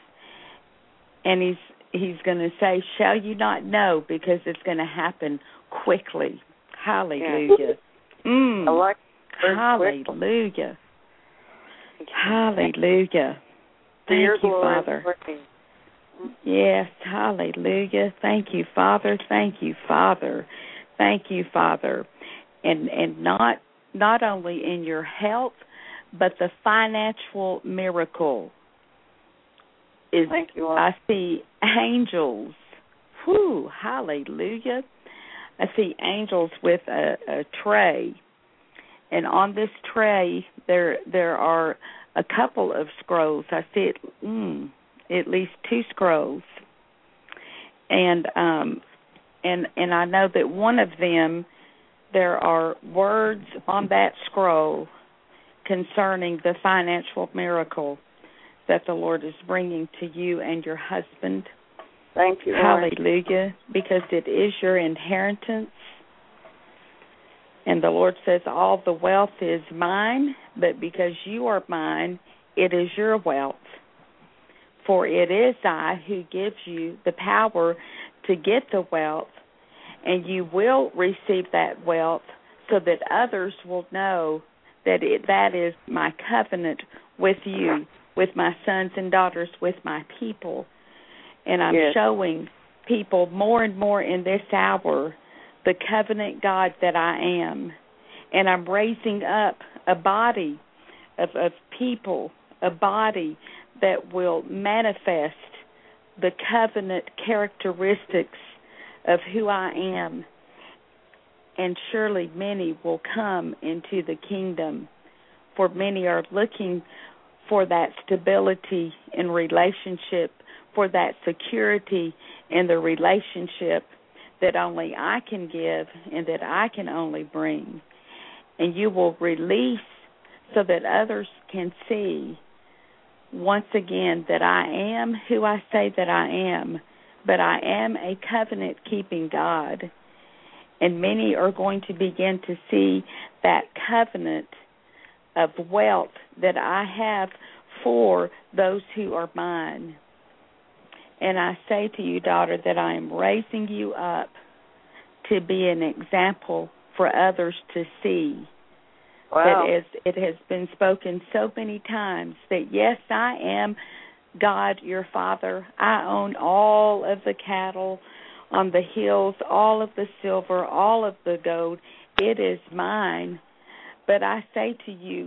And he's he's going to say, shall you not know, because it's going to happen quickly. Hallelujah. Yeah. Mm. I like Hallelujah. Hallelujah. Thank Your you, Father. Yes, hallelujah. Thank you, Father. Thank you, Father. Thank you, Father. And and not not only in your health, but the financial miracle is, Thank you, I see angels. Whew, hallelujah. I see angels with a, a tray. And on this tray, there there are a couple of scrolls. I see it, mm, at least two scrolls. And um, and and I know that one of them, there are words on that scroll concerning the financial miracle that the Lord is bringing to you and your husband. Thank you, Lord. Hallelujah, because it is your inheritance. And the Lord says, all the wealth is mine, but because you are mine, it is your wealth. For it is I who gives you the power to get the wealth, and you will receive that wealth so that others will know that it, that is my covenant with you, with my sons and daughters, with my people. And I'm yes. showing people more and more in this hour the covenant God that I am. And I'm raising up a body of, of people, a body that will manifest the covenant characteristics of who I am. And surely many will come into the kingdom, for many are looking for that stability in relationship, for that security in the relationship that only I can give and that I can only bring. And you will release so that others can see once again that I am who I say that I am, but I am a covenant-keeping God. And many are going to begin to see that covenant of wealth that I have for those who are mine. And I say to you, daughter, that I am raising you up to be an example for others to see. Wow. That as it has been spoken so many times, that yes, I am God, your Father. I own all of the cattle on the hills, all of the silver, all of the gold. It is mine. But I say to you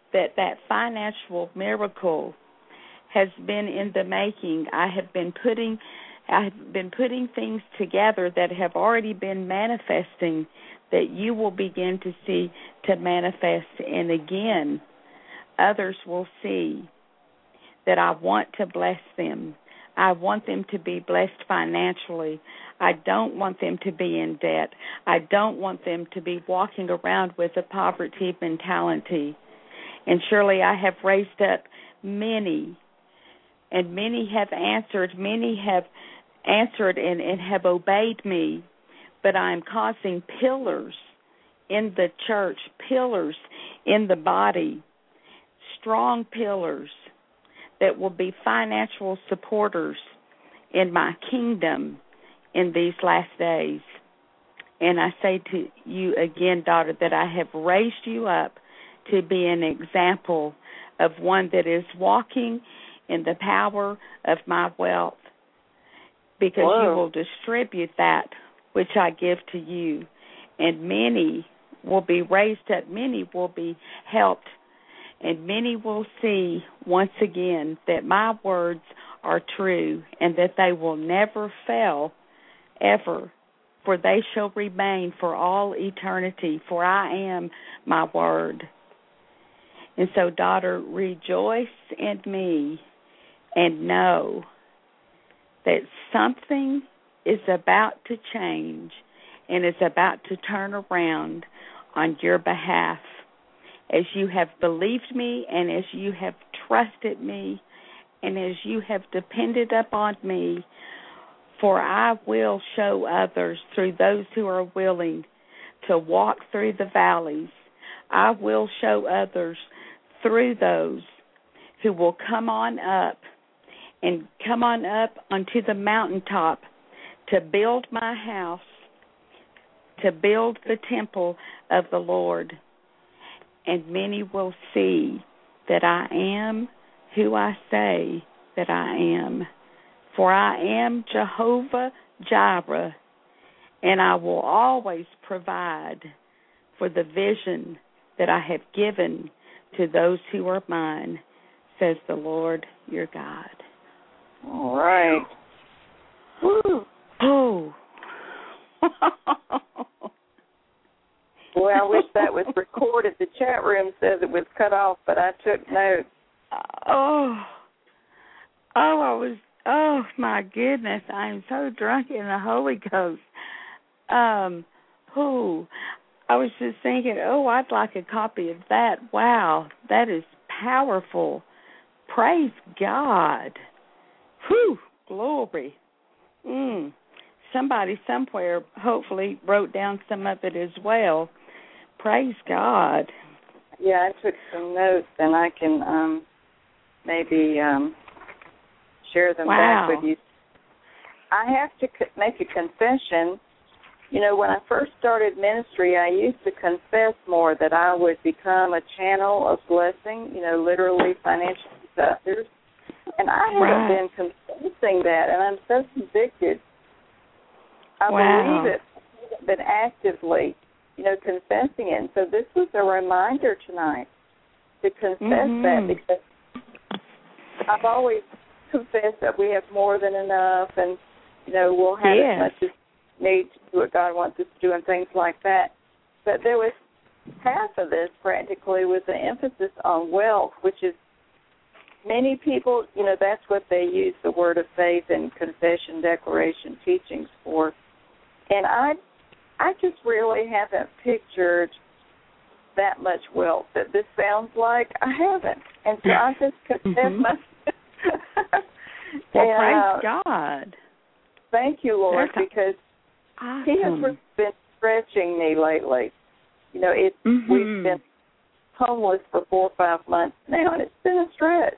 that that financial miracle has been in the making. I have been putting I have been putting things together that have already been manifesting that you will begin to see to manifest. And again, others will see that I want to bless them. I want them to be blessed financially. I don't want them to be in debt. I don't want them to be walking around with a poverty mentality. And surely I have raised up many, and many have answered, many have answered and, and have obeyed me, but I am causing pillars in the church, pillars in the body, strong pillars that will be financial supporters in my kingdom in these last days. And I say to you again, daughter, that I have raised you up to be an example of one that is walking in the power of my wealth, because Whoa. You will distribute that which I give to you, and many will be raised up, many will be helped, and many will see once again that my words are true and that they will never fail ever, for they shall remain for all eternity, for I am my word. And so, daughter, rejoice in me and know that something is about to change and is about to turn around on your behalf. As you have believed me and as you have trusted me and as you have depended upon me, for I will show others through those who are willing to walk through the valleys. I will show others through those who will come on up and come on up onto the mountaintop to build my house, to build the temple of the Lord. And many will see that I am who I say that I am. For I am Jehovah Jireh, and I will always provide for the vision that I have given to those who are mine, says the Lord your God. All right. Woo. Oh. Well, I wish that was recorded. The chat room says it was cut off, but I took notes. Oh. Oh, I was, oh, my goodness. I am so drunk in the Holy Ghost. Um, oh, I was just thinking, oh, I'd like a copy of that. Wow, that is powerful. Praise God. Whew, glory. Mm. Somebody somewhere hopefully wrote down some of it as well. Praise God. Yeah, I took some notes, and I can um, maybe um, share them wow. back with you. I have to co- make a confession. You know, when I first started ministry, I used to confess more that I would become a channel of blessing, you know, literally financially to others. And I haven't right. been confessing that, and I'm so convicted. I wow. believe it, but actively, you know, confessing it. And so this was a reminder tonight to confess mm-hmm. that, because I've always confessed that we have more than enough, and, you know, we'll have yes. as much as need to do what God wants us to do and things like that. But there was half of this practically was an emphasis on wealth, which is many people, you know, that's what they use the word of faith and confession, declaration, teachings for. And I I just really haven't pictured that much wealth that this sounds like. I haven't. And so I just confess mm-hmm. myself. Well, and, praise uh, God. Thank you, Lord, That's because awesome. He has been stretching me lately. You know, it mm-hmm. we've been homeless for four or five months now, and it's been a stretch.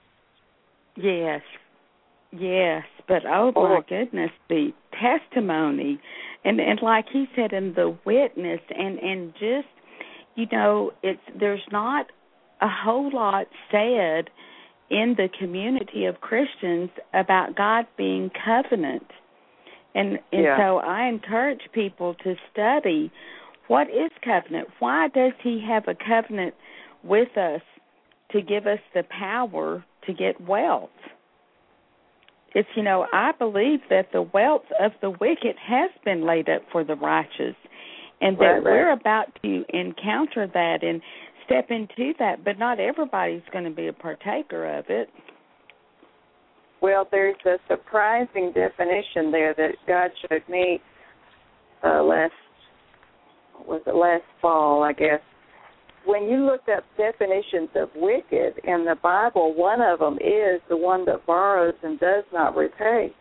Yes, yes, but oh my oh. goodness, the testimony, and and like he said, in the witness, and and just, you know, it's there's not a whole lot said in the community of Christians about God being covenant. And and yeah. so I encourage people to study what is covenant. Why does he have a covenant with us to give us the power to get wealth. It's, you know, I believe that the wealth of the wicked has been laid up for the righteous, and that right, we're right. about to encounter that and step into that, but not everybody's going to be a partaker of it. Well, there's a surprising definition there that God showed me uh, last, was it last fall, I guess. When you looked up definitions of wicked in the Bible, one of them is the one that borrows and does not repay.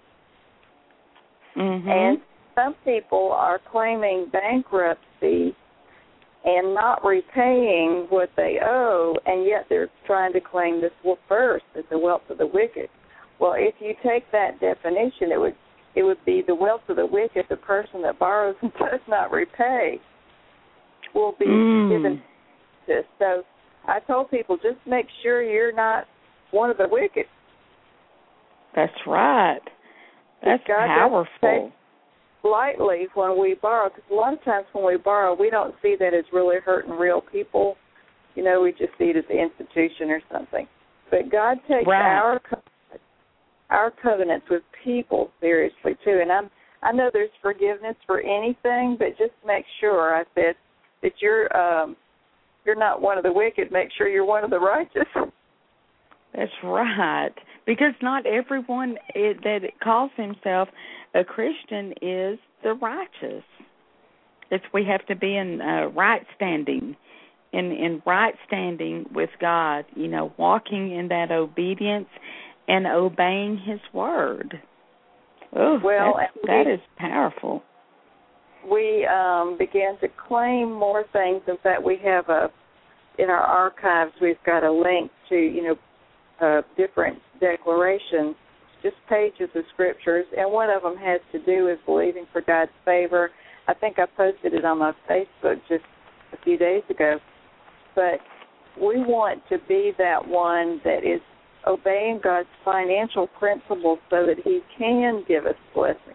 Mm-hmm. And some people are claiming bankruptcy and not repaying what they owe, and yet they're trying to claim this first as the wealth of the wicked. Well, if you take that definition, it would it would be the wealth of the wicked, the person that borrows and does not repay, will be mm. given this. So I told people, just make sure you're not one of the wicked. That's right. That's God powerful. Lightly when we borrow, because a lot of times when we borrow, we don't see that as really hurting real people. You know, we just see it as an institution or something. But God takes right. our our covenants with people seriously too. And I'm I know there's forgiveness for anything, but just make sure, I said, that you're um, you're not one of the wicked. Make sure you're one of the righteous. That's right, because not everyone it, that calls himself a Christian is the righteous. It's we have to be in uh, right standing, in in right standing with God. You know, walking in that obedience and obeying His word. Oh, well, that we, is powerful. We um, began to claim more things. In fact, we have a in our archives. We've got a link to you know. Uh, different declarations, just pages of scriptures, and one of them has to do with believing for God's favor. I think I posted it on my Facebook just a few days ago. But we want to be that one that is obeying God's financial principles so that He can give us blessing.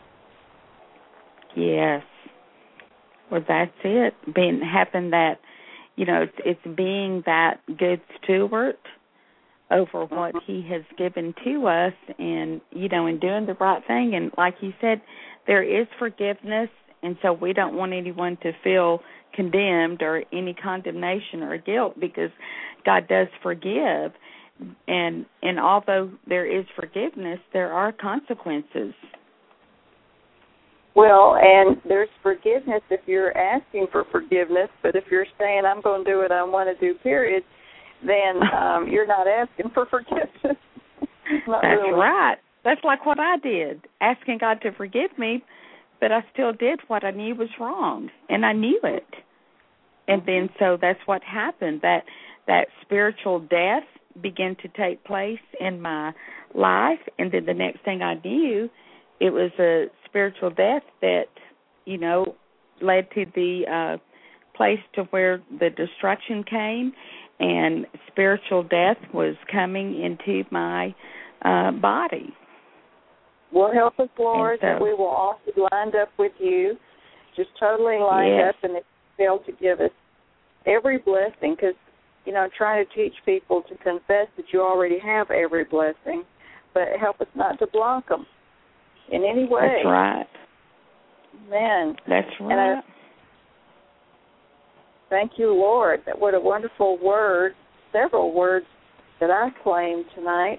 Yes. Well, that's it. Being having that, you know, it's, it's being that good steward over what He has given to us, and you know, and doing the right thing. And like you said, there is forgiveness, and so we don't want anyone to feel condemned or any condemnation or guilt, because God does forgive. And and although there is forgiveness, there are consequences. Well, and there's forgiveness if you're asking for forgiveness, but if you're saying, I'm going to do what I want to do, period, then um, you're not asking for forgiveness. That's really. Right. That's like what I did, asking God to forgive me, but I still did what I knew was wrong, and I knew it. And then so that's what happened, that that spiritual death began to take place in my life, and then the next thing I knew, it was a spiritual death that, you know, led to the uh, place to where the destruction came, and spiritual death was coming into my uh, body. Well, help us, Lord, so, that we will all be lined up with you, just totally lined yes. up, and be able to give us every blessing, because, you know, I'm trying to teach people to confess that you already have every blessing, but help us not to block them in any way. That's right. Amen. That's right. Thank you, Lord. That what a wonderful word, several words that I claimed tonight.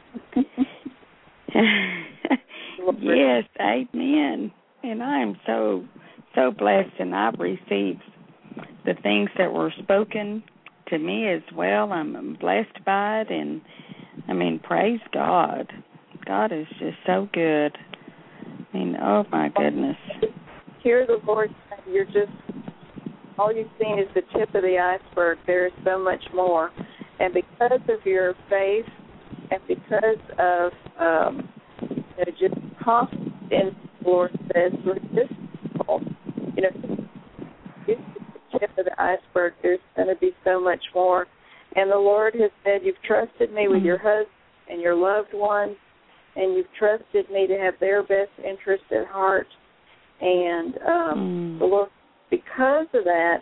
Yes, amen. And I am so, so blessed, and I've received the things that were spoken to me as well. I'm blessed by it, and, I mean, praise God. God is just so good. I mean, oh, my goodness. Hear the Lord say, you're just, all you've seen is the tip of the iceberg. There is so much more. And because of your faith and because of um, you know, just confidence in the Lord says, we're just, you know, it's the tip of the iceberg. There's going to be so much more. And the Lord has said, you've trusted me with your husband and your loved ones, and you've trusted me to have their best interest at heart. And um, mm. the Lord, because of that,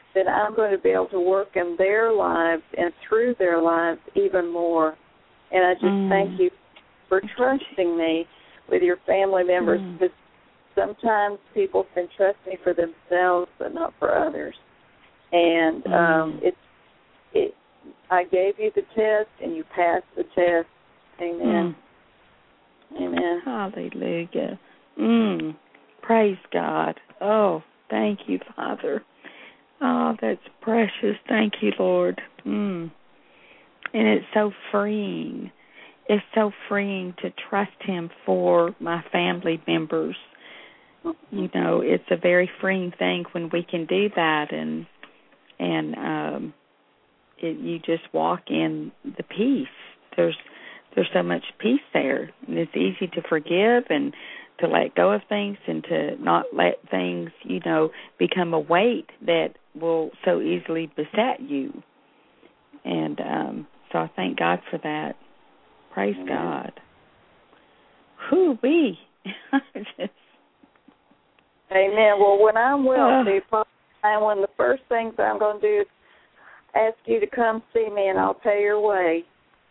then I'm going to be able to work in their lives and through their lives even more. And I just mm. thank you for trusting me with your family members, mm. because sometimes people can trust me for themselves but not for others. And mm. um, it's it. I gave you the test, and you passed the test. Amen. Mm. Amen. Hallelujah. Mm. Praise God. Oh, thank you, Father. Oh, that's precious. Thank you, Lord. Mm. And it's so freeing. It's so freeing to trust Him for my family members. You know, it's a very freeing thing when we can do that, and and um, it, you just walk in the peace. There's there's so much peace there, and it's easy to forgive and to let go of things and to not let things, you know, become a weight that will so easily beset you. And um, so I thank God for that. Praise Amen. God. Whoo-wee. Just... Amen. Well, when I'm wealthy, uh, one of the first things I'm going to do is ask you to come see me, and I'll pay your way.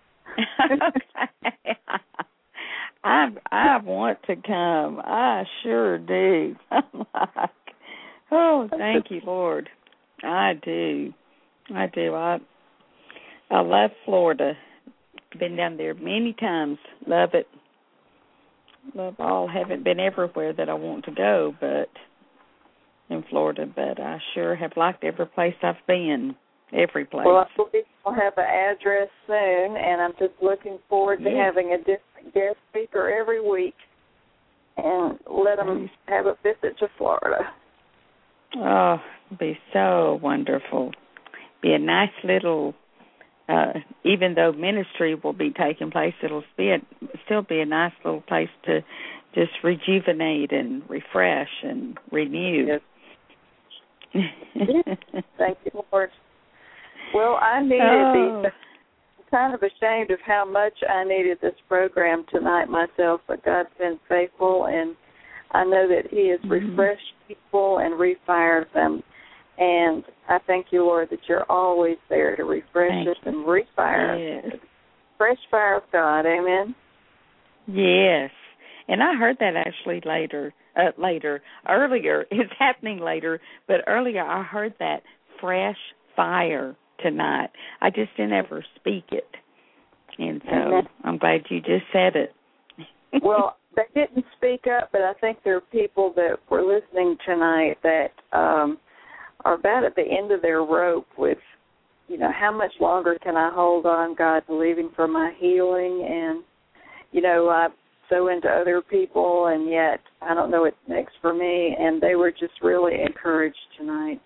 Okay. I I want to come. I sure do. I'm like, oh, thank you, Lord. I do. I do. I I love Florida. Been down there many times. Love it. Love all. Haven't been everywhere that I want to go, but in Florida. But I sure have liked every place I've been. Every place. Well, I believe we'll have an address soon, and I'm just looking forward to yeah. having a different guest speaker every week, and let them have a visit to Florida. Oh, it'd be so wonderful. Be a nice little, uh, even though ministry will be taking place, it'll be a, still be a nice little place to just rejuvenate and refresh and renew. Yes. Thank you, Lord. Well, I needed oh. these. I'm kind of ashamed of how much I needed this program tonight myself, but God's been faithful, and I know that He has mm-hmm. refreshed people and refired them. And I thank you, Lord, that you're always there to refresh thank us you. and refire yes. us. Fresh fire of God, amen? Yes. And I heard that actually later, uh, later, earlier. It's happening later, but earlier I heard that fresh fire tonight. I just didn't ever speak it. And so Amen. I'm glad you just said it. Well, they didn't speak up, but I think there are people that were listening tonight that um, are about at the end of their rope with, you know, how much longer can I hold on, God, believing for my healing? And, you know, I'm so into other people, and yet I don't know what's next for me. And they were just really encouraged tonight.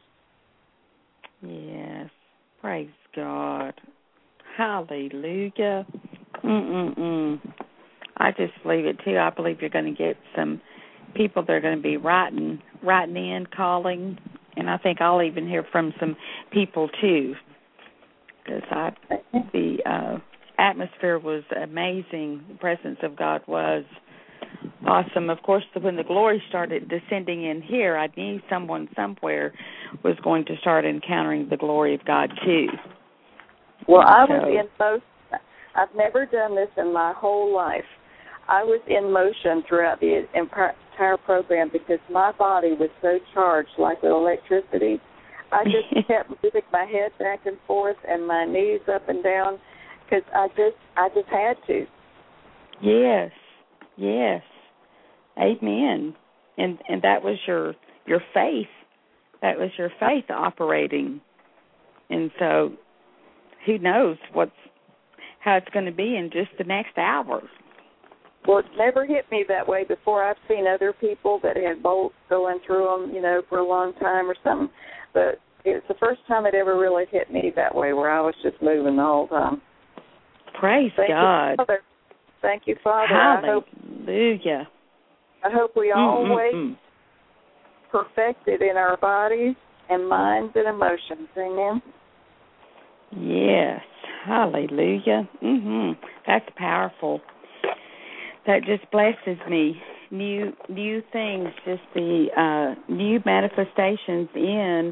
Yes. Praise God. Hallelujah. Mm-mm-mm. I just believe it, too. I believe you're going to get some people that are going to be writing, writing in, calling, and I think I'll even hear from some people, too, because I, the uh, atmosphere was amazing. The presence of God was awesome. Of course, when the glory started descending in here, I knew someone somewhere was going to start encountering the glory of God, too. Well, I was in motion. I've never done this in my whole life. I was in motion throughout the entire program because my body was so charged, like with electricity. I just kept moving my head back and forth and my knees up and down because I just, I just had to. Yes, yes. Amen. And and that was your your faith. That was your faith operating. And so who knows what's how it's going to be in just the next hour. Well, it's never hit me that way before. I've seen other people that had bolts going through them, you know, for a long time or something. But it's the first time it ever really hit me that way, where I was just moving the whole time. Praise Thank God. You, Father. Thank you, Father. Hallelujah. I hope, I hope we always mm-hmm. perfected in our bodies and minds and emotions. Amen. Yes. Hallelujah. Mhm. That's powerful. That just blesses me. New new things, just the uh, new manifestations in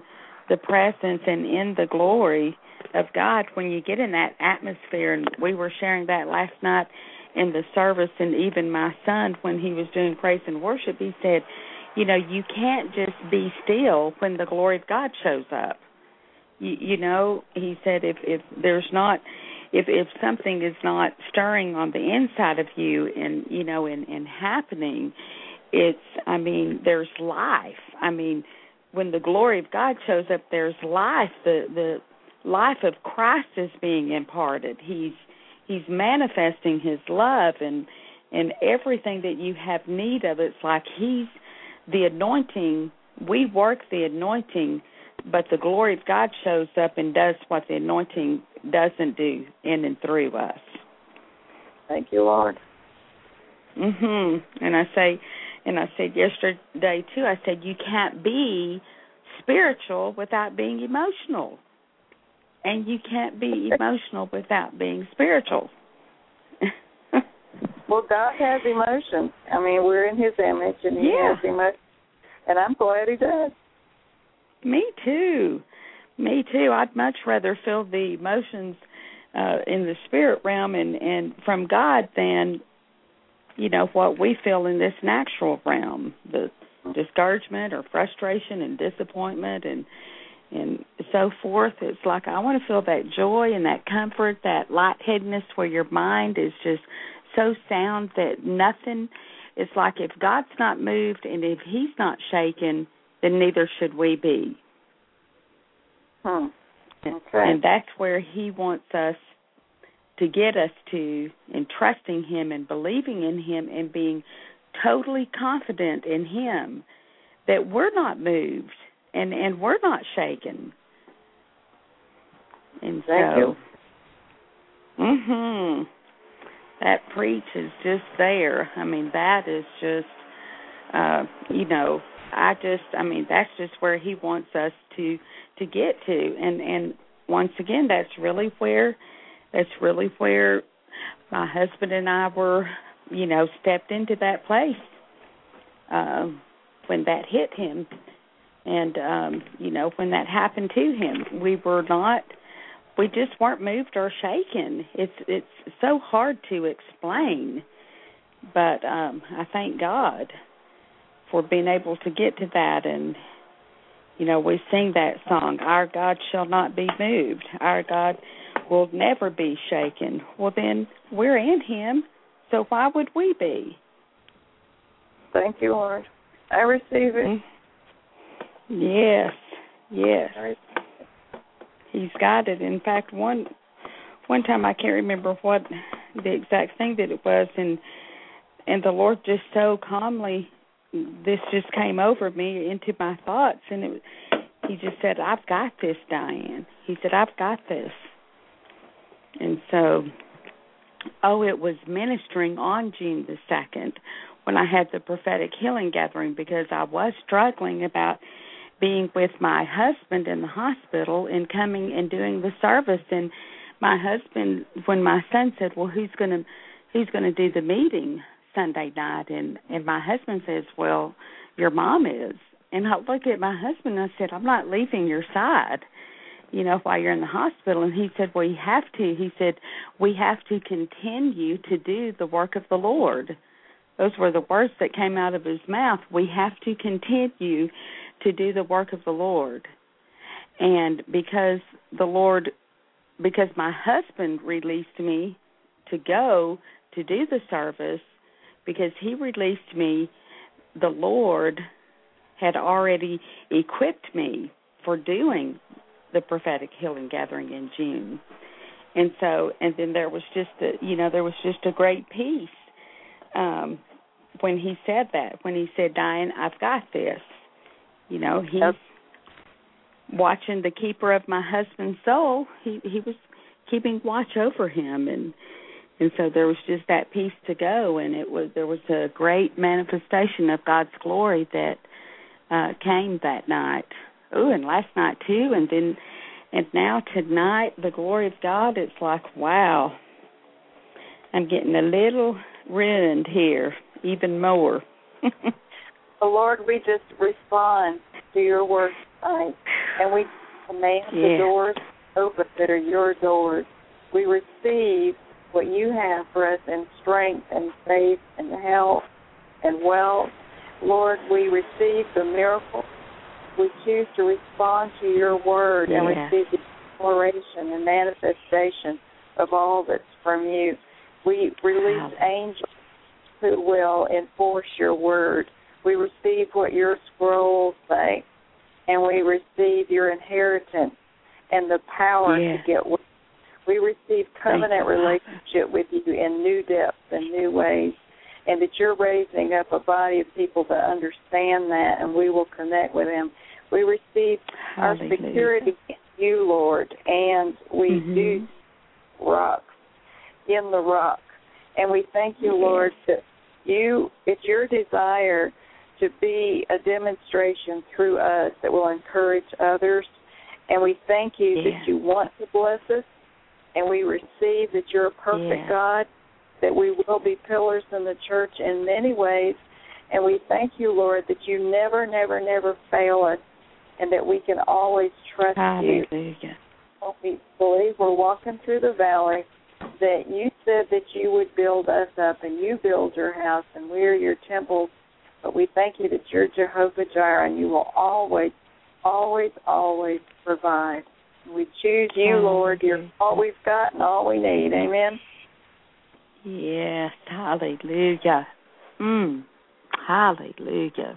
the presence and in the glory of God when you get in that atmosphere. And we were sharing that last night in the service, and even my son, when he was doing praise and worship, he said, you know, you can't just be still when the glory of God shows up. You, you know, he said if, if there's not, if if something is not stirring on the inside of you and, you know, and, and happening, it's, I mean, there's life. I mean, when the glory of God shows up, there's life. The the life of Christ is being imparted. He's He's manifesting His love and and everything that you have need of. It's like He's the anointing. We work the anointing, but the glory of God shows up and does what the anointing doesn't do in and through us. Thank you, Lord. Mhm. And I say, and I said yesterday too. I said you can't be spiritual without being emotional. And you can't be emotional without being spiritual. Well, God has emotions. I mean, we're in His image, and He yeah. has emotions. And I'm glad He does. Me too. Me too. I'd much rather feel the emotions uh, in the spirit realm and, and from God than, you know, what we feel in this natural realm, the discouragement or frustration and disappointment and and so forth. It's like I want to feel that joy and that comfort, that lightheadedness where your mind is just so sound that nothing, it's like if God's not moved and if He's not shaken, then neither should we be. Hmm. Okay. And that's where He wants us to get us to, in trusting Him and believing in Him and being totally confident in Him that we're not moved. And and we're not shaken. And Thank so, you. Mhm. That preach is just there. I mean, that is just, uh, you know, I just, I mean, that's just where He wants us to to get to. And and once again, that's really where, that's really where my husband and I were, you know, stepped into that place uh, when that hit him. And, um, you know, when that happened to him, we were not, we just weren't moved or shaken. It's it's so hard to explain, but um, I thank God for being able to get to that. And, you know, we sing that song, Our God Shall Not Be Moved. Our God will never be shaken. Well, then we're in Him, so why would we be? Thank you, Lord. I receive it. Mm-hmm. Yes, yes. He's got it. In fact, one one time I can't remember what the exact thing that it was, and and the Lord just so calmly, this just came over me into my thoughts, and it, He just said, I've got this, Diane. He said, I've got this. And so, oh, it was ministering on June the second when I had the prophetic healing gathering, because I was struggling about being with my husband in the hospital and coming and doing the service. And my husband, when my son said, well, who's going to who's going to do the meeting Sunday night? And, and my husband says, well, your mom is. And I looked at my husband and I said, I'm not leaving your side, you know, while you're in the hospital. And he said, well, you have to. He said, we have to continue to do the work of the Lord. Those were the words that came out of his mouth. We have to continue to do the work of the Lord. And because the Lord, because my husband released me to go to do the service, because he released me, the Lord had already equipped me for doing the prophetic healing gathering in June. And so, and then there was just a, you know, there was just a great peace um, when he said that, when he said, Diane, I've got this. You know, he's yep. watching the keeper of my husband's soul. He he was keeping watch over him, and and so there was just that peace to go, and it was there was a great manifestation of God's glory that uh, came that night. Oh, and last night too, and then and now tonight, the glory of God. It's like, wow, I'm getting a little ruined here, even more. Oh, Lord, we just respond to your word tonight, and we command yeah. the doors open that are your doors. We receive what you have for us in strength and faith and health and wealth. Lord, we receive the miracle. We choose to respond to your word yeah. and receive the exploration and manifestation of all that's from you. We release wow. angels who will enforce your word. We receive what your scrolls say, and we receive your inheritance and the power yeah. to get well. We receive covenant relationship with you in new depths and new ways, and that you're raising up a body of people to understand that, and we will connect with them. We receive Hallelujah. Our security in you, Lord, and we mm-hmm. do rocks in the rock. And we thank you, yes. Lord, that you, it's your desire to be a demonstration through us that will encourage others. And we thank you yeah. that you want to bless us, and we receive that you're a perfect yeah. God, that we will be pillars in the church in many ways. And we thank you, Lord, that you never, never, never fail us, and that we can always trust Hallelujah. you. We believe we're walking through the valley, that you said that you would build us up, and you build your house, and we're your temples. But we thank you that you're Jehovah Jireh, and you will always, always, always provide. We choose you, Lord. You're all we've got and all we need. Amen. Yes, hallelujah. Mm, hallelujah.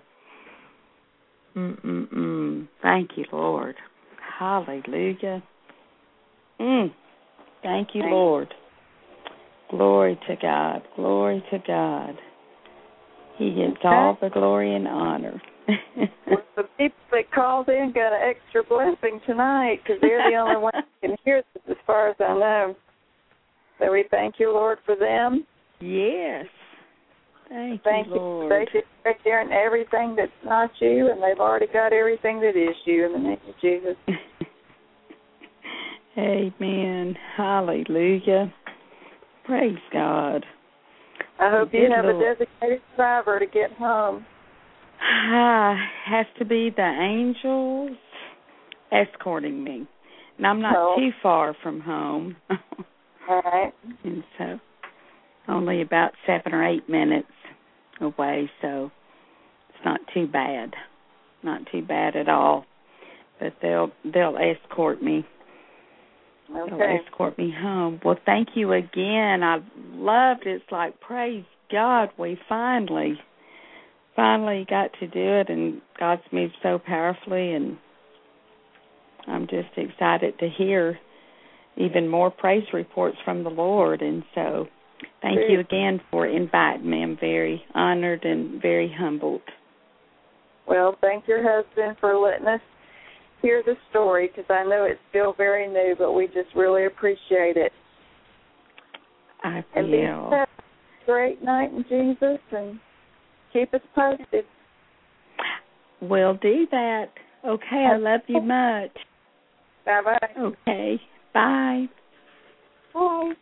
Mm-mm-mm. Thank you, Lord. Hallelujah. Mm. Thank you, Thank Lord. Glory to God. Glory to God. He gets okay. all the glory and honor. Well, the people that called in got an extra blessing tonight because they're the only ones that can hear this as far as I know. So we thank you, Lord, for them. Yes. Thank, thank you, Lord. They should right there and everything that's not you, and they've already got everything that is you in the name of Jesus. Amen. Hallelujah. Praise God. I hope you have little... a designated driver to get home. Ah, has to be the angels escorting me. And I'm not no. too far from home. All right. And so only about seven or eight minutes away, so it's not too bad. Not too bad at all. But they'll they'll escort me. Okay. They'll escort me home. Well, thank you again. I loved it. It's like, praise God, we finally, finally got to do it, and God's moved so powerfully, and I'm just excited to hear even more praise reports from the Lord. And so thank you again for inviting me. I'm very honored and very humbled. Well, thank your husband for letting us hear the story, because I know it's still very new, but we just really appreciate it. I and feel. be safe. Great night in Jesus, and keep us posted. We'll do that. Okay, I love you much. Bye-bye. Okay, bye. Bye.